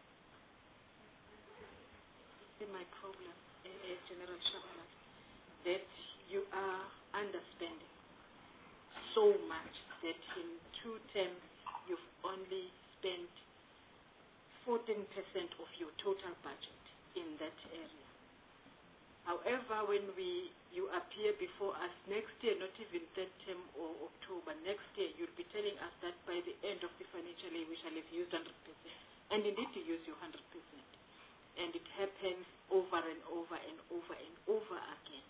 My problem, uh, General Shabana, that you are underspending so much that in two terms you've only spent fourteen percent of your total budget in that area. However, when we you appear before us next year, not even third term or October, next year you'll be telling us that by the end of the financial year we shall have used one hundred percent. And you need to use your one hundred percent. And it happens over and over and over and over again.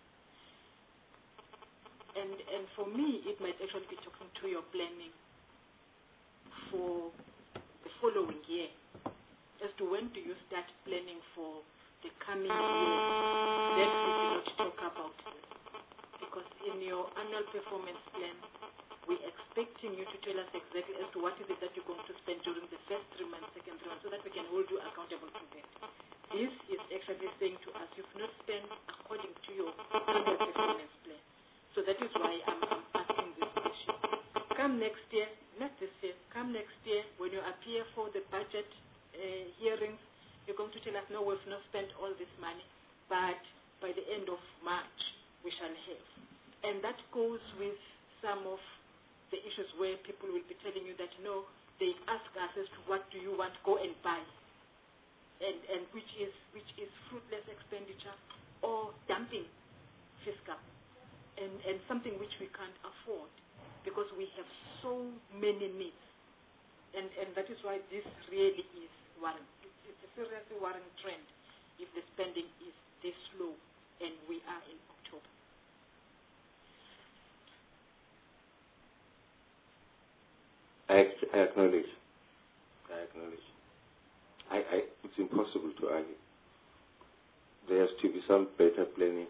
And and for me, it might actually be talking to your planning for the following year, as to when do you start planning for the coming year. Then we do not talk about this. Because in your annual performance plan, we're expecting you to tell us exactly as to what is it that you're going to spend during the first three months, second three months, so that we can hold you accountable to that. This is actually saying to us, you've not spent according to your annual performance plan. So that is why I'm, I'm asking this question. Come next year, not this year, come next year, when you appear for the budget uh, hearings, you're going to tell us, no, we've not spent all this money, but by the end of March, we shall have. And that goes with some of the issues where people will be telling you that, no, they ask us as to what do you want, go and buy. And, and which is which is fruitless expenditure or dumping fiscal, and, and something which we can't afford because we have so many needs. And, and that is why this really is worrying. It's a seriously worrying trend if the spending is this low and we are in October. I, I acknowledge. I acknowledge. I, I, it's impossible to argue. There has to be some better planning.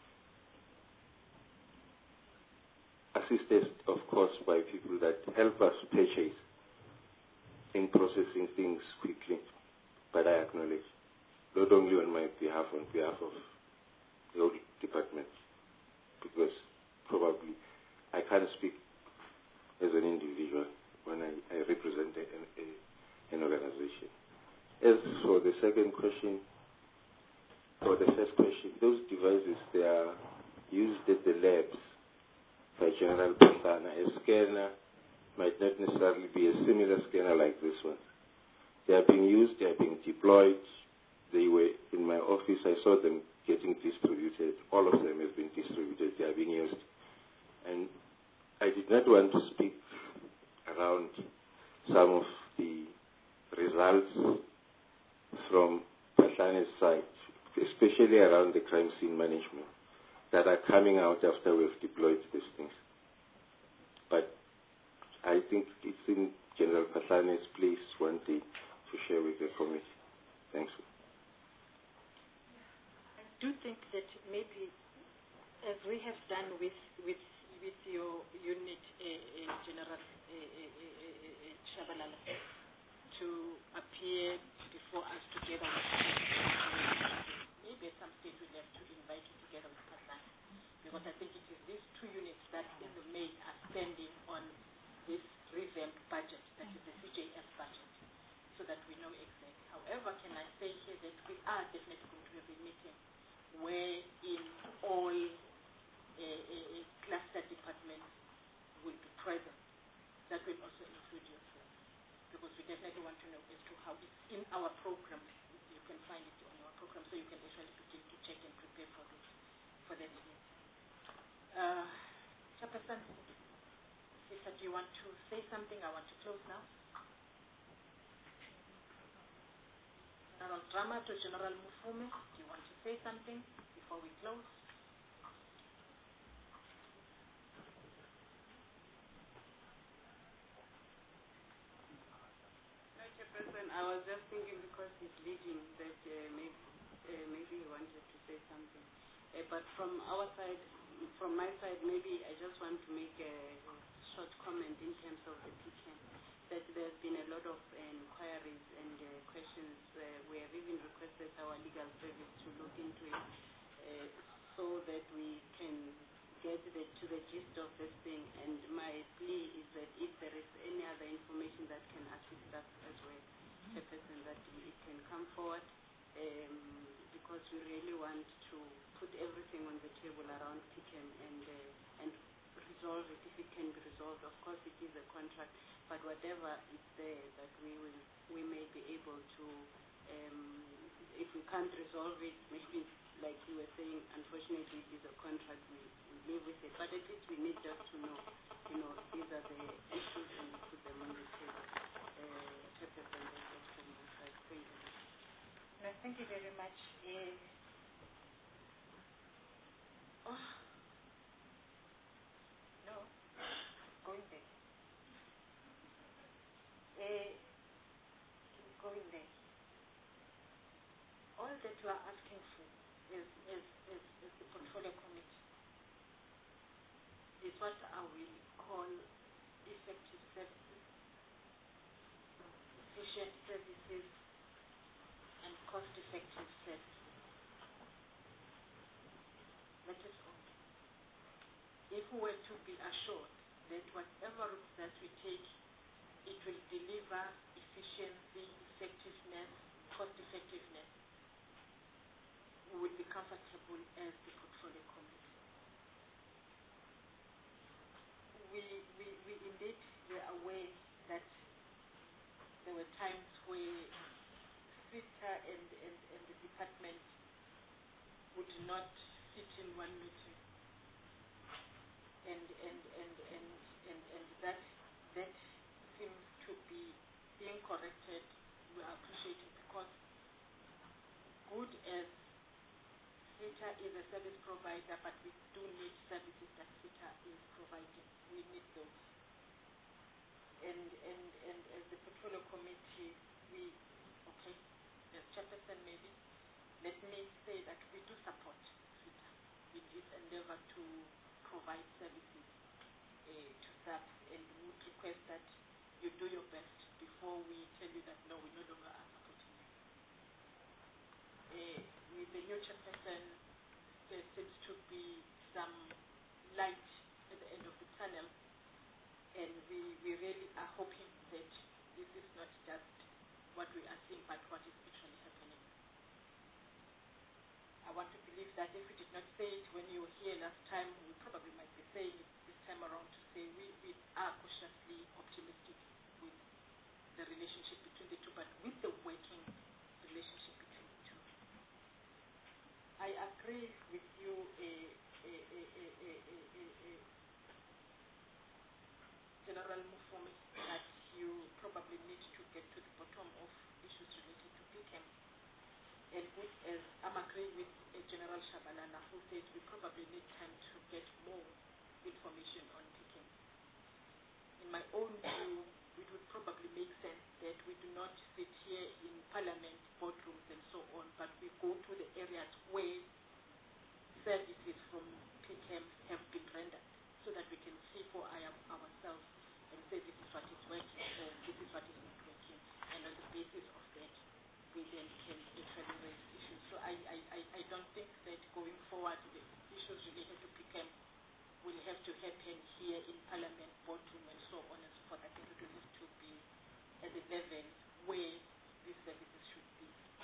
Assisted, of course, by people that help us purchase in processing things quickly. But I acknowledge, not only on my behalf, on behalf of the whole department, because probably I can't speak as an individual when I, I represent a, a, an organization. As for the second question, or the first question, those devices, they are used at the labs by General Pantana. A scanner might not necessarily be a similar scanner like this one. They are being used, they are being deployed. They were in my office, I saw them getting distributed. All of them have been distributed, they are being used. And I did not want to speak around some of the results from Patlane's side, especially around the crime scene management. that are coming out after we've deployed these things. But I think it's in General Patlane's place one day to share with the committee. Thanks. I do think that maybe, as we have done with with with your unit, uh, uh, General uh, uh, uh, Shabalala, to appear before us together with maybe at some stage we'll have to invite you together with Patlane, because I think it is these two units that in the main are standing on this revamped budget, that is the C J S budget, so that we know exactly. However, can I say here that we are definitely going to have a meeting wherein all uh, uh, cluster departments will be present. That will also include yourself, because we definitely want to know as to how it's in our program. You can find it on our program, so you can actually begin to check and prepare for this, for that meeting. Uh, Chairperson, Sister, do you want to say something? I want to close now. General Drama to General Mufume, do you want to say something before we close? I was just thinking, because he's leading, that uh, maybe, uh, maybe he wanted to say something. Uh, but from our side, from my side, maybe I just want to make a short comment in terms of the P C A N, that there's been a lot of uh, inquiries and uh, questions. Uh, we have even requested our legal service to look into it uh, so that we can get the, to the gist of this thing. And my plea is that if there is any other information that can assist us as well, Chairperson, that it can come forward, um, because we really want to put everything on the table around P C A N and uh, and resolve it if it can be resolved. Of course, it is a contract, but whatever is there, that we will we may be able to. Um, if we can't resolve it, maybe like you were saying, unfortunately, it is a contract. We, we live with it, but at least we need just to know, you know, these are the issues and put them on the table. Uh, Chairperson, that's from my side. Thank you. No, thank you very much. Uh, oh, no, going there. Uh, going there. All that you are asking for is, is, is, is the portfolio committee. Is what I will call effective services, efficient services, and cost-effective services. That is all. If we were to be assured that whatever route that we take, it will deliver efficiency, effectiveness, cost-effectiveness, we would be comfortable as the portfolio committee. We, we, we indeed were aware that there were times where SITA and, and, and the department would not fit in one meeting, and and and and and, and that that seems to be being corrected. We appreciate it, because good as SITA is a service provider, but we do need services that SITA is providing. We need those. And and and as the portfolio committee, we okay. As Chairperson, maybe, let me say that we do support SITA in its endeavor to provide services uh, to S A P S, and we would request that you do your best before we tell you that no, we no longer are supporting you. Uh, with the new Chairperson, there seems to be some light at the end of the tunnel, and we, we really are hoping that this is not just what we are seeing, but what is actually happening. I want to believe that if we did not say it when you were here last time, we probably might be saying it this time around, to say we, we are cautiously optimistic with the relationship between the two, but with the working relationship between the two. I agree with you, uh, uh, uh, uh, uh, uh, uh, General Mufume, that you probably need to get to the bottom of issues related to P C A N. And good as I'm agreeing agree with uh, General Shabalala, who said we probably need time to get more information on Pickens. In my own view, it would probably make sense that we do not sit here in Parliament boardrooms and so on, but we go to the areas where services from Pickens have been rendered, so that we can see for our, ourselves and say this is what is working or this is what is not working, and on the basis of that, we then can actually raise issues. So I, I, I, I don't think that going forward, the issues related to Pickens will have to happen here in Parliament, boardroom, and so on and so forth. I think it will have to be at the level where these services should be.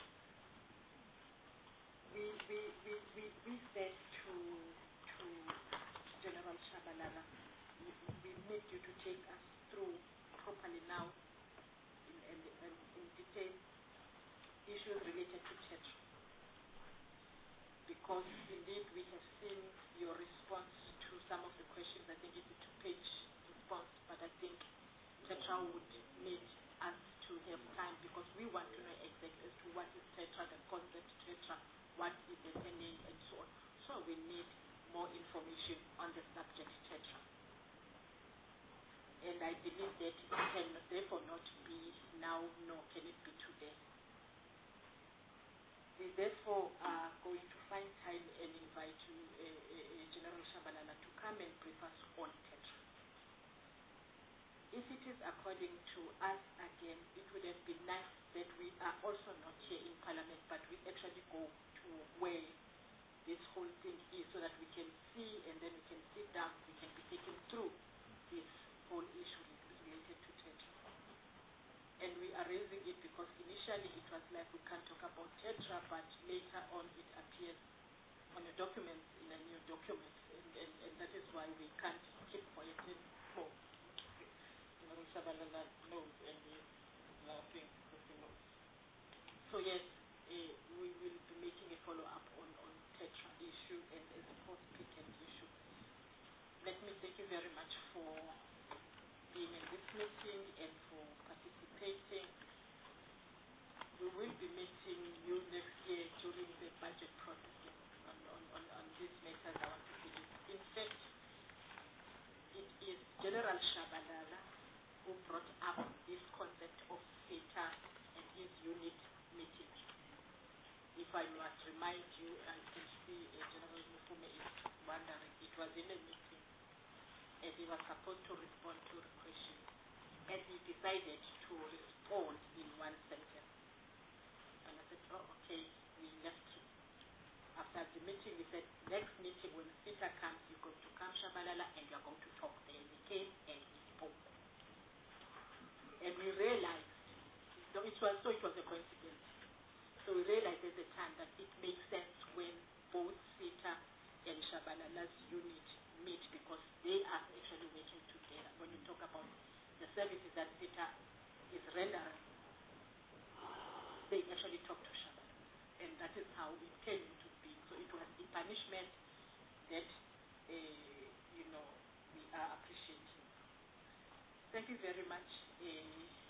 We, we, we, we, we said to, to General Shabalala, we, we need you to take us through properly now in, in, in, in detail issues related to Tetra. Because indeed we have seen your response to some of the questions. I think it's a two-page response, but I think Tetra would need us to have time because we want to know exactly as to what is Tetra, the concept Tetra, what is S N A, and so on. So we need more information on the subject Tetra. And I believe that it can therefore not be now, nor can it be today. We therefore are going to find time and invite you, uh, uh, General Shabalala, to come and brief us on Tetra. If it is according to us again, it would have been nice that we are also not here in Parliament, but we actually go to where this whole thing is so that we can see and then we can sit down, we can be taken through this whole issue related to Tetra. And we are raising it because initially it was like we can't talk about Tetra, but later on it appears on a document, in a new document, and, and, and that is why we can't keep quiet anymore. General Shabalala knows and he's laughing because he knows. So yes, uh, we will be making a follow-up on, on Tetra issue and the post-Pickens issue. Let me thank you very much for being in this meeting and for participating. We will be meeting you next year during the budget processing on, on, on, on these matters. I want to say this. In fact, it is General Shabalala who brought up this concept of SETA and his unit meeting. If I must remind you, I can see uh, General Mufume is wondering, it was in a meeting and he was supposed to respond to the question, and he decided to respond in one sentence. And I said, oh, okay, we left him. After the meeting, we said, next meeting when SETA comes, you're going to come, Shabalala, and you're going to talk. And he came and he spoke. And we realized, so it was, so it was a coincidence. So we realized at the time that it makes sense when both SETA and Shabalala's unit meet because they are actually working together. When you talk about the services that SETA is rendering, they actually talk to Shabalala. And that is how it came into being. So it was the punishment that, uh, you know, we are appreciating. Thank you very much. Uh,